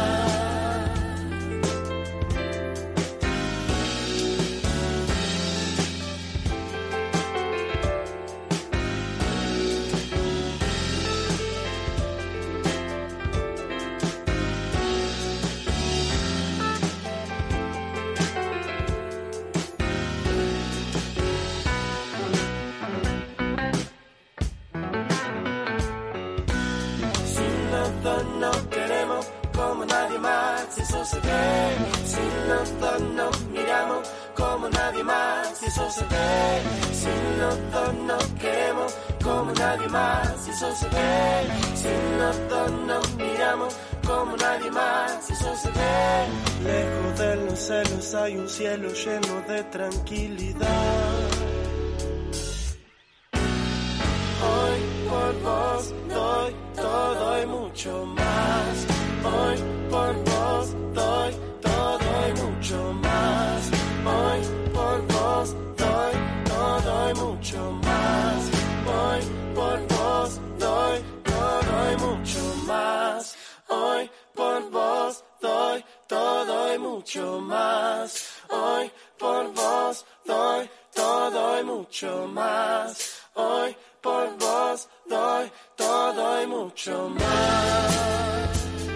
No queremos como nadie más, si eso se ve. Si los dos nos miramos como nadie más, si eso se ve. Si los dos nos queremos como nadie más, si eso se ve. Si los dos nos miramos como nadie más, si eso se ve. Lejos de los celos hay un cielo lleno de tranquilidad. Hoy por vos doy todo y mucho más. Hoy por vos doy todo y mucho más. Hoy por vos doy todo y mucho más. Hoy por vos doy todo y mucho más. Hoy por vos doy todo y mucho más. Hoy por vos doy todo y mucho más. Hoy por vos doy todo y mucho más.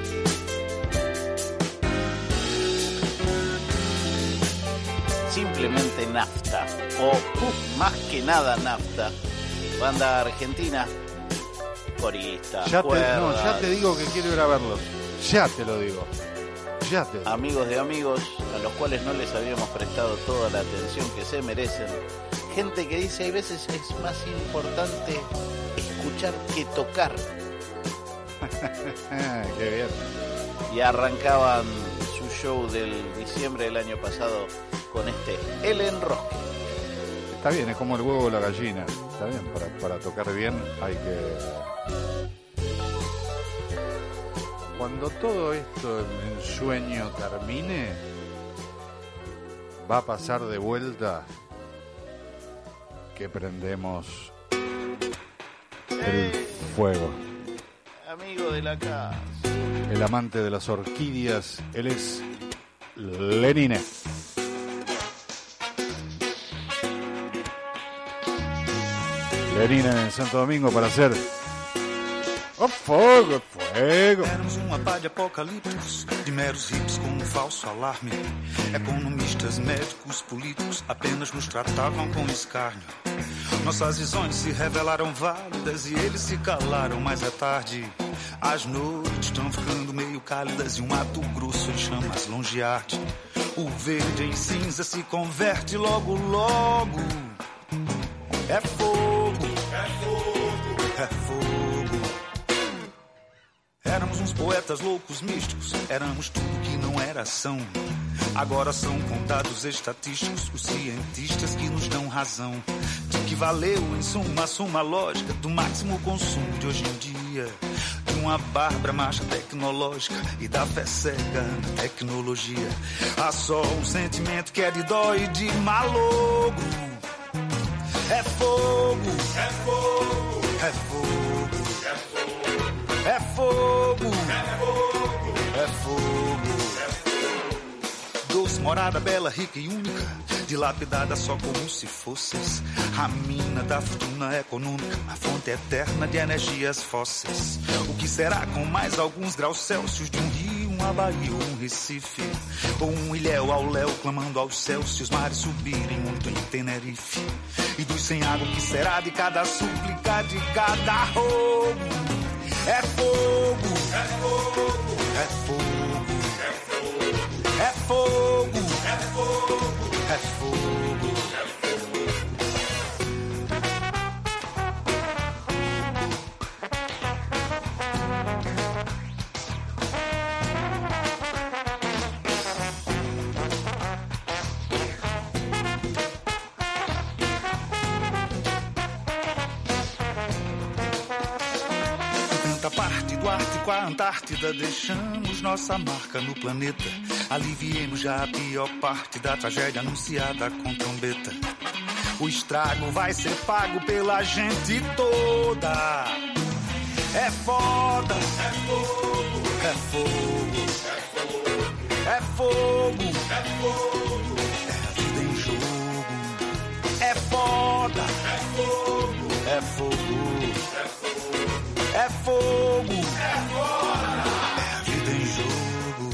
Simplemente Nafta, o más que nada Nafta, banda argentina, corista, Ya cuerdas, te digo que quiero ir a verlos. Ya te lo digo. Ya te digo. amigos de amigos a los cuales no les habíamos prestado toda la atención que se merecen. Gente que dice hay veces es más importante escuchar que tocar. Qué bien. Y arrancaban su show del diciembre del año pasado con este El Enrosque. Está bien, es como el huevo o la gallina. Está bien, para tocar bien hay que... Cuando todo esto en sueño termine, va a pasar de vuelta que prendemos el fuego. Amigo de la casa. El amante de las orquídeas, él es Lenine. Lenine en Santo Domingo para hacer fogo, fuego. Éramos uma pá de apocaliptos, de meros hips com um falso alarme. Economistas, médicos, políticos apenas nos tratavam com escárnio. Nossas visões se revelaram válidas e eles se calaram, mas é tarde. As noites estão ficando meio cálidas e um Mato Grosso em chamas longe arde. O verde em cinza se converte logo, logo. É fogo, é fogo, é fogo. Éramos uns poetas loucos místicos, éramos tudo que não era ação. Agora são contados estatísticos os cientistas que nos dão razão de que valeu em suma a suma lógica do máximo consumo de hoje em dia, de uma bárbara marcha tecnológica e da fé cega na tecnologia. Há só um sentimento que é de dó e de malogro. É fogo, é fogo, é fogo, é fogo, é fogo, é fogo, é fogo. Doce morada bela, rica e única, dilapidada só como se fosses a mina da fortuna econômica, a fonte eterna de energias fósseis. O que será com mais alguns graus Celsius de um rio, uma Bahia ou um Recife, ou um ilhéu ao léu clamando aos céus se os mares subirem muito em Tenerife? E dos sem água, o que será de cada súplica, de cada roubo? É fogo, é fogo, é fogo, é fogo, é fogo, é fogo, é fogo, é fogo. Parte do Ártico à Antártida, deixamos nossa marca no planeta. Aliviemos já a pior parte da tragédia anunciada com trombeta. O estrago vai ser pago pela gente toda. É foda, é fogo, é fogo, é fogo, é fogo, é a vida em jogo. É foda, é fogo, é fogo. É fogo, é foda, é a vida em jogo.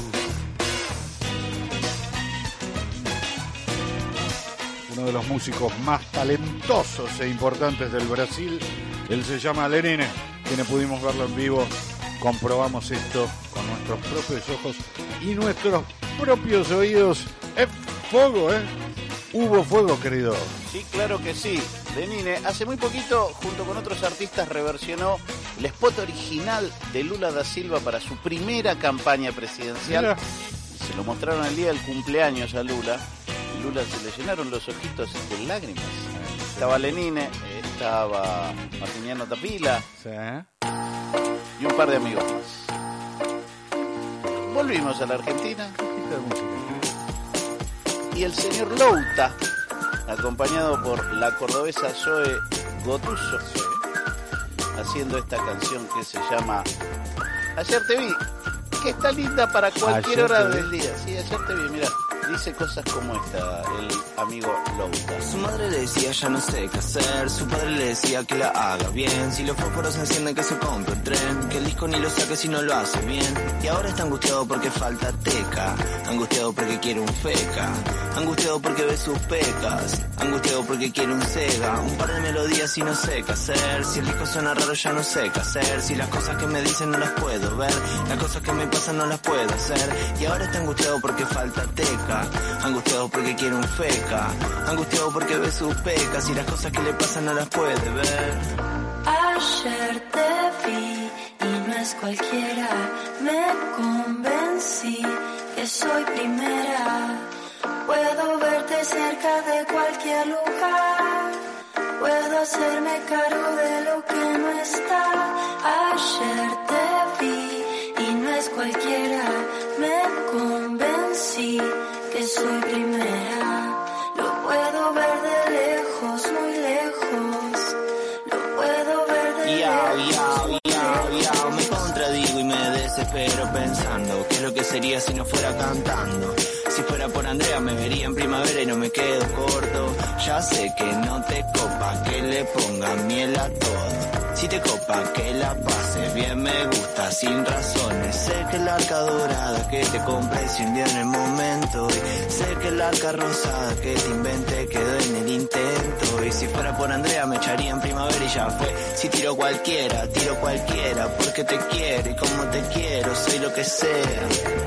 Uno de los músicos más talentosos e importantes del Brasil, él se llama Lenine. Quienes pudimos verlo en vivo, comprobamos esto con nuestros propios ojos y nuestros propios oídos. Es fuego, ¿eh? Hubo fuego, querido. Sí, claro que sí. Lenine hace muy poquito, junto con otros artistas, reversionó el spot original de Lula da Silva para su primera campaña presidencial. Mira. Se lo mostraron el día del cumpleaños a Lula. Y Lula se le llenaron los ojitos de lágrimas. Estaba Lenine, estaba Martiniano Tapila, sí, y un par de amigos más. Volvimos a la Argentina. Y el señor Louta, acompañado por la cordobesa Zoe Gotuso, haciendo esta canción que se llama Ayer te vi, que está linda para cualquier hora del día. Sí, ayer te vi, mira, dice cosas como esta, el amigo Louta. Su madre le decía ya no sé qué hacer, su padre le decía que la haga bien, si los fósforos se encienden que se compre el tren, que el disco ni lo saque si no lo hace bien. Y ahora está angustiado porque falta teca, angustiado porque quiere un feca, angustiado porque ve sus pecas, angustiado porque quiere un Sega, un par de melodías y no sé qué hacer, si el disco suena raro ya no sé qué hacer, si las cosas que me dicen no las puedo ver, las cosas que me pasan no las puedo hacer. Y ahora está angustiado porque falta teca, angustiado porque quiere un feca, angustiado porque ve sus pecas y las cosas que le pasan no las puede ver. Ayer te vi y no es cualquiera, me convencí que soy primera. Puedo verte cerca de cualquier lugar, puedo hacerme cargo de lo que no está. Ayer te vi y no es cualquiera, me convencí que soy primera. haría si no fuera cantando. Si fuera por Andrea me vería en primavera y no me quedo corto. Ya sé que no te copa que le pongan miel a todo. Si te copa que la pases bien me gusta sin razones. Sé que el arca dorada que te compré se hundió en el momento. Y sé que el arca rosada que te inventé quedó en el intento. Y si fuera por Andrea me echaría en primavera y ya fue. Si tiro cualquiera porque te quiero y como te quiero soy lo que sea.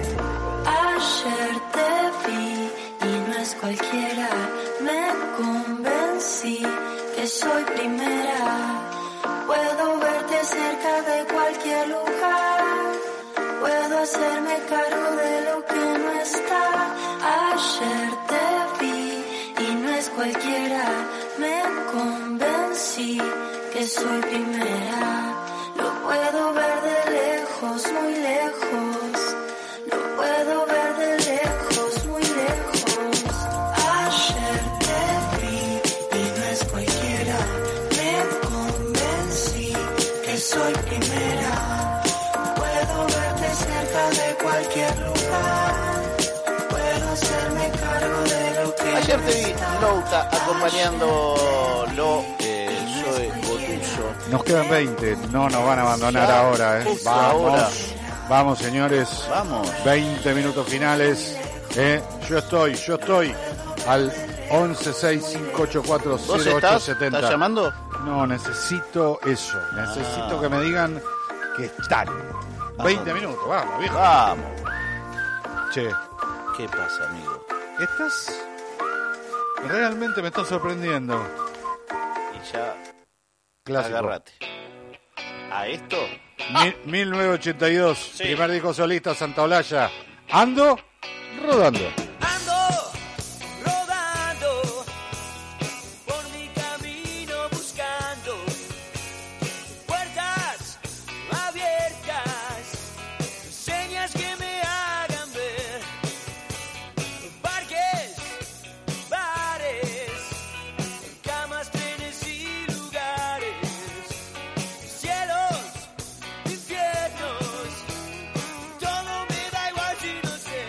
Ayer te vi y no es cualquiera, me convencí que soy primera. Puedo verte cerca de cualquier lugar, puedo hacerme cargo de lo que no está. Ayer te vi y no es cualquiera, me convencí que soy primera. Lo puedo ver de lejos, muy lejos. Lo puedo ver de lejos, muy lejos. Ayer te vi y no es cualquiera. Me convencí que soy primera. Puedo verte cerca de cualquier lugar. Puedo hacerme cargo de lo que Ayer te vi, Louta, acompañándolo, Joe Botuso. Nos quedan 20, no nos van a abandonar Ya, ahora, justo Vamos, ahora. vamos señores. Vamos. 20 minutos finales. Yo estoy al 1165840870. ¿Vos estás? ¿Estás llamando? No, necesito eso. Necesito que me digan que están. 20 minutos, vamos, viejo. Vamos. Che, ¿Qué pasa, amigo? estás... Realmente me estás sorprendiendo. Y ya... Clásico. Agárrate. ¿A esto? 1982, Sí. primer disco solista, Santa Olalla. Ando rodando. Ando rodando por mi camino buscando puertas abiertas, señas que me hagan ver parques, bares, camas, trenes y lugares, cielos, infiernos, todo me da igual si no sé.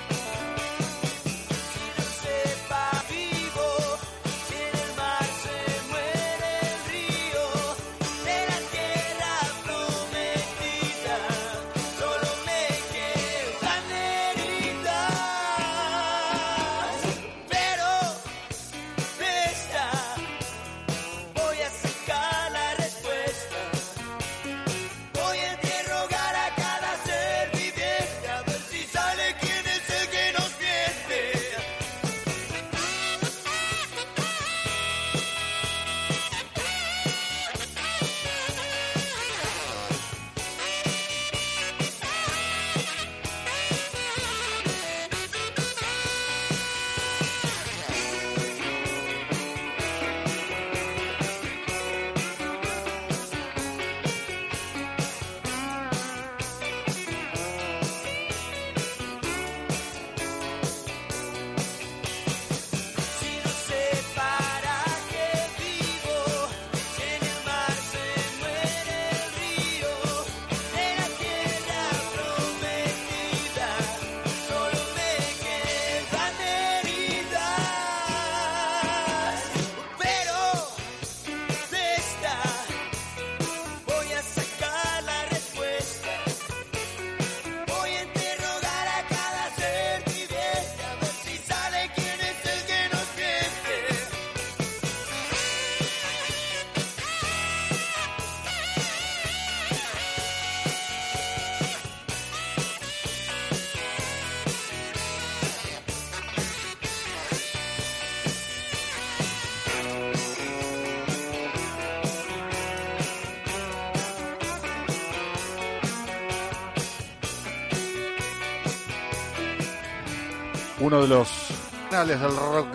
uno de los finales del rock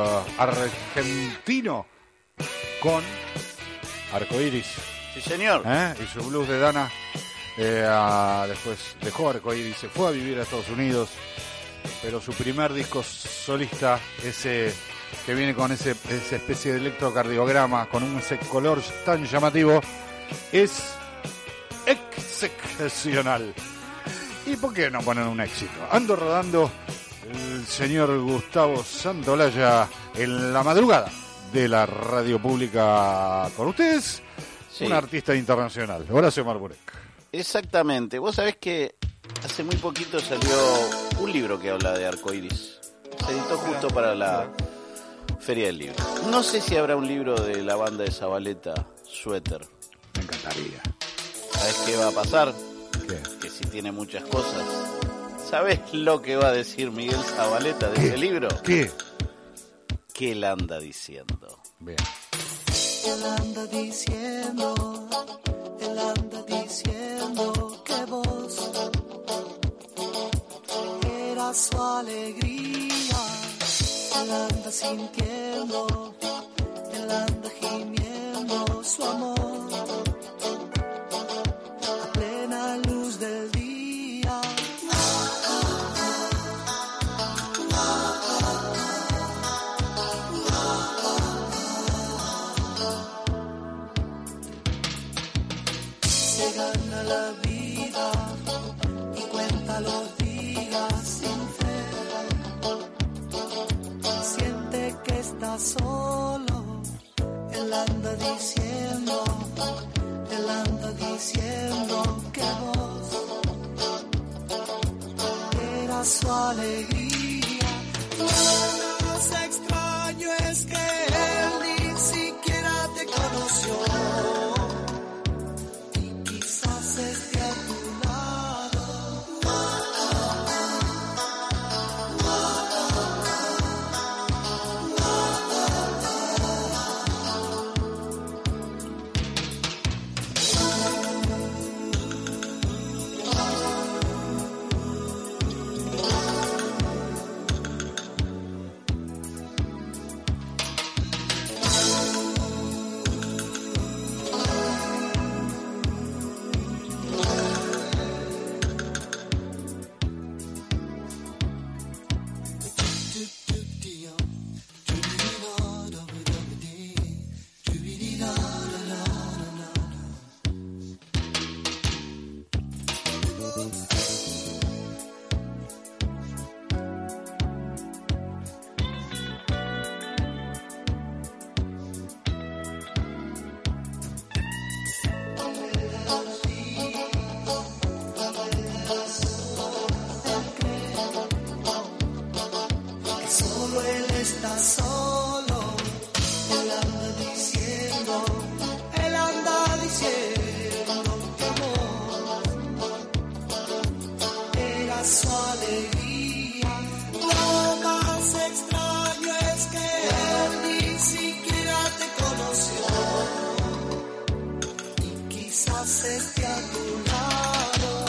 argentino con Arcoiris. Sí, señor. Y su blues de Dana. Después dejó Arcoiris, se fue a vivir a Estados Unidos, pero su primer disco solista, ese que viene con esa especie de electrocardiograma, con ese color tan llamativo, es excepcional. ¿Y por qué no poner un éxito? Ando rodando el señor Gustavo Santolaya en la madrugada de la radio pública con ustedes, Sí. un artista internacional. Horacio Marburek. Exactamente. Vos sabés que hace muy poquito salió un libro que habla de arcoiris. Se editó justo para la Feria del Libro. No sé si habrá un libro de la banda de Zabaleta, Suéter. Me encantaría. ¿Sabés qué va a pasar? ¿Qué? Que si tiene muchas cosas. ¿Sabés lo que va a decir Miguel Zabaleta de ese libro? ¿Qué? ¿Qué él anda diciendo? Bien. Él anda diciendo que vos eras su alegría. Él anda sintiendo, él anda gimiendo su amor a plena luz del día. Se gana la vida y cuenta los días sin fe. Siente que está solo. Él anda diciendo que vos eras su alegría. Lo más extraño es que él ni siquiera te conoció. Quizás esté a tu lado. Que solo él está solo. Él anda diciendo que vos eras su alegría. Lo más extraño es que él ni siquiera te conoció. Y quizás esté a tu lado.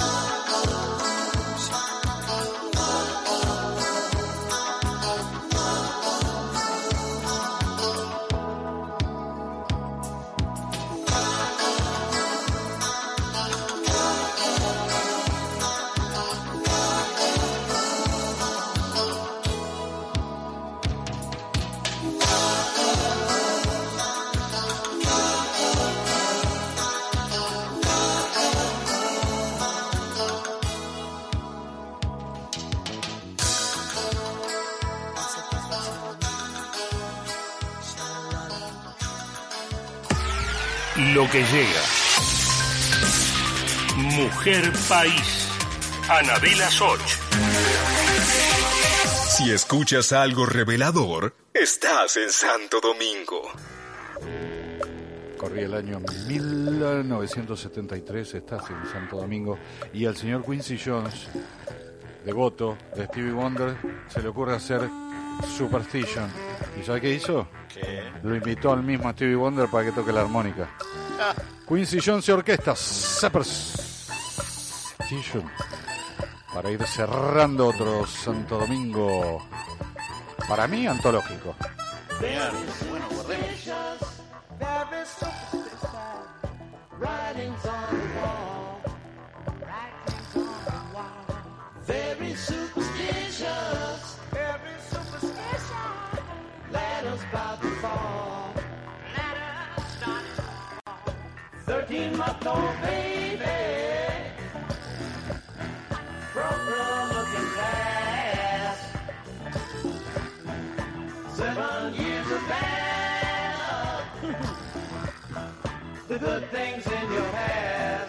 Lo que llega. Mujer País. Anabela Soch. Si escuchas algo revelador, estás en Santo Domingo. Corría el año 1973, estás en Santo Domingo, y al señor Quincy Jones, devoto de Stevie Wonder, se le ocurre hacer Superstition. ¿Y sabe qué hizo? ¿Qué? Lo invitó al mismo Stevie Wonder para que toque la armónica. Quincy Jones y orquesta Superstition, para ir cerrando otro Santo Domingo, para mí, antológico. Bueno, guardemos. Very superstitious, writings on the wall, writings on the wall. Very superstitious, letters about to fall, letters starting to fall. 13-month-old baby 7 years of bad luck. The good things in your past.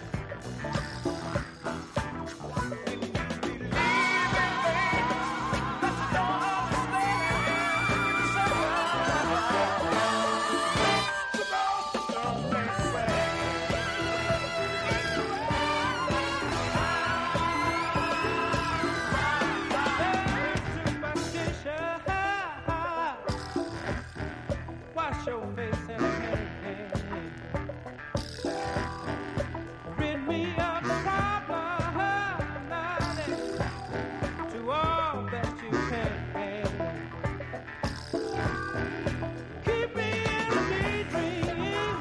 Wash your face and rid me of the problem, to all that you can. Keep me in a daydream,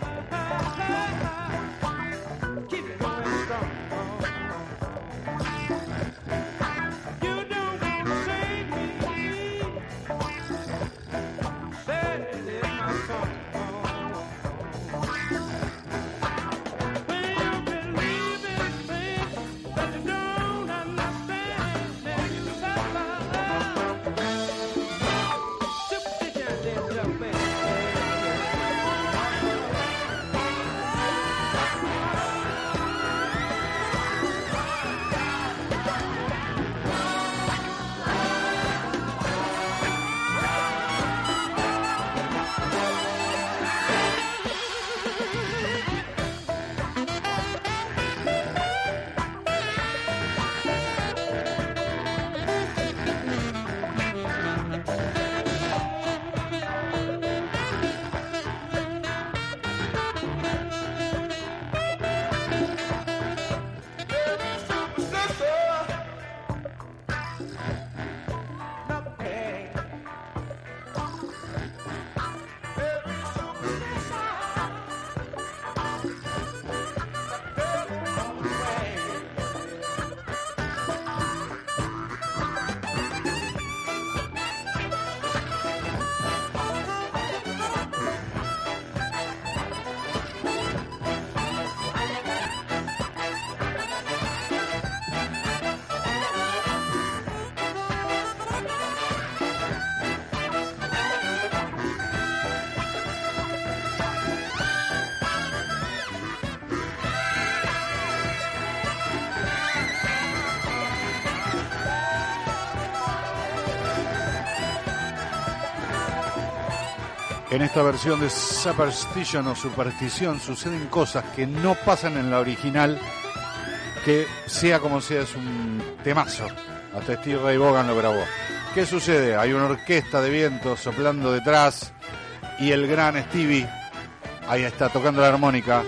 keep it going strong. You don't need to save me, said it is my song. En esta versión de Superstition o Superstición suceden cosas que no pasan en la original, que sea como sea es un temazo. Hasta Steve Ray Vaughan lo grabó. ¿Qué sucede? Hay una orquesta de viento soplando detrás y el gran Stevie, ahí está tocando la armónica,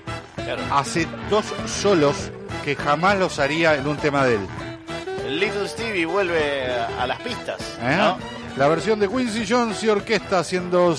hace 2 solos que jamás los haría en un tema de él. El Little Stevie vuelve a las pistas, ¿no? La versión de Quincy Jones y orquesta haciendo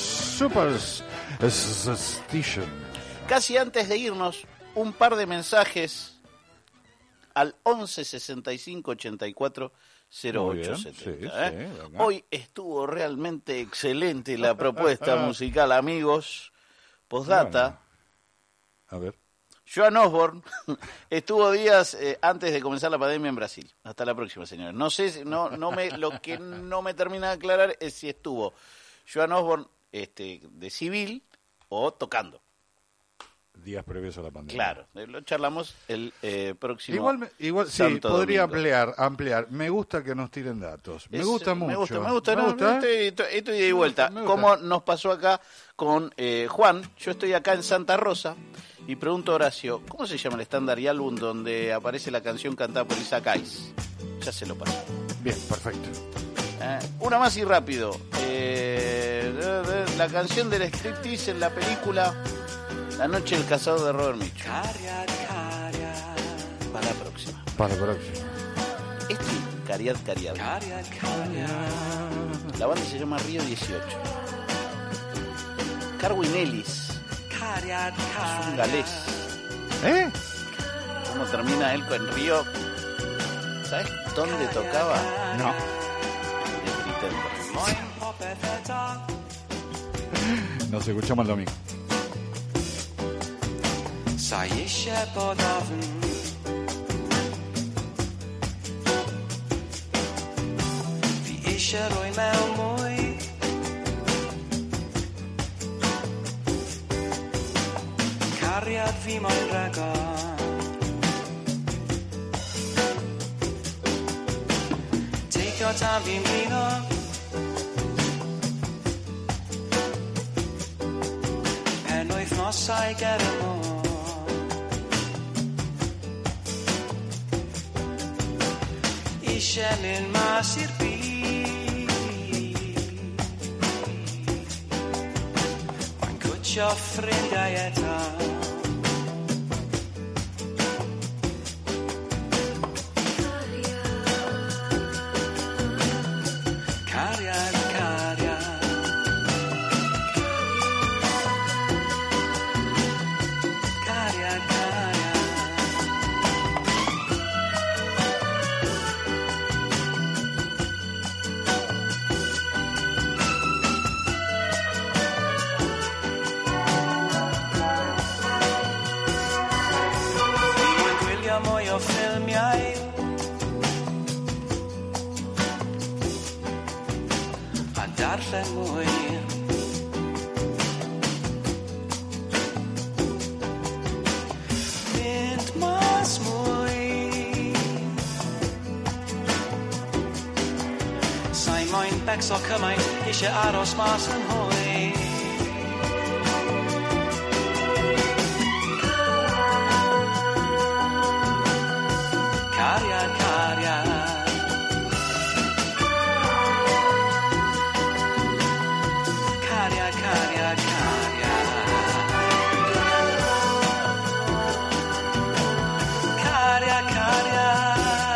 Superstition. Casi antes de irnos, un par de mensajes al 11 65 84 08 70. Hoy estuvo realmente excelente la propuesta musical, amigos. Postdata. A ver. Joan Osborne estuvo días antes de comenzar la pandemia en Brasil. Hasta la próxima, señores. No sé, lo que no me termina de aclarar es si estuvo Joan Osborne de civil o tocando. Días previos a la pandemia. Claro, lo charlamos el próximo. Igual sí, Santo podría Domingo. ampliar. Me gusta que nos tiren datos. Me gusta mucho. Me gusta. Estoy de vuelta. Como nos pasó acá con Juan. Yo estoy acá en Santa Rosa y pregunto a Horacio, ¿cómo se llama el estándar y álbum donde aparece la canción cantada por Isaac Hayes? Ya se lo paso. Bien, perfecto. Una más y rápido. La canción del striptease en la película La noche del cazador de Robert Mitchum. Para la próxima. Cariat. La banda se llama Río 18. Carwin Ellis. Es un galés. ¿Cómo termina él con Río? ¿Sabes dónde tocaba? No. Nos escuchamos el domingo. Saje się podobny. Wie ich roi mewn mwy cariad fi moyn ragor. Teithio tan fi'n blino, penwythnosau ger y môr. Isie mynd mas i'r byd, mae'n gwtio ffrindiau eto. Cariad, cariad, cariad, cariad. Fi'n gwylio mwy o ffilmiau, a darllen mwy. Fynd mas mwy, sa'i moyn becso cymaint, isie aros mas yn hwy. Cariad, cariad, cariad, cariad, cariad, cariad, cariad.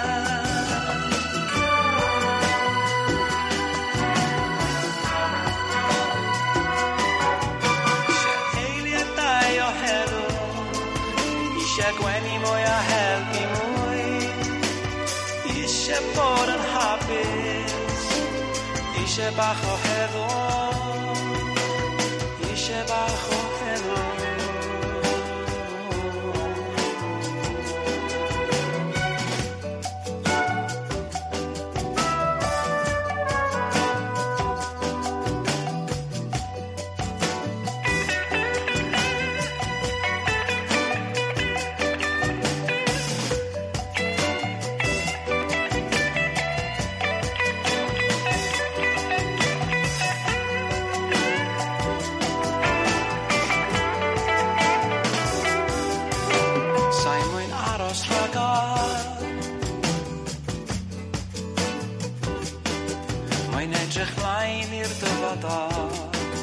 Isie eiliadau o heddwch, isie gwenu mwy a helpu mwy, isie bod yn hapus, isie bach o heddwch, isie bach o heddwch. Sa'i moyn aros rhagor, moyn edrych mlaen i'r dyfodol.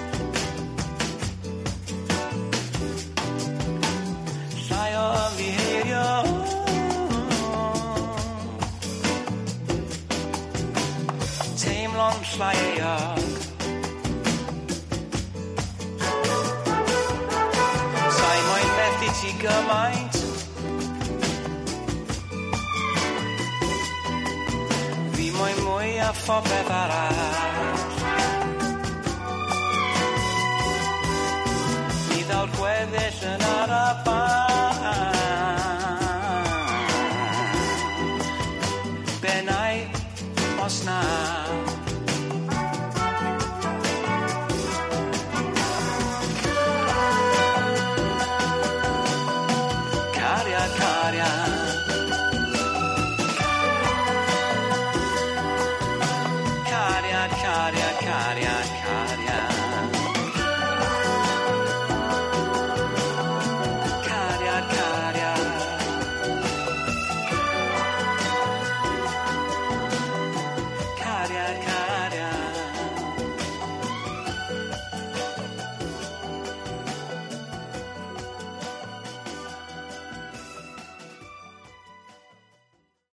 Llai o ymddiheurio, teimlo'n llai eog. Sa'i moyn methu ti gymaint, fi moyn mwy a phopeth arall.